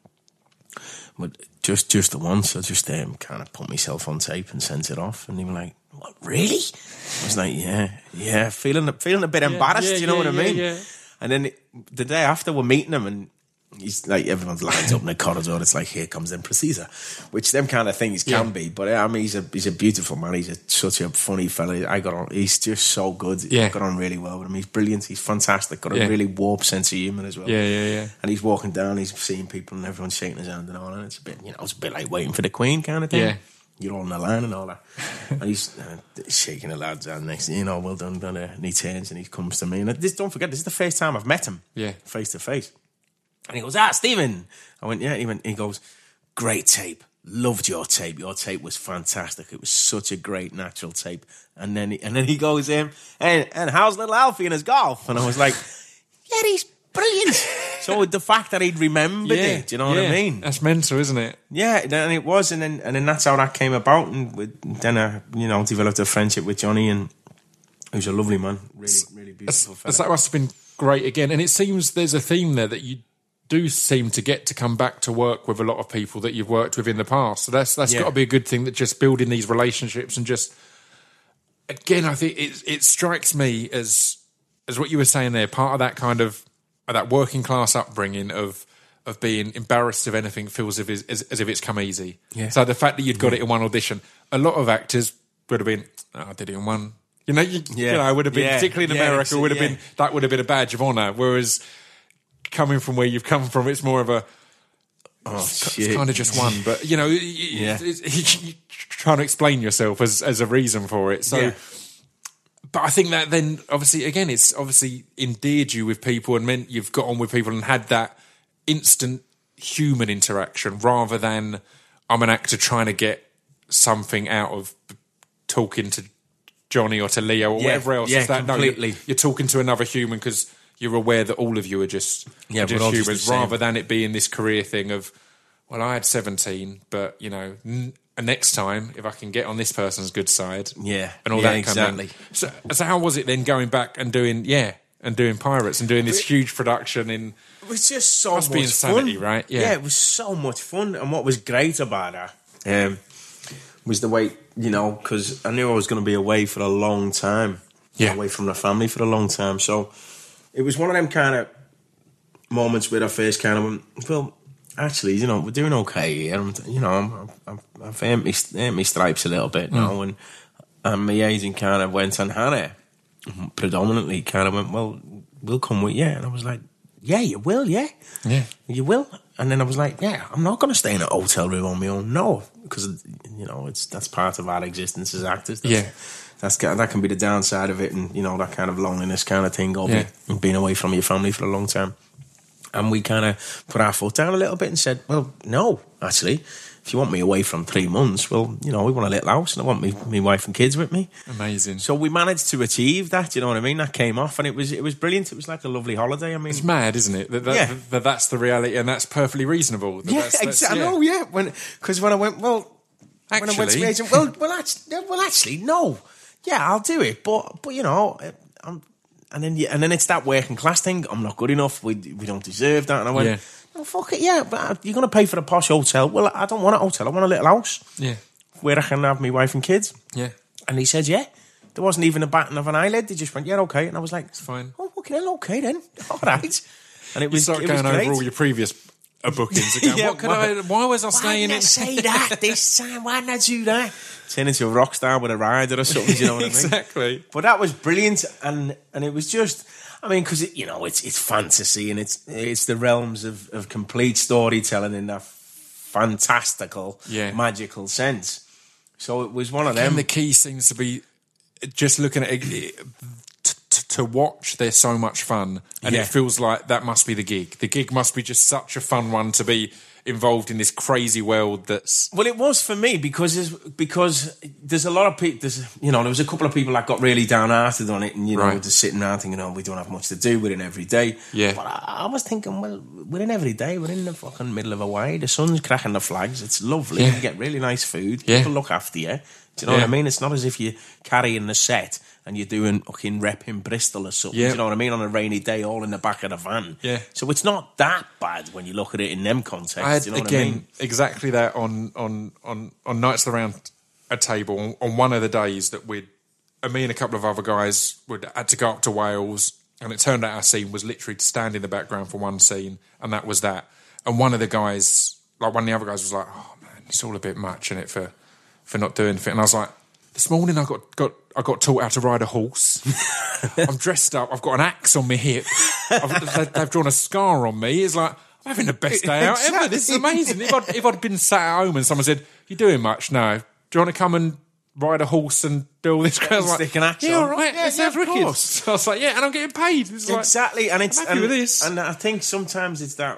well, just just the once. I just um, kind of put myself on tape and sent it off. And they were like, what, really? I was like, yeah, yeah, feeling, feeling a bit embarrassed, yeah, you know yeah, what I mean? yeah, yeah. And then the day after, we're meeting him, and he's like, everyone's lined up in the corridor. It's like, here comes them Precisa, which them kind of things can Yeah. be. But I mean, he's a he's a beautiful man. He's a, such a funny fella. I got on. He's just so good. Yeah. I got on really well with him. He's brilliant. He's fantastic. Got a Yeah. really warped sense of humour as well. Yeah, yeah, yeah. And he's walking down. He's seeing people, and everyone's shaking his hand and all. And it's a bit, you know, it's a bit like waiting for the Queen kind of thing. Yeah. You're all on the line and all that. And he's uh, shaking the lad's hand next thing, you know, well done, done. And he turns and he comes to me. And this, don't forget, this is the first time I've met him. Yeah. Face to face. And he goes, ah, Stephen. I went, yeah. He went, he goes, great tape. Loved your tape. Your tape was fantastic. It was such a great natural tape. And then he, and then he goes, um, and, and how's little Alfie in his golf? And I was like, yeah, he's brilliant. So the fact that he'd remembered Yeah, it, do you know yeah. what I mean? That's mental, isn't it? Yeah, and it was, and then and then that's how that came about, and with, then I, you know, developed a friendship with Johnny, and he was a lovely man, really, really beautiful fella. So that must have been great again. And it seems there's a theme there that you do seem to get to come back to work with a lot of people that you've worked with in the past. So that's that's Yeah. got to be a good thing, that just building these relationships and just, again, I think it it strikes me as as what you were saying there, part of that kind of, of that working class upbringing of of being embarrassed of anything feels as if, as, as if it's come easy. Yeah. So the fact that you'd got it in one audition, a lot of actors would have been, oh, I did it in one. You know, you, Yeah. you know, would have been, Yeah. particularly in Yeah, America, it's- would have yeah. been, that would have been a badge of honour. Whereas coming from where you've come from, it's more of a, Oh, it's shit. kind of just one. But, you know, you, Yeah. you're trying to explain yourself as, as a reason for it. So, Yeah. but I think that then, obviously, again, it's obviously endeared you with people and meant you've got on with people and had that instant human interaction rather than I'm an actor trying to get something out of talking to Johnny or to Leo or Yeah, whatever else. yeah, It's that, no, completely. you're, you're talking to another human because you're aware that all of you are just, Yeah, are just we're all just humans the same. rather than it being this career thing of, well, I had seventeen, but, you know, n- next time, if I can get on this person's good side, Yeah, and all yeah, that kind of exactly. So, so how was it then going back and doing, yeah, and doing Pirates and doing this huge production in... It was just so Must much be insanity, fun. right? Yeah. Yeah, it was so much fun. And what was great about that um, was the way, you know, because I knew I was going to be away for a long time. Yeah. Away from the family for a long time. So it was one of them kind of moments where I first kind of went, well, actually, you know, we're doing okay here. I'm, you know, I'm, I'm, I've earned my, earned my stripes a little bit now. Mm. And, and my agent kind of went on Hannah, predominantly kind of went, well, we'll come with you. And I was like, yeah, you will, yeah. Yeah. You will. And then I was like, yeah, I'm not going to stay in a hotel room on my own. No, because, you know, it's that's part of our existence as actors. That's, Yeah. That's, that can be the downside of it, and, you know, that kind of loneliness kind of thing, or Yeah. be, being away from your family for a long time. And we kind of put our foot down a little bit and said, well, no, actually, if you want me away from three months, well, you know, we want a little house and I want me, my wife and kids with me. Amazing. So we managed to achieve that, you know what I mean? That came off, and it was it was brilliant. It was like a lovely holiday. I mean, It's mad, isn't it? That, that, Yeah. that that's the reality, and that's perfectly reasonable. That yeah, that's, that's, exactly. I know, yeah. When because when I went, well, when I went to Actually- the agent, well, well, actually, well, actually, no, yeah, I'll do it, but but you know, I'm, and then you, and then it's that working class thing. I'm not good enough. We we don't deserve that. And I went, Yeah. oh, fuck it, yeah, but you're gonna pay for a posh hotel. Well, I don't want a hotel. I want a little house Yeah. where I can have my wife and kids. Yeah. And he said, yeah. There wasn't even a batting of an eyelid. They just went, yeah, okay. And I was like, It's fine. oh, okay, then, okay then, all right. And it You was, start it was going great. over all your previous a booking to go, Yeah, what could why- I, why was I Why staying didn't I in? say that this time? Why didn't I do that? Turn into a rock star with a rider or something, do you know what I mean? Exactly. But that was brilliant, and and it was just, I mean, because, you know, it's it's fantasy, and it's it's the realms of, of complete storytelling in that fantastical, Yeah. magical sense. So it was one of And them. the key seems to be just looking at it, it- t- t- to watch. There's so much fun, and Yeah. it feels like that must be the gig. The gig must be just such a fun one to be involved in this crazy world. That's Well, it was for me because there's, because there's a lot of people. There's, you know, there was a couple of people that got really downhearted on it, and you know, Right. just sitting around thinking, "Oh, we don't have much to do. We're in every day." Yeah. But I, I was thinking, well, we're in every day. We're in the fucking middle of Hawaii. The sun's cracking the flags. It's lovely. Yeah. You get really nice food. Yeah. People look after you. Do you know Yeah. what I mean? It's not as if you're carrying the set and you're doing fucking rep in Bristol or something. Yeah. Do you know what I mean? On a rainy day, all in the back of the van. Yeah. So it's not that bad when you look at it in them contexts. I had do you know again what I mean? exactly that on on on on nights around a table on, on one of the days that we'd and me and a couple of other guys would had to go up to Wales, and it turned out our scene was literally to stand in the background for one scene, and that was that. And one of the guys, like one of the other guys, was like, "Oh man, it's all a bit much, isn't it, for for not doing it?" And I was like, "This morning I got got I got taught how to ride a horse. I'm dressed up. I've got an axe on my hip. I've, they- they've drawn a scar on me. It's like I'm having the best day out ever. This is amazing." If I'd, if I'd been sat at home and someone said, "You doing much?" "No." "Do you want to come and ride a horse and do all this?" I was like, Stick an axe "Yeah, on." all right. Yeah, That sounds yeah, of wicked." course. So I was like, "Yeah," and I'm getting paid. It's like, Exactly, and it's I'm happy and, with this. and I think sometimes it's that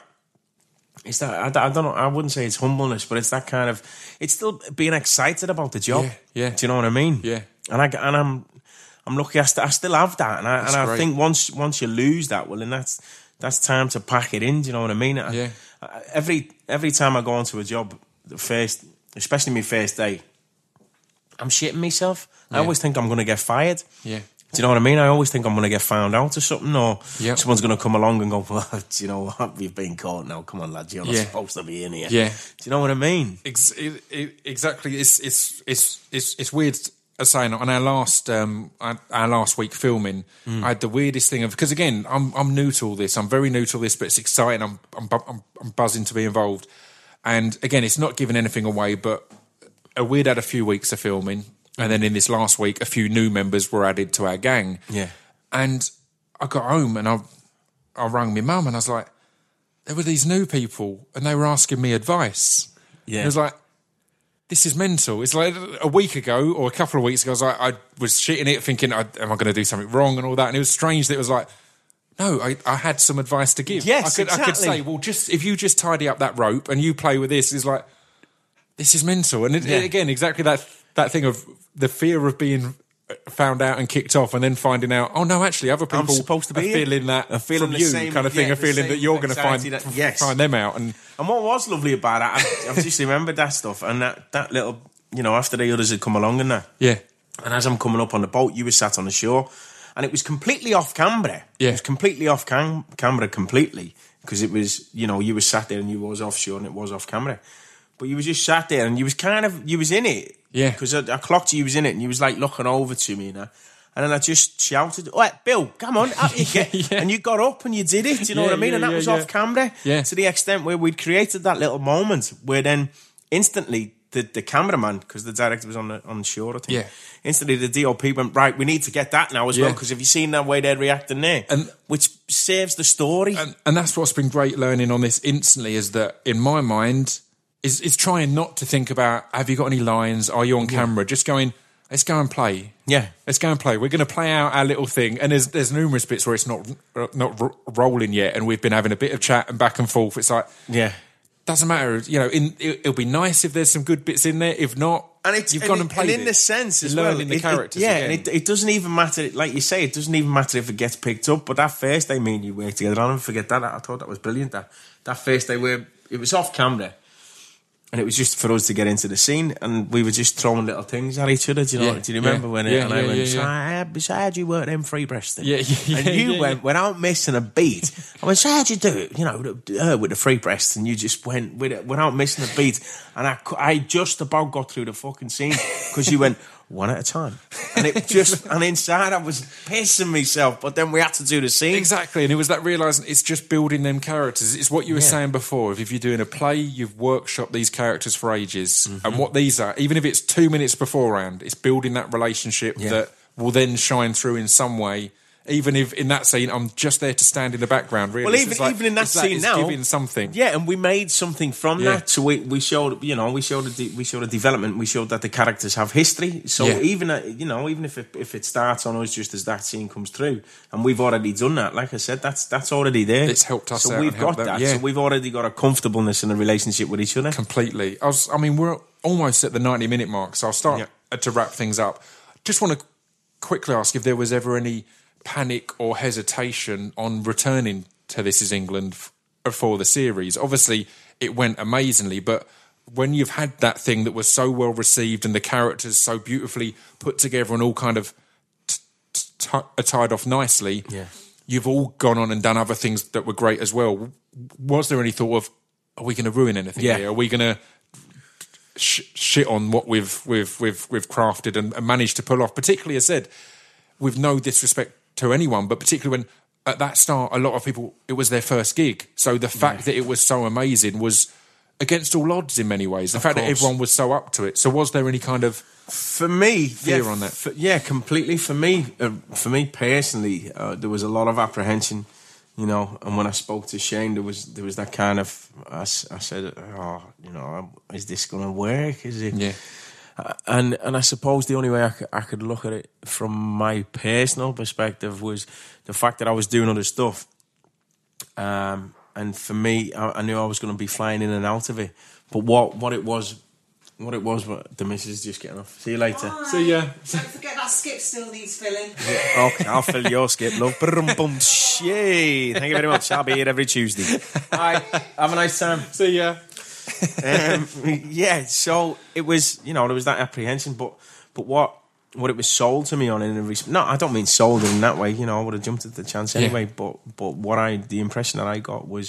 it's that I, I don't know. I wouldn't say it's humbleness, but it's that kind of it's still being excited about the job. Yeah, yeah. Do you know what I mean? Yeah. And I and I'm I'm lucky. I, st- I still have that, and I That's and I great. think once once you lose that, well, then that's that's time to pack it in. Do you know what I mean? I- Yeah. I- every every time I go into a job, the first, especially my first day, I'm shitting myself. I Yeah. always think I'm going to get fired. Yeah. Do you know what I mean? I always think I'm going to get found out or something, or Yep. someone's going to come along and go, "Well, do you know what? We've been caught now. Come on, lads, you're not Yeah. supposed to be in here." Yeah. Do you know what I mean? Ex- it, it, exactly. It's it's it's it's it's weird as saying on our last um our, our last week filming. I had the weirdest thing of because again I'm I'm new to all this. I'm very new to all this, but it's exciting. I'm I'm bu- I'm, I'm buzzing to be involved. And again, it's not giving anything away, but uh, we'd had a few weeks of filming, and then in this last week, a few new members were added to our gang. Yeah. And I got home and I I rang my mum and I was like, there were these new people and they were asking me advice. Yeah. It was like, this is mental. It's like a week ago or a couple of weeks ago, I was like, I was shitting it thinking, am I going to do something wrong and all that? And it was strange that it was like, no, I, I had some advice to give. Yes, I could, I could exactly. say, well, just if you just tidy up that rope and you play with this, it's like, this is mental. And it, Yeah. again, exactly that that thing of the fear of being found out and kicked off and then finding out, oh no, actually other people supposed to be are here. feeling that Are feeling from the you same- kind of thing, yeah, a the feeling same that you're going to find, anxiety that- yes. find them out. And And what was lovely about it, I, I've just remembered that stuff, and that, that little, you know, after the others had come along and that, yeah, and as I'm coming up on the boat, you were sat on the shore, and it was completely off camera. Yeah. It was completely off cam- camera, completely, because it was, you know, you were sat there and you was offshore and it was off camera. But you was just sat there and you was kind of, you was in it. Yeah. Because I, I clocked you was in it and you was like looking over to me, you know. And then I just shouted, "All right, Bill, come on, up you get." Yeah. And you got up and you did it, do you know Yeah, what I mean? yeah, And that yeah, was yeah. off camera, Yeah. to the extent where we'd created that little moment where then instantly the, the cameraman, because the director was on the on shore, I think, Yeah. instantly the D O P went, "Right, we need to get that now as well, Yeah. because have you seen that way they're reacting there?" And- which saves the story. and, and that's what's been great learning on this instantly is that in my mind is is trying not to think about have you got any lines, are you on camera, just going let's go and play. Yeah. Let's go and play. We're going to play out our little thing, and there's there's numerous bits where it's not not ro- rolling yet, and we've been having a bit of chat and back and forth. It's like yeah. doesn't matter, you know. In it, it'll be nice if there's some good bits in there. If not, And it's you've and gone it- and played and in it. the sense You're as learning well, the it- it- characters. yeah, again. and it, it doesn't even matter. Like you say, it doesn't even matter if it gets picked up. But that first day, me and you worked together, I'll never forget that. I thought that was brilliant. That that first day where it was off camera, and it was just for us to get into the scene, and we were just throwing little things at each other. Do you know? Yeah, Do you remember yeah, when? yeah, It, and I yeah, went, yeah, so yeah. I, so how'd you work them free breasting? Yeah, yeah, and yeah, you yeah, went yeah. without missing a beat. I went, so how'd you do it? You know, uh, with the free breast, and you just went with it without missing a beat. And I, cou- I just about got through the fucking scene because you went, one at a time. And it just, and inside I was pissing myself, but then we had to do the scene. Exactly, and it was that realising it's just building them characters. It's what you were Yeah. saying before. If you're doing a play, you've workshopped these characters for ages. Mm-hmm. And what these are, even if it's two minutes beforehand, it's building that relationship Yeah. that will then shine through in some way. Even if in that scene, I'm just there to stand in the background, really. Well, It's even just like- even in that it's scene it's now, giving something. Yeah, and we made something from Yeah. that. So we, we showed, you know, we showed a de- we showed a development. We showed that the characters have history. So Yeah. even uh, you know, even if it, if it starts on us just as that scene comes through, and we've already done that. Like I said, that's that's already there. It's helped us So out we've and helped got them, that. yeah. So we've already got a comfortableness in a relationship with each other. Completely. I was. I mean, we're almost at the ninety minute mark, so I'll start Yeah. to wrap things up. Just want to quickly ask if there was ever any panic or hesitation on returning to This Is England f- for the series. Obviously, it went amazingly, but when you've had that thing that was so well received and the characters so beautifully put together and all kind of t- t- t- tied off nicely, Yeah. you've all gone on and done other things that were great as well. Was there any thought of, are we going to ruin anything Yeah. here? Are we going to sh- shit on what we've we've we've we've crafted and, and managed to pull off? Particularly, as said, with no disrespect to anyone, but particularly when at that start, a lot of people, it was their first gig. So the fact that it was so amazing was against all odds in many ways. The fact that course. everyone was so up to it. So was there any kind of For me, fear yeah, on that? f- yeah, completely. For me, uh, for me personally, uh, there was a lot of apprehension, you know. And when I spoke to Shane, there was there was that kind of. I, s- I said, "Oh, you know, is this going to work? Is it?" Yeah. Uh, and and I suppose the only way I could, I could look at it from my personal perspective was the fact that I was doing other stuff. Um, and for me, I, I knew I was going to be flying in and out of it. But what, what it was, what it was, what, the missus is just getting off. See you later. See ya. Don't forget that skip still needs filling. Okay, I'll fill your skip, love. Brum-bum, shee. Thank you very much. I'll be here every Tuesday. All right, have a nice time. See ya. Um, yeah, so it was, you know, there was that apprehension, but but what what it was sold to me on in a res- no, I don't mean sold in that way. You know, I would have jumped at the chance anyway. Yeah. But but what I the impression that I got was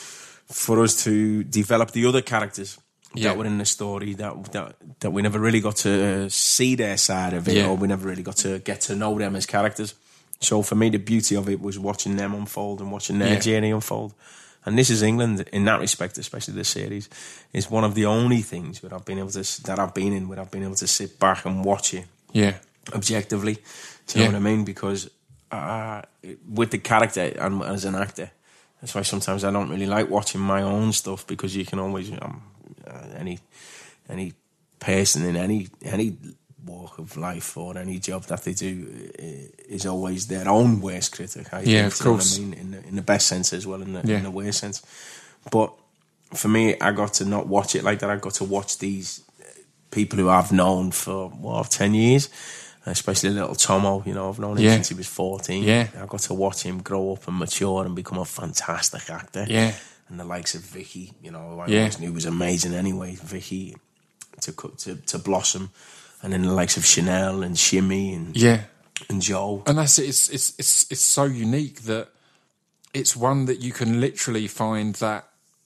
for us to develop the other characters Yeah. that were in the story that that that we never really got to see their side of it, Yeah. or we never really got to get to know them as characters. So for me, the beauty of it was watching them unfold and watching their Yeah. journey unfold. And This Is England, in that respect, especially this series, is one of the only things where I've been able to that I've been in where I've been able to sit back and watch it Yeah. objectively. Do you Yeah. know what I mean? Because uh, with the character and as an actor, that's why sometimes I don't really like watching my own stuff, because you can always um, uh, any any person in any any walk of life or any job that they do is always their own worst critic. I Yeah, think, of you know what course. I mean, in the, in the best sense as well, in the, Yeah. in the worst sense. But for me, I got to not watch it like that. I got to watch these people who I've known for what ten years, especially little Tomo. You know, I've known him Yeah. since he was fourteen. Yeah. I got to watch him grow up and mature and become a fantastic actor. Yeah. And the likes of Vicky, you know, I Yeah. always knew was amazing anyway. Vicky to co- to to blossom, and then the likes of Chanel and Shimmy and Yeah. and Joe. And that's it. It's, it's, it's, it's so unique that it's one that you can literally find that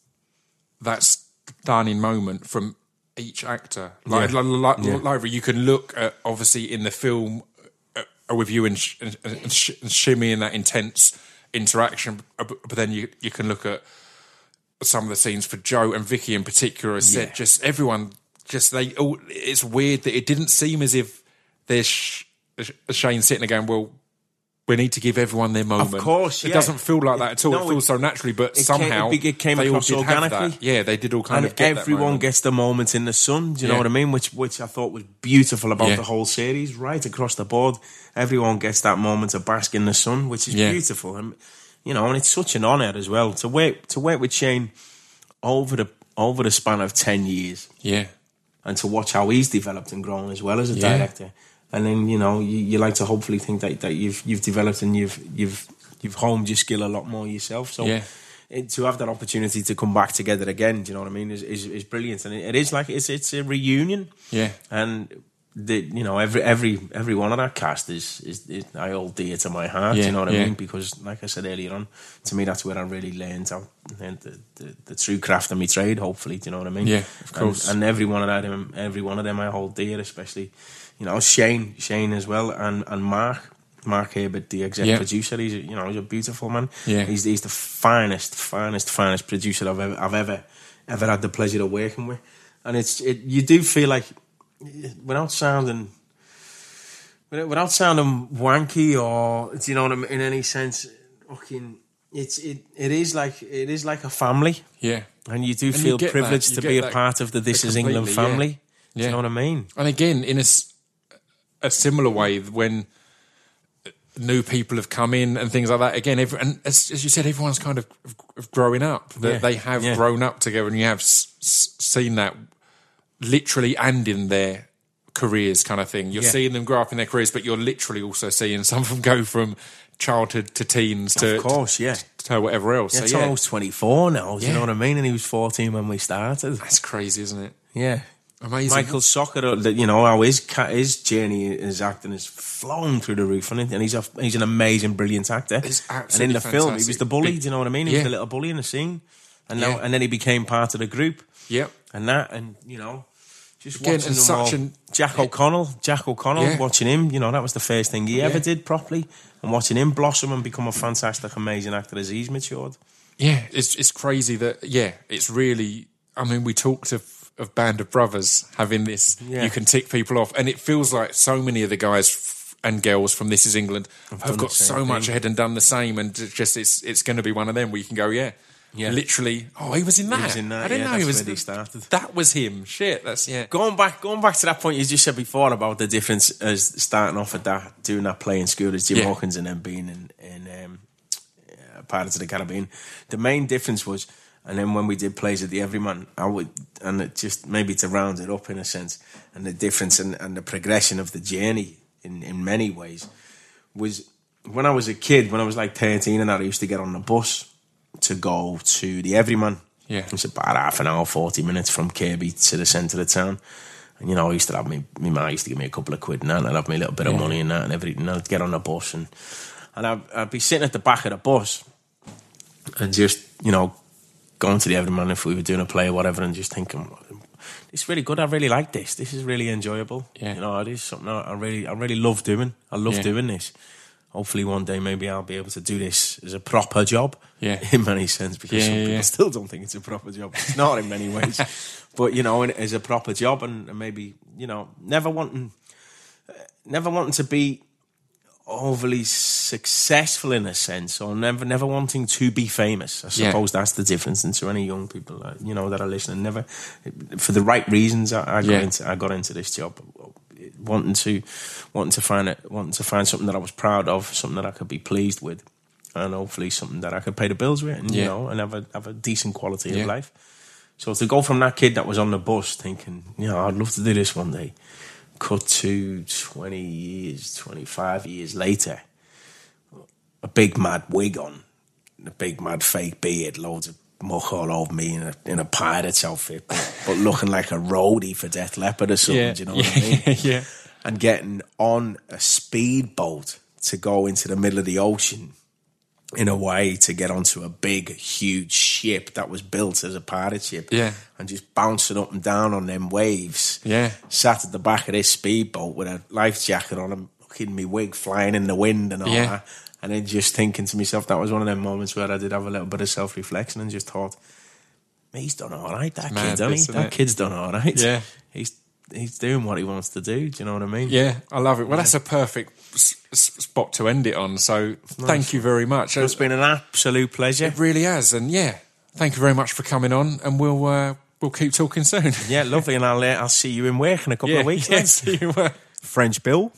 that stunning moment from each actor. Like, Yeah. like, like, Yeah. like you can look at, obviously, in the film uh, with you and, sh- and, and, sh- and Shimmy and that intense interaction, but, but then you, you can look at some of the scenes for Joe and Vicky in particular. As said, Yeah. just everyone, just they all, it's weird that it didn't seem as if there's sh- Shane sitting there going, well, we need to give everyone their moment. Of course, It yeah. doesn't feel like that at all. No, it feels it- so naturally, but it came- somehow it be- it came they all across did have organically. that. Yeah, they did all kind And of get that everyone moment. gets the moment in the sun. Do you know Yeah. what I mean? Which which I thought was beautiful about Yeah. the whole series, right across the board. Everyone gets that moment to bask in the sun, which is Yeah. beautiful. And you know, and it's such an honour as well to work to work with Shane over the over the span of ten years, Yeah, and to watch how he's developed and grown as well as a Yeah. director. And then you know, you, you like to hopefully think that, that you've you've developed and you've you've you've honed your skill a lot more yourself. So Yeah. it, to have that opportunity to come back together again, do you know what I mean? Is is, is brilliant, and it, it is like it's it's a reunion. yeah, And the, you know, every every every one of that cast is is, is I hold dear to my heart. Yeah, you know what yeah. I mean? Because, like I said earlier on, to me that's where I really learned out learned the, the, the true craft of my trade. Hopefully, do you know what I mean? Yeah, of course. And, and every one of them, every one of them, I hold dear, especially, you know, Shane, Shane as well, and and Mark. Mark Herbert, the exec yeah. producer, he's a, you know he's a beautiful man. Yeah. He's he's the finest, finest, finest producer I've ever I've ever ever had the pleasure of working with, and it's it. You do feel like, without sounding without sounding wanky or, do you know what I mean, in any sense, fucking, it's it it is like it is like a family. Yeah, and you do and feel you privileged to be a that, part of the This Is England yeah. family. Yeah. Do you know what I mean? And again, in a, a similar way, when new people have come in and things like that, again, every, and as, as you said, everyone's kind of, of growing up. That Yeah. they have Yeah. grown up together, and you have s- s- seen that literally and in their careers, kind of thing. You're Yeah. seeing them grow up in their careers, but you're literally also seeing some of them go from childhood to teens to, Of course, yeah. to whatever else. Yeah, so, yeah, Tomo's twenty-four now, do you Yeah. know what I mean? And he was fourteen when we started. that's crazy, isn't it? Yeah. Amazing. Michael Soccer, you know, how his, ca- his journey as acting has flown through the roof, and he's a, he's an amazing, brilliant actor. He's and in absolutely the film, he was fantastic. the bully, Big- do you know what I mean? He Yeah. was the little bully in the scene. And now, Yeah. and then he became part of the group. Yep. And that, and, you know, just Again, watching and them such all. an- Jack O'Connell, Jack O'Connell, Yeah. watching him, you know, that was the first thing he ever Yeah. did properly. And watching him blossom and become a fantastic, amazing actor as he's matured. Yeah, it's it's crazy that, yeah, it's really, I mean, we talked of, of Band of Brothers having this, Yeah. you can tick people off, and it feels like so many of the guys f- and girls from This Is England have done got the same so much thing. ahead and done the same, and it's just it's it's going to be one of them where you can go, yeah, Yeah. literally, oh, he was in that. was in that, I didn't yeah, know he that's was, where he started. that was him. Shit, that's, yeah. Going back, going back to that point you just said before about the difference as starting off at that, doing that play in school as Jim Yeah. Hawkins, and then being in, in um, uh, Pirates of the Caribbean. The main difference was, and then when we did plays at the Everyman, I would, and it just maybe to round it up in a sense, and the difference and, and the progression of the journey in, in many ways was when I was a kid, when I was like thirteen, and I used to get on the bus to go to the Everyman. Yeah. It's about half an hour, forty minutes from Kirby to the centre of town. And, you know, I used to have me, my ma used to give me a couple of quid and that, and I'd have me a little bit of Yeah. money and that and everything. And I'd get on the bus, and, and I'd, I'd be sitting at the back of the bus and just, you know, going to the Everyman if we were doing a play or whatever, and just thinking, it's really good. I really like this. This is really enjoyable. Yeah. You know, it is something I I really, I really love doing. I love Yeah. doing this. Hopefully one day maybe I'll be able to do this as a proper job. Yeah. In many sense, because Yeah, some yeah, people yeah. still don't think it's a proper job. It's not in many ways. But, you know, as a proper job, and, and maybe, you know, never wanting, uh, never wanting to be overly successful in a sense, or never never wanting to be famous. I Yeah. suppose that's the difference. And to any young people, uh, you know, that are listening, never, for the right reasons, I, I got Yeah. into I got into this job, wanting to wanting to find it, wanting to find something that I was proud of, something that I could be pleased with, and hopefully something that I could pay the bills with, and Yeah. you know, and have a have a decent quality Yeah. of life. So to go from that kid that was on the bus thinking, you know, I'd love to do this one day, cut to twenty years, twenty-five years later, a big mad wig on, a big mad fake beard, loads of muck all over me in a, in a pirate's outfit, but, but looking like a roadie for Death Leopard or something, Yeah. do you know what yeah. I mean? yeah. And getting on a speedboat to go into the middle of the ocean in a way to get onto a big, huge ship that was built as a pirate ship. Yeah. And just bouncing up and down on them waves. Yeah. Sat at the back of this speedboat with a life jacket on and fucking me wig flying in the wind and all Yeah. that. And then just thinking to myself, that was one of them moments where I did have a little bit of self-reflection and just thought, he's done all right, that kid, mad, hasn't he? isn't That it? kid's done all right. Yeah. He's he's doing what he wants to do. Do you know what I mean? Yeah, I love it. Well, that's a perfect s- s- spot to end it on. So thank you very much. It's been an absolute pleasure. It really has, and yeah, thank you very much for coming on, and we'll uh, we'll keep talking soon. Yeah, lovely, and I'll uh, I'll see you in work in a couple yeah, of weeks. yeah, then. see you, uh, French Bill.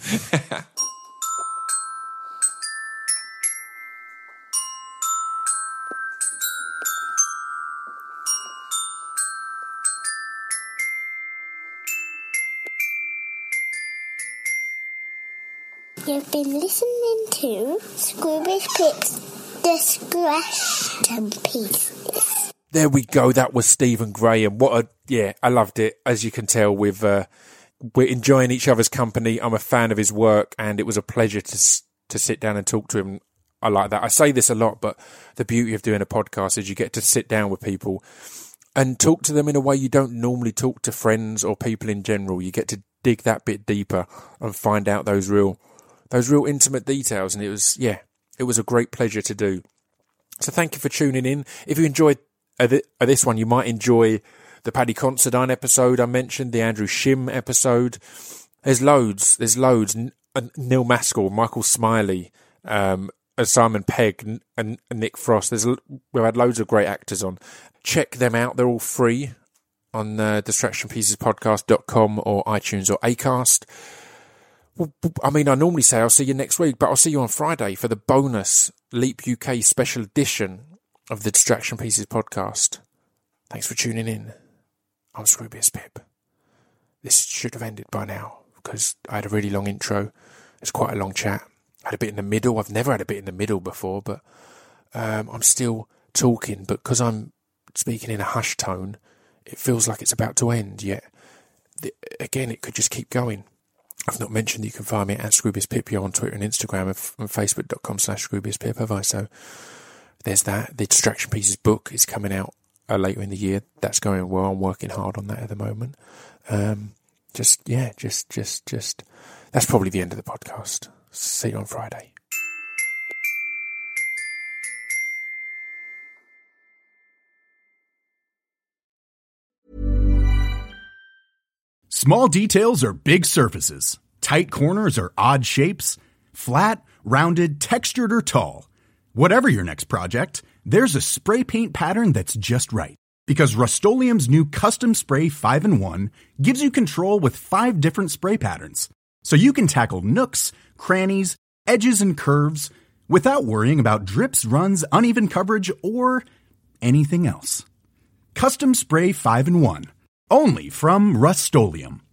You've been listening to Scroobius Pip's Discretion Pieces. There we go. That was Stephen Graham. What a yeah, I loved it. As you can tell, with uh, we're enjoying each other's company. I'm a fan of his work, and it was a pleasure to to sit down and talk to him. I like that. I say this a lot, but the beauty of doing a podcast is you get to sit down with people and talk to them in a way you don't normally talk to friends or people in general. You get to dig that bit deeper and find out those real, those real intimate details. And it was, yeah, it was a great pleasure to do. So thank you for tuning in. If you enjoyed uh, th- uh, this one, you might enjoy the Paddy Considine episode I mentioned, the Andrew Shim episode. There's loads. There's loads. N- uh, Neil Maskell, Michael Smiley, um, uh, Simon Pegg, and, and Nick Frost. There's we've had loads of great actors on. Check them out. They're all free on uh, distraction pieces podcast dot com or iTunes or Acast. Well, I mean, I normally say I'll see you next week, but I'll see you on Friday for the bonus Leap U K special edition of the Distraction Pieces podcast. Thanks for tuning in. I'm Scroobius Pip. This should have ended by now because I had a really long intro. It's quite a long chat. I had a bit in the middle. I've never had a bit in the middle before, but um, I'm still talking. But because I'm speaking in a hushed tone, it feels like it's about to end. Yet, the, again, it could just keep going. I've not mentioned that you can find me at Scroobius Pip on Twitter and Instagram and, f- and facebook dot com slash Scroobius Pip, have I? So there's that. The Distraction Pieces book is coming out uh, later in the year. That's going well. I'm working hard on that at the moment. Um, just, yeah, just, just, just, that's probably the end of the podcast. See you on Friday. Small details are big surfaces. Tight corners are odd shapes. Flat, rounded, textured, or tall. Whatever your next project, there's a spray paint pattern that's just right. Because Rust-Oleum's new Custom Spray five in one gives you control with five different spray patterns. So you can tackle nooks, crannies, edges, and curves without worrying about drips, runs, uneven coverage, or anything else. Custom Spray five in one. Only from Rust-Oleum.